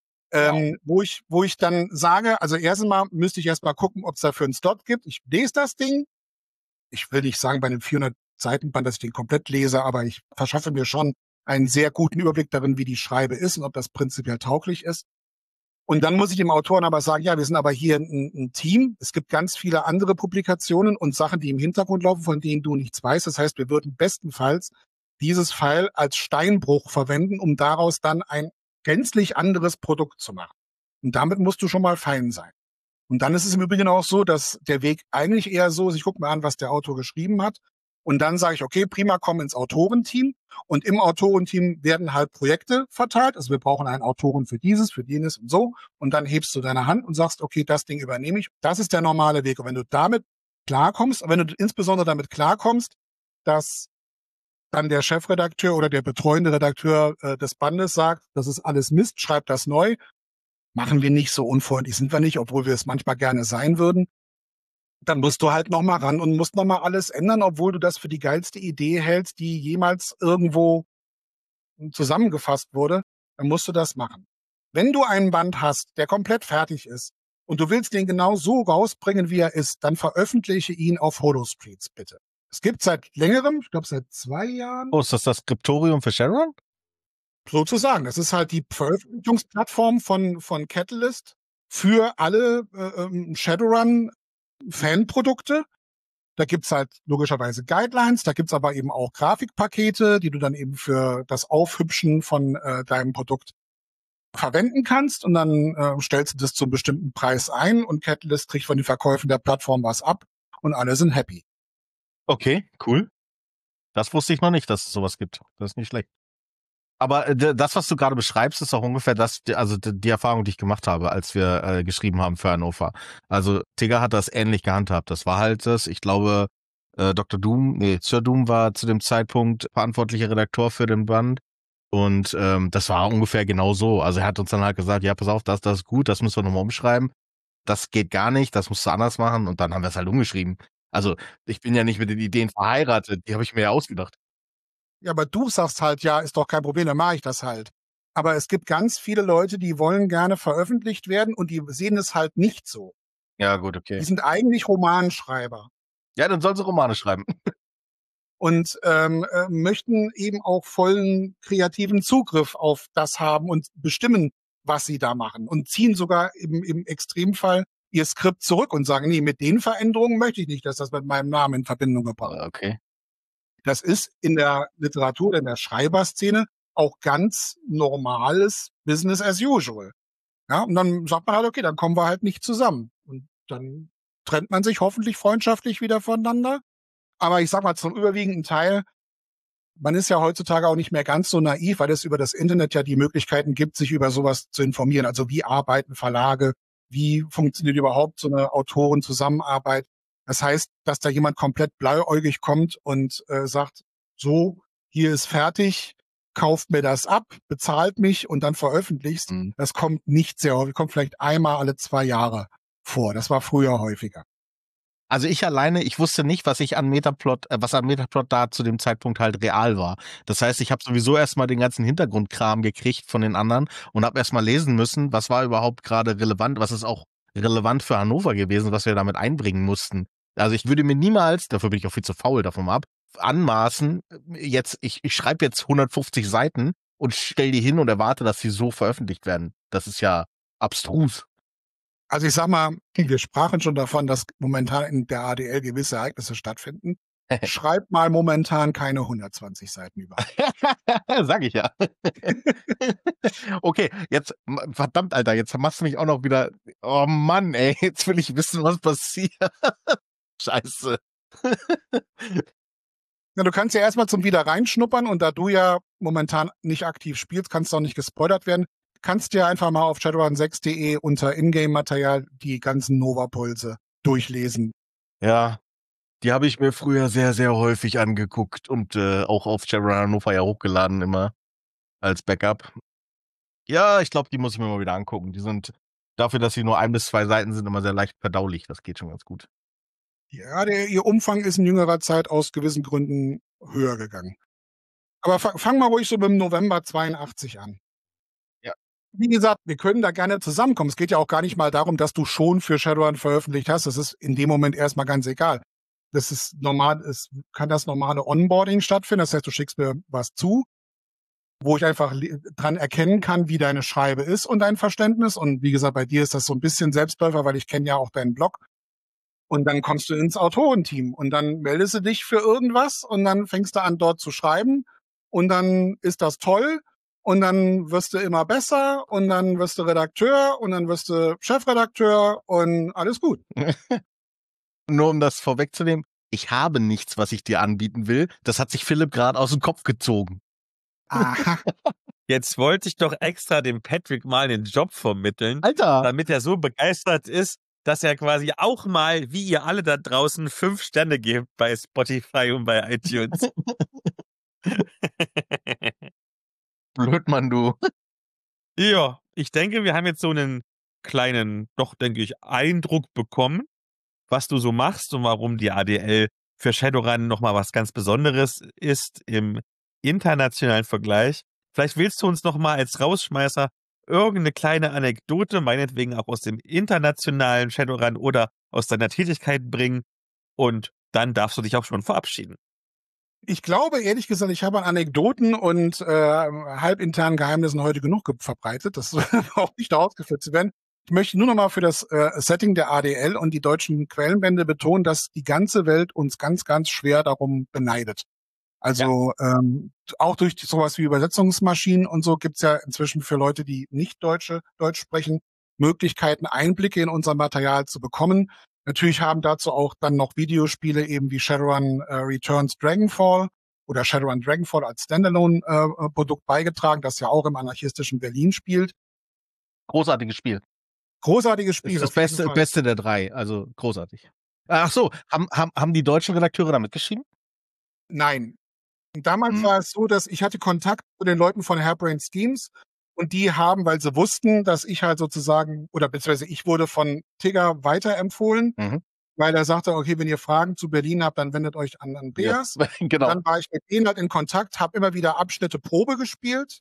S1: Wo ich dann sage, also erst einmal müsste ich erst mal gucken, ob es dafür einen Slot gibt. Ich lese das Ding. Ich will nicht sagen bei einem 400-Seiten-Band, dass ich den komplett lese, aber ich verschaffe mir schon einen sehr guten Überblick darin, wie die Schreibe ist und ob das prinzipiell tauglich ist. Und dann muss ich dem Autoren aber sagen, ja, wir sind aber hier ein Team. Es gibt ganz viele andere Publikationen und Sachen, die im Hintergrund laufen, von denen du nichts weißt. Das heißt, wir würden bestenfalls dieses File als Steinbruch verwenden, um daraus dann ein gänzlich anderes Produkt zu machen. Und damit musst du schon mal fein sein. Und dann ist es im Übrigen auch so, dass der Weg eigentlich eher so ist, ich gucke mir an, was der Autor geschrieben hat. Und dann sage ich, okay, prima, komm ins Autorenteam. Und im Autorenteam werden halt Projekte verteilt. Also wir brauchen einen Autoren für dieses, für jenes und so. Und dann hebst du deine Hand und sagst, okay, das Ding übernehme ich. Das ist der normale Weg. Und wenn du damit klarkommst, wenn du insbesondere damit klarkommst, dass dann der Chefredakteur oder der betreuende Redakteur des Bandes sagt, das ist alles Mist, schreib das neu. Machen wir nicht, so unfreundlich sind wir nicht, obwohl wir es manchmal gerne sein würden. Dann musst du halt noch mal ran und musst noch mal alles ändern, obwohl du das für die geilste Idee hältst, die jemals irgendwo zusammengefasst wurde. Dann musst du das machen. Wenn du einen Band hast, der komplett fertig ist und du willst den genau so rausbringen, wie er ist, dann veröffentliche ihn auf Holostreets, bitte. Es gibt seit längerem, ich glaube seit 2 Jahren.
S2: Oh, ist das das Skriptorium für Shadowrun?
S1: Sozusagen. Das ist halt die Veröffentlichungsplattform von Catalyst für alle Shadowrun-Fanprodukte. Da gibt's halt logischerweise Guidelines, da gibt's aber eben auch Grafikpakete, die du dann eben für das Aufhübschen von deinem Produkt verwenden kannst. Und dann stellst du das zu einem bestimmten Preis ein und Catalyst kriegt von den Verkäufen der Plattform was ab und alle sind happy.
S2: Okay, cool. Das wusste ich noch nicht, dass es sowas gibt. Das ist nicht schlecht. Aber das, was du gerade beschreibst, ist auch ungefähr die Erfahrung, die ich gemacht habe, als wir geschrieben haben für Hannover. Also Tigger hat das ähnlich gehandhabt. Das war halt das, ich glaube, Sir Doom war zu dem Zeitpunkt verantwortlicher Redakteur für den Band. Und das war ungefähr genau so. Also er hat uns dann halt gesagt, ja, pass auf, das ist gut, das müssen wir nochmal umschreiben. Das geht gar nicht, das musst du anders machen. Und dann haben wir es halt umgeschrieben. Also ich bin ja nicht mit den Ideen verheiratet, die habe ich mir ja ausgedacht.
S1: Ja, aber du sagst halt, ja, ist doch kein Problem, dann mache ich das halt. Aber es gibt ganz viele Leute, die wollen gerne veröffentlicht werden und die sehen es halt nicht so.
S2: Ja, gut, okay.
S1: Die sind eigentlich Romanschreiber.
S2: Ja, dann sollen sie Romane schreiben.
S1: Und möchten eben auch vollen kreativen Zugriff auf das haben und bestimmen, was sie da machen. Und ziehen sogar im Extremfall ihr Skript zurück und sagen, nee, mit den Veränderungen möchte ich nicht, dass das mit meinem Namen in Verbindung gebracht wird.
S2: Okay.
S1: Das ist in der Literatur, in der Schreiberszene auch ganz normales Business as usual. Ja, und dann sagt man halt, okay, dann kommen wir halt nicht zusammen. Und dann trennt man sich hoffentlich freundschaftlich wieder voneinander. Aber ich sag mal, zum überwiegenden Teil man ist ja heutzutage auch nicht mehr ganz so naiv, weil es über das Internet ja die Möglichkeiten gibt, sich über sowas zu informieren. Also wie arbeiten Verlage, wie funktioniert überhaupt so eine Autorenzusammenarbeit. Das heißt, dass da jemand komplett blauäugig kommt und sagt, so, hier ist fertig, kauft mir das ab, bezahlt mich und dann veröffentlichst. Das kommt nicht sehr häufig, kommt vielleicht einmal alle 2 Jahre vor. Das war früher häufiger.
S2: Also ich wusste nicht, was an Metaplot da zu dem Zeitpunkt halt real war. Das heißt, ich habe sowieso erstmal den ganzen Hintergrundkram gekriegt von den anderen und habe erstmal lesen müssen, was war überhaupt gerade relevant, was ist auch relevant für Hannover gewesen, was wir damit einbringen mussten. Also ich würde mir niemals, dafür bin ich auch viel zu faul davon ab, anmaßen, ich schreibe jetzt 150 Seiten und stell die hin und erwarte, dass sie so veröffentlicht werden. Das ist ja abstrus.
S1: Also ich sag mal, wir sprachen schon davon, dass momentan in der ADL gewisse Ereignisse stattfinden. Schreib mal momentan keine 120 Seiten über.
S2: Sag ich ja. Okay, jetzt, verdammt, Alter, jetzt machst du mich auch noch wieder, oh Mann, ey, jetzt will ich wissen, was passiert. Scheiße.
S1: Ja, du kannst ja erstmal zum wieder reinschnuppern und da du ja momentan nicht aktiv spielst, kannst du auch nicht gespoilert werden. Kannst dir einfach mal auf shadowrun6.de unter Ingame-Material die ganzen Nova-Pulse durchlesen.
S2: Ja, die habe ich mir früher sehr, sehr häufig angeguckt und auch auf Shadowrun Hannover ja hochgeladen immer als Backup. Ja, ich glaube, die muss ich mir mal wieder angucken. Die sind dafür, dass sie nur 1 bis 2 Seiten sind, immer sehr leicht verdaulich. Das geht schon ganz gut.
S1: Ja, ihr Umfang ist in jüngerer Zeit aus gewissen Gründen höher gegangen. Aber fang mal ruhig so mit dem November 82 an.
S2: Ja.
S1: Wie gesagt, wir können da gerne zusammenkommen. Es geht ja auch gar nicht mal darum, dass du schon für Shadowrun veröffentlicht hast. Das ist in dem Moment erstmal ganz egal. Das ist normal, es kann das normale Onboarding stattfinden. Das heißt, du schickst mir was zu, wo ich einfach dran erkennen kann, wie deine Schreibe ist und dein Verständnis. Und wie gesagt, bei dir ist das so ein bisschen Selbstläufer, weil ich kenne ja auch deinen Blog. Und dann kommst du ins Autorenteam und dann meldest du dich für irgendwas und dann fängst du an, dort zu schreiben und dann ist das toll und dann wirst du immer besser und dann wirst du Redakteur und dann wirst du Chefredakteur und alles gut.
S2: Nur um das vorwegzunehmen, ich habe nichts, was ich dir anbieten will. Das hat sich Philipp gerade aus dem Kopf gezogen.
S1: Aha.
S3: Jetzt wollte ich doch extra dem Patrick mal den Job vermitteln,
S2: Alter!
S3: damit er so begeistert ist, dass er quasi auch mal, wie ihr alle da draußen, 5 Sterne gebt bei Spotify und bei iTunes.
S2: Blödmann, du.
S3: Ja, ich denke, wir haben jetzt so einen kleinen, doch denke ich, Eindruck bekommen, was du so machst und warum die ADL für Shadowrun nochmal was ganz Besonderes ist im internationalen Vergleich. Vielleicht willst du uns nochmal als Rausschmeißer irgendeine kleine Anekdote, meinetwegen auch aus dem internationalen Shadowrun oder aus deiner Tätigkeit bringen und dann darfst du dich auch schon verabschieden.
S1: Ich glaube, ehrlich gesagt, ich habe an Anekdoten und halbinternen Geheimnissen heute genug verbreitet. Das braucht nicht ausgeführt zu werden. Ich möchte nur noch mal für das Setting der ADL und die deutschen Quellenbände betonen, dass die ganze Welt uns ganz, ganz schwer darum beneidet. Also auch durch sowas wie Übersetzungsmaschinen und so gibt's ja inzwischen für Leute, die nicht Deutsch sprechen, Möglichkeiten, Einblicke in unser Material zu bekommen. Natürlich haben dazu auch dann noch Videospiele eben wie Shadowrun Returns Dragonfall oder Shadowrun Dragonfall als Standalone-Produkt beigetragen, das ja auch im anarchistischen Berlin spielt.
S2: Großartiges Spiel.
S1: Großartiges Spiel.
S2: Das ist das Beste der 3, also großartig. Ach so, haben die deutschen Redakteure da mitgeschrieben?
S1: Nein. Damals war es so, dass ich hatte Kontakt zu den Leuten von Hairbrain Schemes und die haben, weil sie wussten, dass ich halt sozusagen, oder beziehungsweise ich wurde von Tigger weiterempfohlen, weil er sagte, okay, wenn ihr Fragen zu Berlin habt, dann wendet euch an Andreas.
S2: Ja, genau.
S1: Dann war ich mit denen halt in Kontakt, habe immer wieder Abschnitte Probe gespielt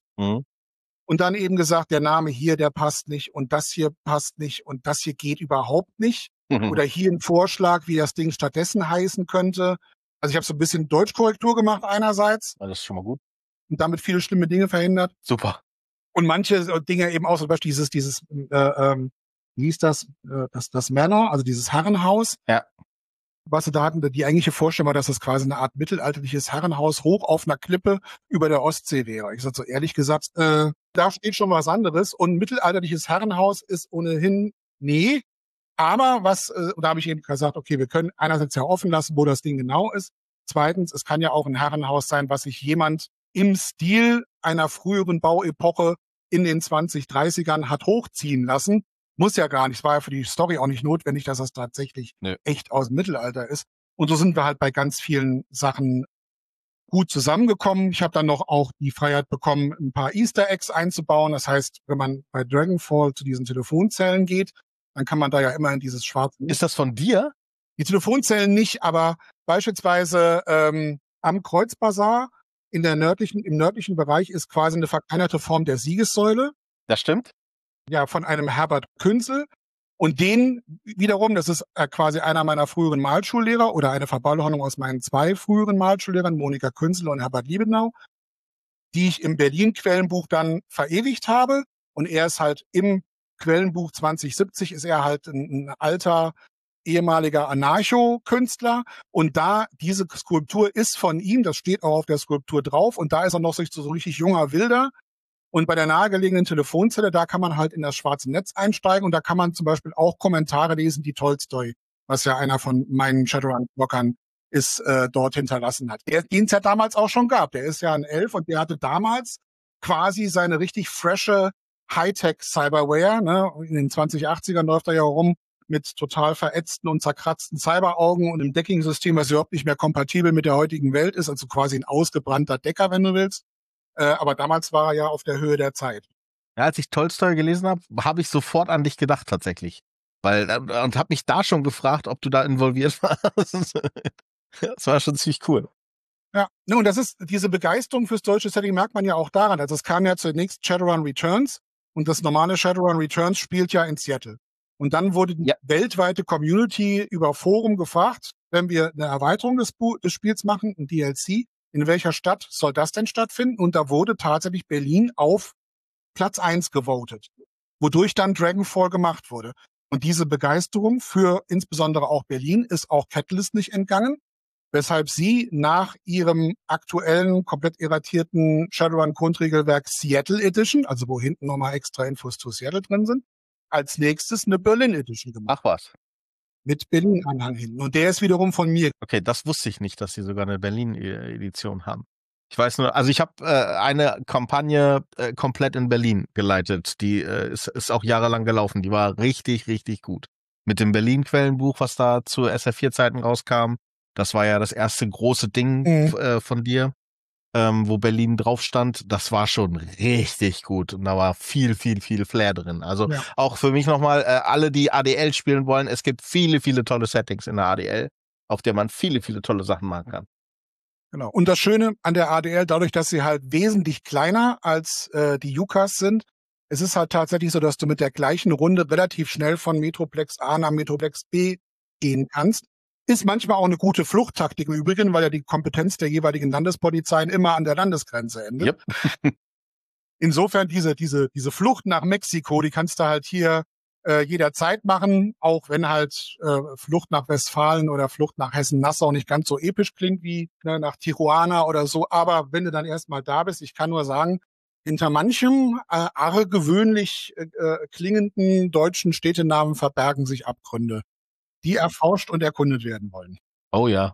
S1: und dann eben gesagt, der Name hier, der passt nicht und das hier passt nicht und das hier geht überhaupt nicht. Oder hier ein Vorschlag, wie das Ding stattdessen heißen könnte. Also ich habe so ein bisschen Deutschkorrektur gemacht einerseits.
S2: Das ist schon mal gut.
S1: Und damit viele schlimme Dinge verhindert.
S2: Super.
S1: Und manche Dinge eben auch, zum Beispiel dieses wie hieß das, das Manor, also dieses Herrenhaus.
S2: Ja.
S1: Was sie da hatten, die eigentliche Vorstellung war, dass das quasi eine Art mittelalterliches Herrenhaus hoch auf einer Klippe über der Ostsee wäre. Ich sag so ehrlich gesagt, da steht schon was anderes. Und ein mittelalterliches Herrenhaus ist ohnehin, nee. Aber da habe ich eben gesagt, okay, wir können einerseits ja offen lassen, wo das Ding genau ist. zweitens, es kann ja auch ein Herrenhaus sein, was sich jemand im Stil einer früheren Bauepoche in den 2030ern hat hochziehen lassen. Muss ja gar nicht. Es war ja für die Story auch nicht notwendig, dass das tatsächlich echt aus dem Mittelalter ist. Und so sind wir halt bei ganz vielen Sachen gut zusammengekommen. Ich habe dann noch auch die Freiheit bekommen, ein paar Easter Eggs einzubauen. Das heißt, wenn man bei Dragonfall zu diesen Telefonzellen geht, dann kann man da ja immer in dieses schwarze...
S2: Ist das von dir?
S1: Die Telefonzellen nicht, aber beispielsweise am Kreuzbazar im nördlichen Bereich ist quasi eine verkleinerte Form der Siegessäule.
S2: Das stimmt.
S1: Ja, von einem Herbert Künzel. Und den wiederum, das ist quasi einer meiner früheren Malschullehrer oder eine Verballhornung aus meinen 2 früheren Malschullehrern, Monika Künzel und Herbert Liebenau, die ich im Berlin-Quellenbuch dann verewigt habe. Und er ist halt im Quellenbuch 2070 ist er halt ein alter, ehemaliger Anarcho-Künstler. Und da, diese Skulptur ist von ihm, das steht auch auf der Skulptur drauf. Und da ist er noch so richtig junger Wilder. Und bei der nahegelegenen Telefonzelle, da kann man halt in das schwarze Netz einsteigen und da kann man zum Beispiel auch Kommentare lesen, die Tolstoi, was ja einer von meinen Shadowrun-Blockern ist, dort hinterlassen hat. Den es ja damals auch schon gab. Der ist ja ein Elf und der hatte damals quasi seine richtig frische Hightech-Cyberware. Ne? In den 2080ern läuft er ja rum mit total verätzten und zerkratzten Cyberaugen und einem Decking-System, was überhaupt nicht mehr kompatibel mit der heutigen Welt ist, also quasi ein ausgebrannter Decker, wenn du willst. Aber damals war er ja auf der Höhe der Zeit.
S2: Ja, als ich Tolstoi gelesen habe, habe ich sofort an dich gedacht tatsächlich. Und habe mich da schon gefragt, ob du da involviert warst. Das war schon ziemlich cool.
S1: Ja, und das ist, diese Begeisterung fürs deutsche Setting merkt man ja auch daran. Also es kam ja zunächst Shadowrun Returns und das normale Shadowrun Returns spielt ja in Seattle. Und dann wurde die weltweite Community über Forum gefragt, wenn wir eine Erweiterung des Spiels machen, ein DLC, in welcher Stadt soll das denn stattfinden? Und da wurde tatsächlich Berlin auf Platz 1 gewotet, wodurch dann Dragonfall gemacht wurde. Und diese Begeisterung für insbesondere auch Berlin ist auch Catalyst nicht entgangen, weshalb sie nach ihrem aktuellen, komplett erratierten Shadowrun-Grundregelwerk Seattle Edition, also wo hinten nochmal extra Infos zu Seattle drin sind, als nächstes eine Berlin Edition gemacht.
S2: Ach was.
S1: Mit Berlin-Anhang hinten. Und der ist wiederum von mir.
S2: Okay, das wusste ich nicht, dass sie sogar eine Berlin-Edition haben. Ich weiß nur, also ich habe eine Kampagne komplett in Berlin geleitet. Die ist auch jahrelang gelaufen. Die war richtig, richtig gut. Mit dem Berlin-Quellenbuch, was da zu SF4-Zeiten rauskam. Das war ja das erste große Ding von dir, wo Berlin drauf stand. Das war schon richtig gut. Und da war viel, viel, viel Flair drin. Also auch für mich nochmal, alle, die ADL spielen wollen, es gibt viele, viele tolle Settings in der ADL, auf der man viele, viele tolle Sachen machen kann.
S1: Genau. Und das Schöne an der ADL, dadurch, dass sie halt wesentlich kleiner als die Yukas sind, es ist halt tatsächlich so, dass du mit der gleichen Runde relativ schnell von Metroplex A nach Metroplex B gehen kannst. Ist manchmal auch eine gute Fluchttaktik im Übrigen, weil ja die Kompetenz der jeweiligen Landespolizeien immer an der Landesgrenze endet.
S2: Yep.
S1: Insofern diese Flucht nach Mexiko, die kannst du halt hier jederzeit machen, auch wenn halt Flucht nach Westfalen oder Flucht nach Hessen-Nassau nicht ganz so episch klingt wie nach Tijuana oder so. Aber wenn du dann erstmal da bist, ich kann nur sagen, hinter manchem argewöhnlich klingenden deutschen Städtenamen verbergen sich Abgründe, die erforscht und erkundet werden wollen.
S2: Oh ja.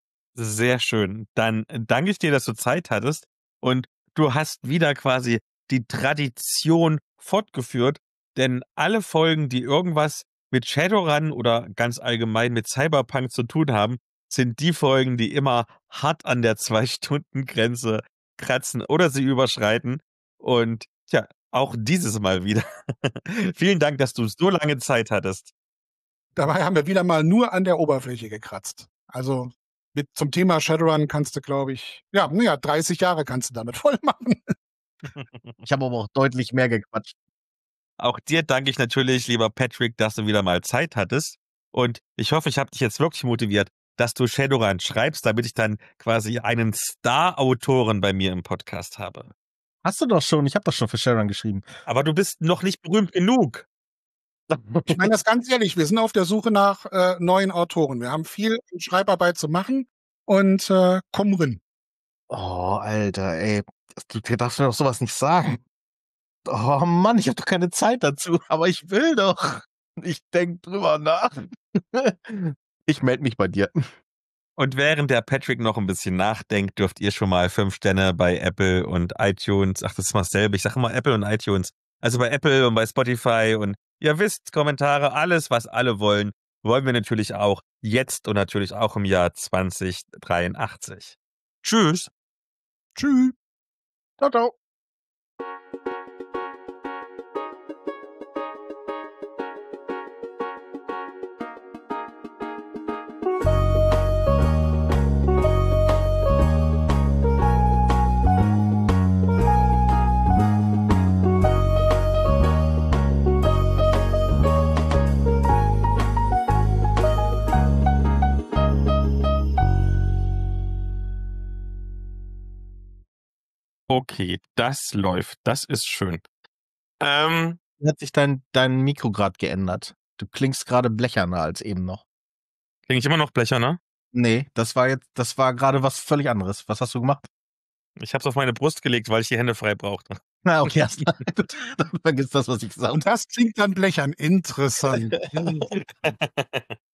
S3: Sehr schön. Dann danke ich dir, dass du Zeit hattest und du hast wieder quasi die Tradition fortgeführt, denn alle Folgen, die irgendwas mit Shadowrun oder ganz allgemein mit Cyberpunk zu tun haben, sind die Folgen, die immer hart an der 2-Stunden-Grenze kratzen oder sie überschreiten. Und ja, auch dieses Mal wieder. Vielen Dank, dass du so lange Zeit hattest.
S1: Dabei haben wir wieder mal nur an der Oberfläche gekratzt. Also zum Thema Shadowrun kannst du, glaube ich, 30 Jahre kannst du damit voll machen.
S2: Ich habe aber auch deutlich mehr gequatscht.
S3: Auch dir danke ich natürlich, lieber Patrick, dass du wieder mal Zeit hattest. Und ich hoffe, ich habe dich jetzt wirklich motiviert, dass du Shadowrun schreibst, damit ich dann quasi einen Star-Autoren bei mir im Podcast habe.
S2: Hast du doch schon, ich habe doch schon für Shadowrun geschrieben.
S3: Aber du bist noch nicht berühmt genug.
S1: Ich meine das ganz ehrlich, wir sind auf der Suche nach neuen Autoren. Wir haben viel Schreibarbeit zu machen und kommen rin.
S2: Oh, Alter, ey. Du darfst mir doch sowas nicht sagen. Oh Mann, ich habe doch keine Zeit dazu, aber ich will doch. Ich denk drüber nach. Ich melde mich bei dir.
S3: Und während der Patrick noch ein bisschen nachdenkt, dürft ihr schon mal 5 Sterne bei Apple und iTunes. Ach, das ist mal dasselbe. Ich sage immer Apple und iTunes. Also bei Apple und bei Spotify und ihr wisst, Kommentare, alles, was alle wollen, wollen wir natürlich auch jetzt und natürlich auch im Jahr 2083. Tschüss.
S1: Tschüss.
S2: Ciao, ciao.
S3: Okay, das läuft. Das ist schön.
S2: Hat sich dein Mikro gerade geändert. Du klingst gerade blecherner als eben noch.
S3: Klinge ich immer noch blecherner?
S2: Nee, das war gerade was völlig anderes. Was hast du gemacht?
S3: Ich habe es auf meine Brust gelegt, weil ich die Hände frei brauchte.
S2: Na, okay, erst gut. Dann vergiss das, was ich gesagt habe.
S1: Und das klingt dann blechern. Interessant.